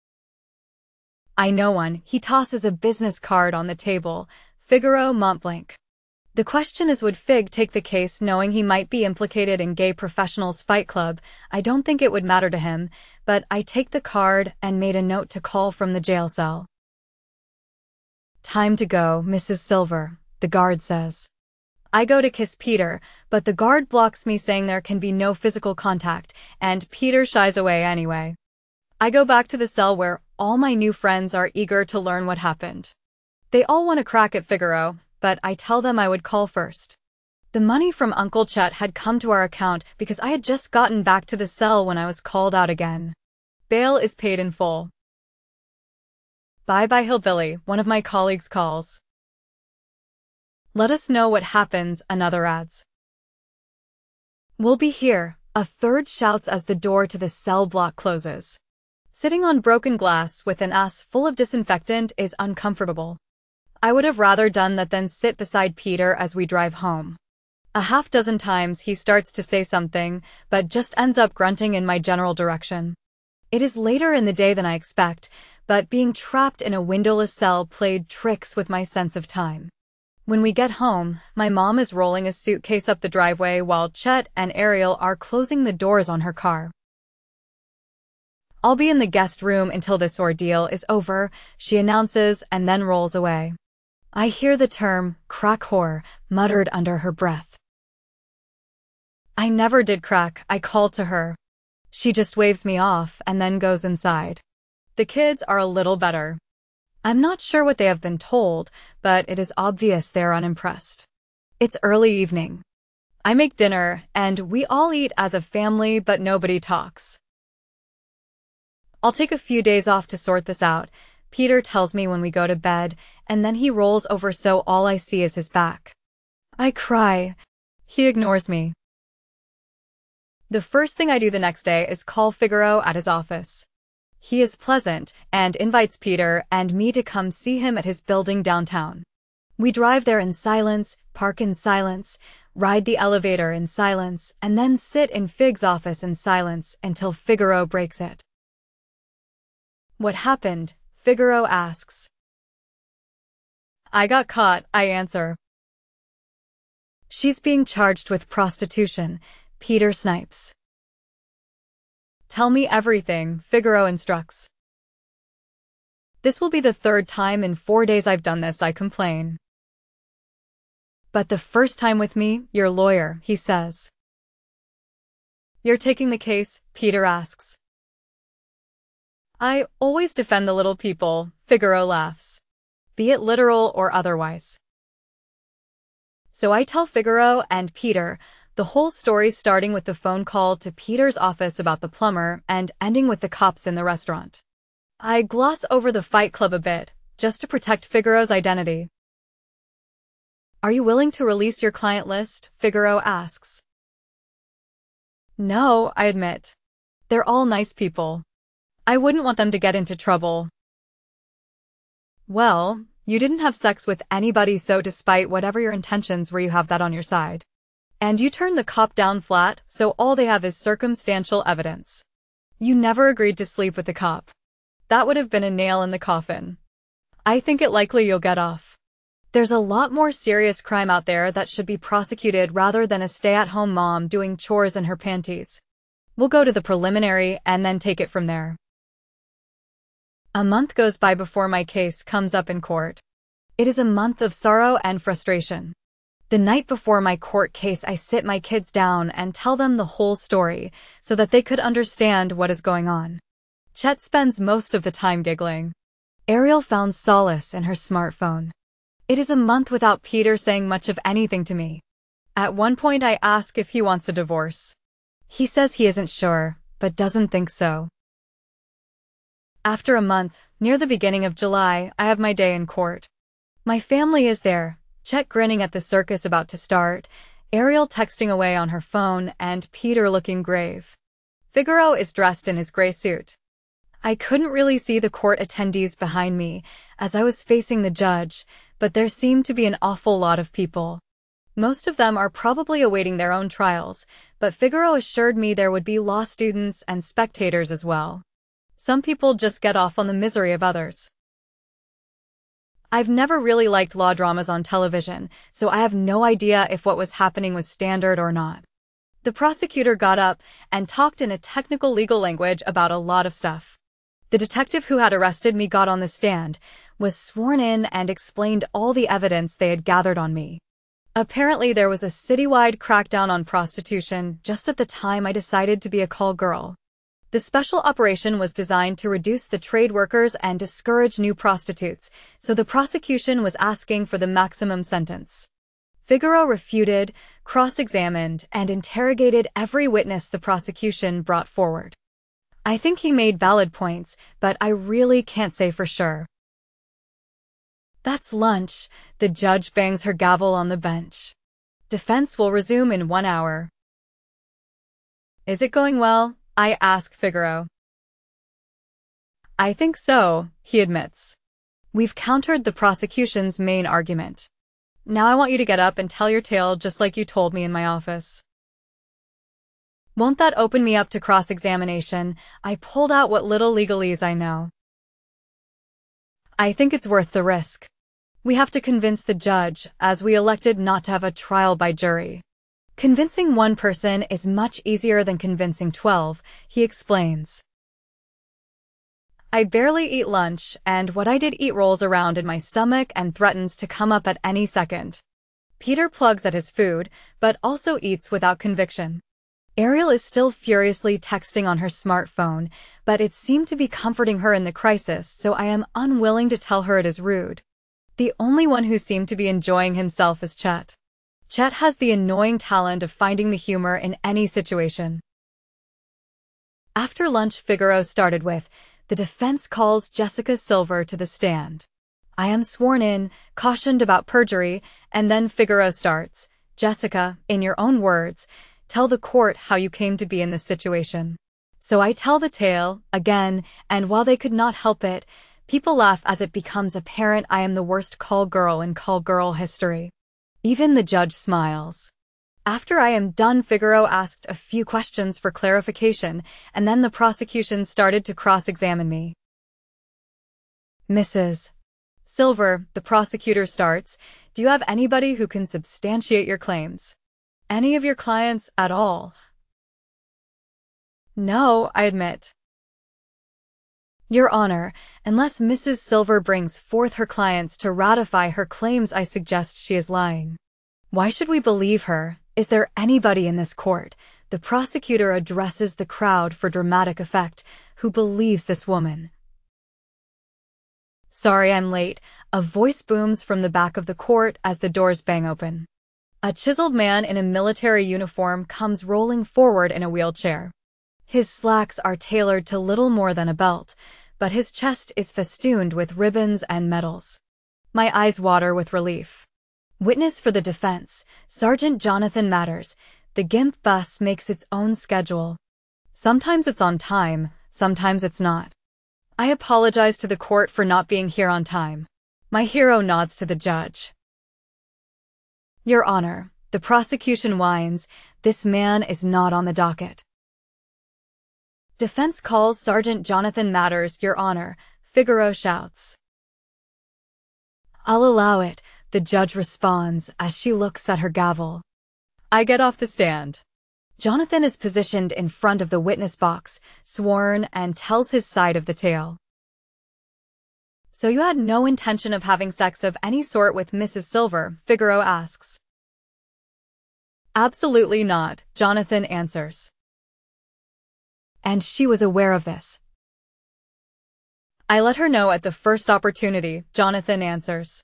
I know one. He tosses a business card on the table. Figaro Montblanc. The question is, would Fig take the case knowing he might be implicated in Gay Professionals Fight Club? I don't think it would matter to him, but I take the card and made a note to call from the jail cell. Time to go, Mrs. Silver, the guard says. I go to kiss Peter, but the guard blocks me, saying there can be no physical contact, and Peter shies away anyway. I go back to the cell where all my new friends are eager to learn what happened. They all want a crack at Figaro, but I tell them I would call first. The money from Uncle Chet had come to our account because I had just gotten back to the cell when I was called out again. Bail is paid in full. Bye-bye, Hillbilly, one of my colleagues calls. Let us know what happens, another adds. We'll be here, a third shouts as the door to the cell block closes. Sitting on broken glass with an ass full of disinfectant is uncomfortable. I would have rather done that than sit beside Peter as we drive home. A half dozen times he starts to say something, but just ends up grunting in my general direction. It is later in the day than I expect, but being trapped in a windowless cell played tricks with my sense of time. When we get home, my mom is rolling a suitcase up the driveway while Chet and Ariel are closing the doors on her car. I'll be in the guest room until this ordeal is over, she announces and then rolls away. I hear the term, crack whore, muttered under her breath. I never did crack, I call to her. She just waves me off and then goes inside. The kids are a little better. I'm not sure what they have been told, but it is obvious they're unimpressed. It's early evening. I make dinner, and we all eat as a family, but nobody talks. I'll take a few days off to sort this out, Peter tells me when we go to bed, and then he rolls over so all I see is his back. I cry. He ignores me. The first thing I do the next day is call Figaro at his office. He is pleasant and invites Peter and me to come see him at his building downtown. We drive there in silence, park in silence, ride the elevator in silence, and then sit in Fig's office in silence until Figaro breaks it. What happened? Figaro asks. I got caught, I answer. She's being charged with prostitution, Peter snipes. Tell me everything, Figaro instructs. This will be the third time in 4 days I've done this, I complain. But the first time with me, your lawyer, he says. You're taking the case, Peter asks. I always defend the little people, Figaro laughs. Be it literal or otherwise. So I tell Figaro and Peter the whole story, starting with the phone call to Peter's office about the plumber and ending with the cops in the restaurant. I gloss over the Fight Club a bit, just to protect Figaro's identity. Are you willing to release your client list? Figaro asks. No, I admit. They're all nice people. I wouldn't want them to get into trouble. Well, you didn't have sex with anybody, so despite whatever your intentions were, you have that on your side. And you turned the cop down flat, so all they have is circumstantial evidence. You never agreed to sleep with the cop. That would have been a nail in the coffin. I think it likely you'll get off. There's a lot more serious crime out there that should be prosecuted rather than a stay-at-home mom doing chores in her panties. We'll go to the preliminary and then take it from there. A month goes by before my case comes up in court. It is a month of sorrow and frustration. The night before my court case, I sit my kids down and tell them the whole story so that they could understand what is going on. Chet spends most of the time giggling. Ariel found solace in her smartphone. It is a month without Peter saying much of anything to me. At one point I ask if he wants a divorce. He says he isn't sure, but doesn't think so. After a month, near the beginning of July, I have my day in court. My family is there, Chet grinning at the circus about to start, Ariel texting away on her phone, and Peter looking grave. Figaro is dressed in his gray suit. I couldn't really see the court attendees behind me, as I was facing the judge, but there seemed to be an awful lot of people. Most of them are probably awaiting their own trials, but Figaro assured me there would be law students and spectators as well. Some people just get off on the misery of others. I've never really liked law dramas on television, so I have no idea if what was happening was standard or not. The prosecutor got up and talked in a technical legal language about a lot of stuff. The detective who had arrested me got on the stand, was sworn in, and explained all the evidence they had gathered on me. Apparently there was a citywide crackdown on prostitution just at the time I decided to be a call girl. The special operation was designed to reduce the trade workers and discourage new prostitutes, so the prosecution was asking for the maximum sentence. Figaro refuted, cross-examined, and interrogated every witness the prosecution brought forward. I think he made valid points, but I really can't say for sure. That's lunch. The judge bangs her gavel on the bench. Defense will resume in 1 hour. Is it going well? I ask Figaro. I think so, he admits. We've countered the prosecution's main argument. Now I want you to get up and tell your tale just like you told me in my office. Won't that open me up to cross-examination? I pulled out what little legalese I know. I think it's worth the risk. We have to convince the judge, as we elected not to have a trial by jury. Convincing one person is much easier than convincing 12, he explains. I barely eat lunch, and what I did eat rolls around in my stomach and threatens to come up at any second. Peter plugs at his food, but also eats without conviction. Ariel is still furiously texting on her smartphone, but it seemed to be comforting her in the crisis, so I am unwilling to tell her it is rude. The only one who seemed to be enjoying himself is Chet. Chet has the annoying talent of finding the humor in any situation. After lunch, Figaro started with, the defense calls Jessica Silver to the stand. I am sworn in, cautioned about perjury, and then Figaro starts, Jessica, in your own words, tell the court how you came to be in this situation. So I tell the tale, again, and while they could not help it, people laugh as it becomes apparent I am the worst call girl in call girl history. Even the judge smiles. After I am done, Figaro asked a few questions for clarification, and then the prosecution started to cross-examine me. Mrs. Silver, the prosecutor starts, do you have anybody who can substantiate your claims? Any of your clients at all? No, I admit. Your Honor, unless Mrs. Silver brings forth her clients to ratify her claims, I suggest she is lying. Why should we believe her? Is there anybody in this court, the prosecutor addresses the crowd for dramatic effect, who believes this woman? Sorry I'm late, a voice booms from the back of the court as the doors bang open. A chiseled man in a military uniform comes rolling forward in a wheelchair. His slacks are tailored to little more than a belt, but his chest is festooned with ribbons and medals. My eyes water with relief. Witness for the defense, Sergeant Jonathan Matters. The GIMP bus makes its own schedule. Sometimes it's on time, sometimes it's not. I apologize to the court for not being here on time. My hero nods to the judge. Your Honor, the prosecution whines, this man is not on the docket. Defense calls Sergeant Jonathan Matters, Your Honor, Figaro shouts. I'll allow it, the judge responds as she looks at her gavel. I get off the stand. Jonathan is positioned in front of the witness box, sworn, and tells his side of the tale. So you had no intention of having sex of any sort with Mrs. Silver? Figaro asks. Absolutely not, Jonathan answers. And she was aware of this? I let her know at the first opportunity, Jonathan answers.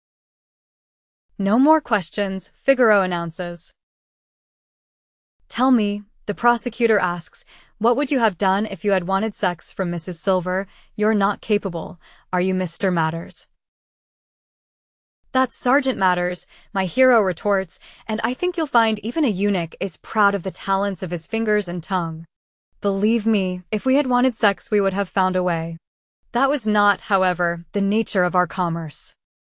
No more questions, Figaro announces. Tell me, the prosecutor asks, What would you have done if you had wanted sex from Mrs. Silver? You're not capable, are you, Mr. Matters? That's Sergeant Matters, my hero retorts, and I think you'll find even a eunuch is proud of the talents of his fingers and tongue. Believe me, if we had wanted sex we would have found a way. That was not, however, the nature of our commerce.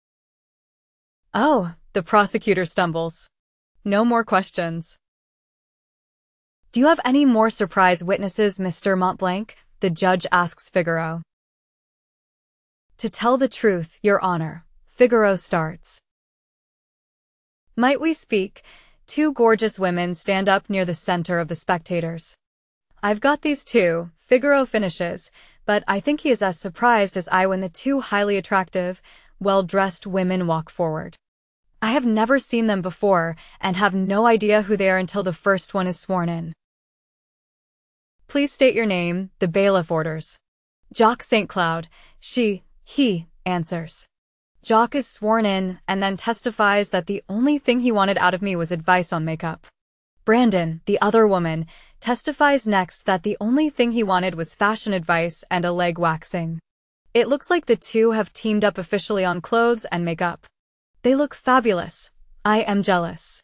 Oh, the prosecutor stumbles. No more questions. Do you have any more surprise witnesses, Mr. Montblanc? The judge asks Figaro. To tell the truth, Your Honor, Figaro starts. Might we speak? Two gorgeous women stand up near the center of the spectators. I've got these two, Figaro finishes, but I think he is as surprised as I when the two highly attractive, well-dressed women walk forward. I have never seen them before and have no idea who they are until the first one is sworn in. Please state your name, the bailiff orders. Jacques St. Cloud, he answers. Jacques is sworn in and then testifies that the only thing he wanted out of me was advice on makeup. Brandon, the other woman, testifies next that the only thing he wanted was fashion advice and a leg waxing. It looks like the two have teamed up officially on clothes and makeup. They look fabulous. I am jealous.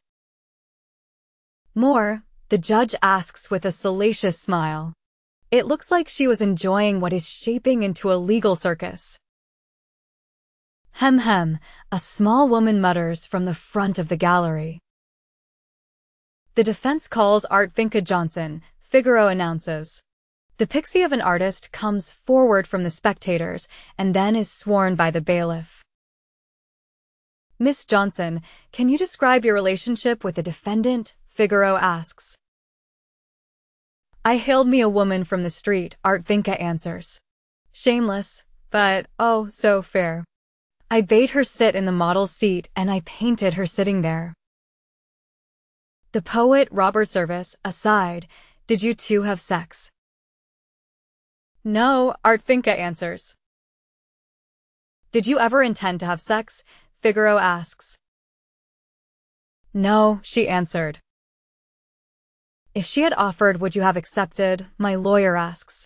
More, the judge asks with a salacious smile. It looks like she was enjoying what is shaping into a legal circus. Hem, a small woman mutters from the front of the gallery. The defense calls Art Vinca Johnson, Figaro announces. The pixie of an artist comes forward from the spectators and then is sworn by the bailiff. Miss Johnson, can you describe your relationship with the defendant? Figaro asks. I hailed me a woman from the street, Art Vinca answers. Shameless, but oh, so fair. I bade her sit in the model's seat and I painted her sitting there. The poet Robert Service, aside, did you two have sex? No, Art Vinca answers. Did you ever intend to have sex? Figaro asks. No, she answered. If she had offered, would you have accepted? My lawyer asks.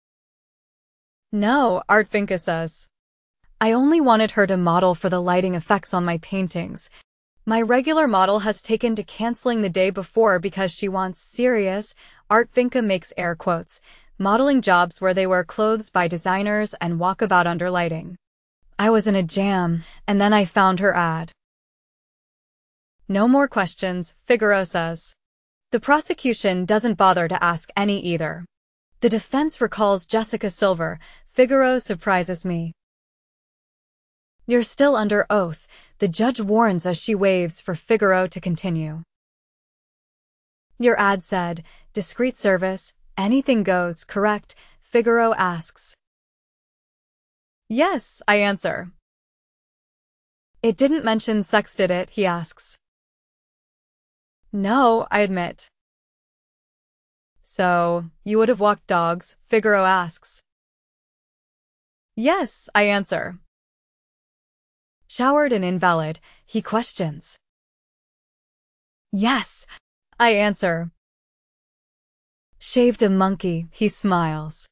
No, Art Vinca says. I only wanted her to model for the lighting effects on my paintings. My regular model has taken to canceling the day before because she wants serious, Art Vinca makes air quotes, modeling jobs where they wear clothes by designers and walk about under lighting. I was in a jam, and then I found her ad. No more questions, Figaro says. The prosecution doesn't bother to ask any either. The defense recalls Jessica Silver. Figaro surprises me. You're still under oath, the judge warns as she waves for Figaro to continue. Your ad said, discreet service, anything goes, correct? Figaro asks. Yes, I answer. It didn't mention sex, did it? He asks. No, I admit. So, you would have walked dogs? Figaro asks. Yes, I answer. Showered and invalid, he questions. Yes, I answer. Shaved a monkey, he smiles.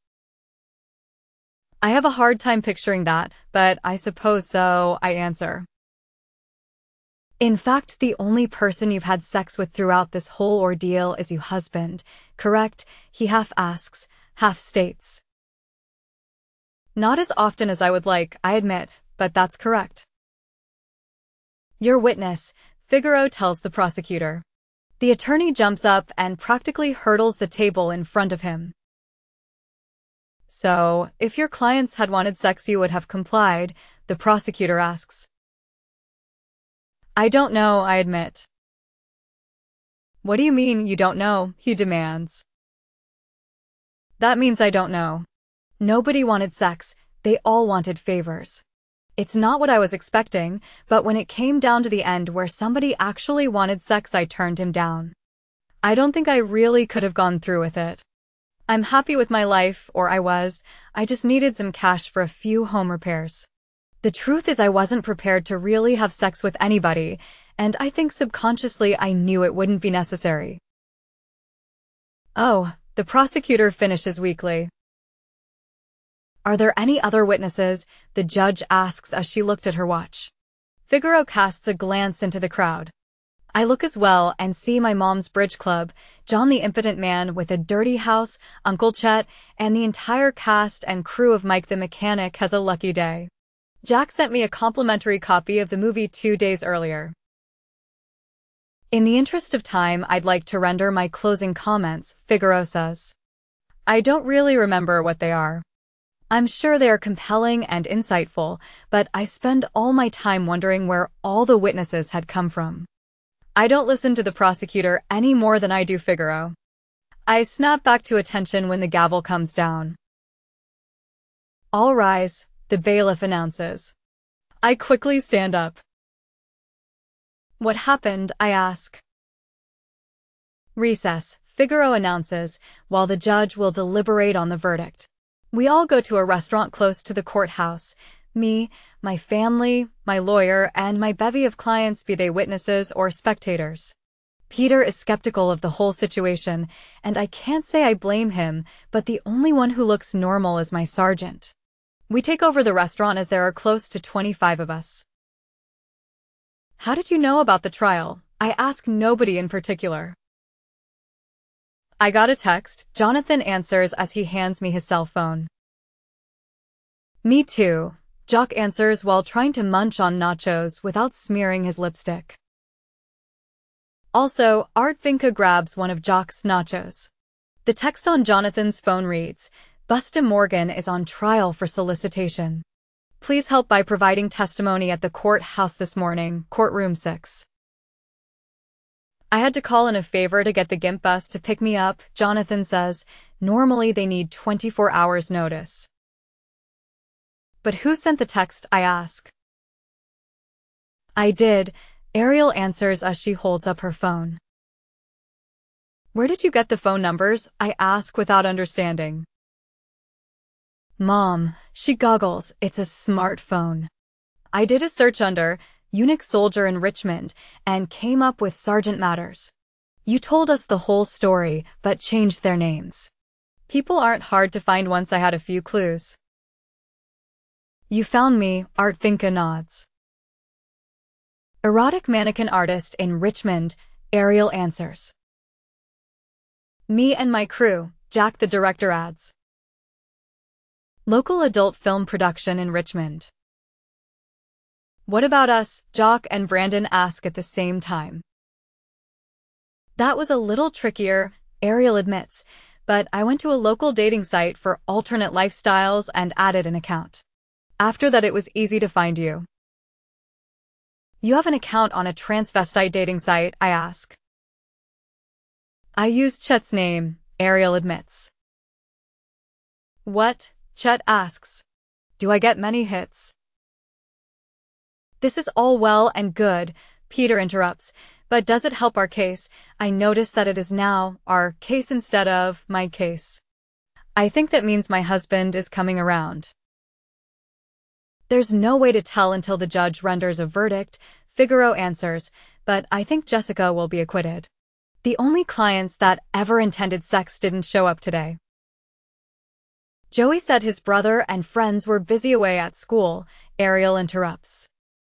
I have a hard time picturing that, but I suppose so, I answer. In fact, the only person you've had sex with throughout this whole ordeal is your husband, correct? He half asks, half states. Not as often as I would like, I admit, but that's correct. Your witness, Figaro tells the prosecutor. The attorney jumps up and practically hurdles the table in front of him. So, if your clients had wanted sex you would have complied, the prosecutor asks. I don't know, I admit. What do you mean you don't know? He demands. That means I don't know. Nobody wanted sex, they all wanted favors. It's not what I was expecting, but when it came down to the end where somebody actually wanted sex, I turned him down. I don't think I really could have gone through with it. I'm happy with my life, or I was. I just needed some cash for a few home repairs. The truth is I wasn't prepared to really have sex with anybody, and I think subconsciously I knew it wouldn't be necessary. Oh, The prosecutor finishes weakly. Are there any other witnesses? The judge asks as she looked at her watch. Figaro casts a glance into the crowd. I look as well and see my mom's bridge club, John the Impotent Man with a dirty house, Uncle Chet, and the entire cast and crew of Mike the Mechanic has a lucky day. Jack sent me a complimentary copy of the movie 2 days earlier. In the interest of time, I'd like to render my closing comments, Figaro says. I don't really remember what they are. I'm sure they are compelling and insightful, but I spend all my time wondering where all the witnesses had come from. I don't listen to the prosecutor any more than I do Figaro. I snap back to attention when the gavel comes down. All rise, the bailiff announces. I quickly stand up. What happened? I ask. Recess, Figaro announces, while the judge will deliberate on the verdict. We all go to a restaurant close to the courthouse. Me, my family, my lawyer, and my bevy of clients, be they witnesses or spectators. Peter is skeptical of the whole situation, and I can't say I blame him, but the only one who looks normal is my sergeant. We take over the restaurant as there are close to 25 of us. How did you know about the trial? I ask nobody in particular. I got a text, Jonathan answers as he hands me his cell phone. Me too, Jock answers while trying to munch on nachos without smearing his lipstick. Also, Art Vinca grabs one of Jock's nachos. The text on Jonathan's phone reads, Busta Morgan is on trial for solicitation. Please help by providing testimony at the courthouse this morning, courtroom 6. I had to call in a favor to get the GIMP bus to pick me up, Jonathan says. Normally they need 24 hours notice. But who sent the text? I ask. I did, Ariel answers as she holds up her phone. Where did you get the phone numbers? I ask without understanding. Mom, she goggles, it's a smartphone. I did a search under Unix Soldier in Richmond, and came up with Sergeant Matters. You told us the whole story, but changed their names. People aren't hard to find once I had a few clues. You found me, Art Vinca nods. Erotic mannequin artist in Richmond, Ariel answers. Me and my crew, Jack the director adds. Local adult film production in Richmond. What about us? Jock and Brandon ask at the same time. That was a little trickier, Ariel admits, but I went to a local dating site for alternate lifestyles and added an account. After that it was easy to find you. You have an account on a transvestite dating site? I ask. I used Chet's name, Ariel admits. What? Chet asks. Do I get many hits? This is all well and good, Peter interrupts, but does it help our case? I notice that it is now our case instead of my case. I think that means my husband is coming around. There's no way to tell until the judge renders a verdict, Figaro answers, but I think Jessica will be acquitted. The only clients that ever intended sex didn't show up today. Joey said his brother and friends were busy away at school, Ariel interrupts.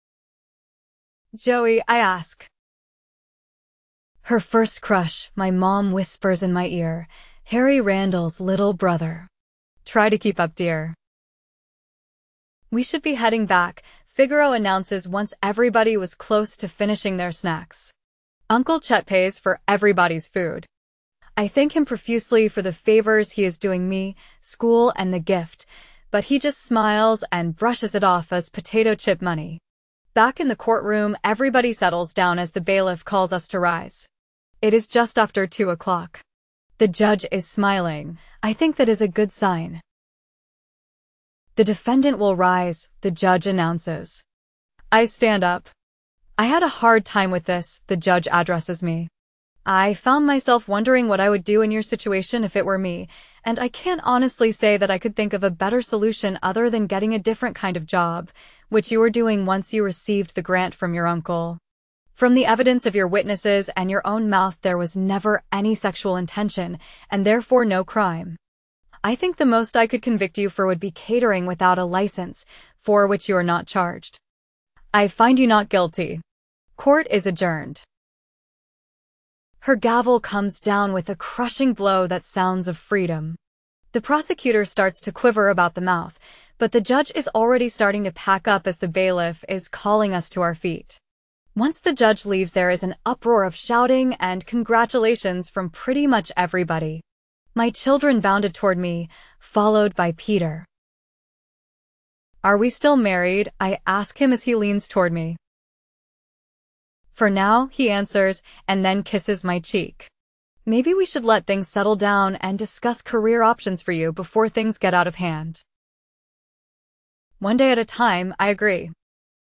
Joey, I ask. Her first crush, my mom whispers in my ear, Harry Randall's little brother. Try to keep up, dear. We should be heading back, Figaro announces once everybody was close to finishing their snacks. Uncle Chet pays for everybody's food. I thank him profusely for the favors he is doing me, school, and the gift, but he just smiles and brushes it off as potato chip money. Back in the courtroom, everybody settles down as the bailiff calls us to rise. It is just after 2 o'clock. The judge is smiling. I think that is a good sign. The defendant will rise, the judge announces. I stand up. I had a hard time with this, the judge addresses me. I found myself wondering what I would do in your situation if it were me, and I can't honestly say that I could think of a better solution other than getting a different kind of job, which you were doing once you received the grant from your uncle. From the evidence of your witnesses and your own mouth, there was never any sexual intention, and therefore no crime. I think the most I could convict you for would be catering without a license, for which you are not charged. I find you not guilty. Court is adjourned. Her gavel comes down with a crushing blow that sounds of freedom. The prosecutor starts to quiver about the mouth, but the judge is already starting to pack up as the bailiff is calling us to our feet. Once the judge leaves, there is an uproar of shouting and congratulations from pretty much everybody. My children bounded toward me, followed by Peter. Are we still married? I ask him as he leans toward me. For now, he answers, and then kisses my cheek. Maybe we should let things settle down and discuss career options for you before things get out of hand. One day at a time, I agree.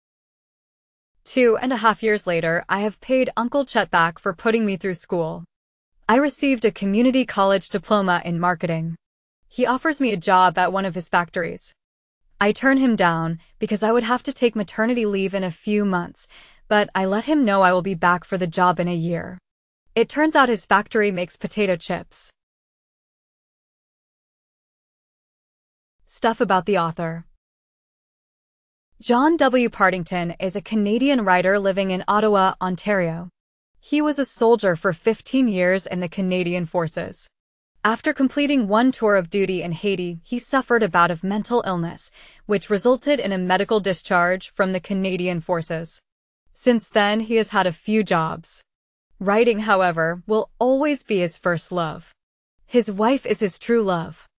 2.5 years later, I have paid Uncle Chet back for putting me through school. I received a community college diploma in marketing. He offers me a job at one of his factories. I turn him down because I would have to take maternity leave in a few months, but I let him know I will be back for the job in a year. It turns out his factory makes potato chips. Stuff about the author. John W. Partington is a Canadian writer living in Ottawa, Ontario. He was a soldier for 15 years in the Canadian Forces. After completing one tour of duty in Haiti, he suffered a bout of mental illness, which resulted in a medical discharge from the Canadian Forces. Since then, he has had a few jobs. Writing, however, will always be his first love. His wife is his true love.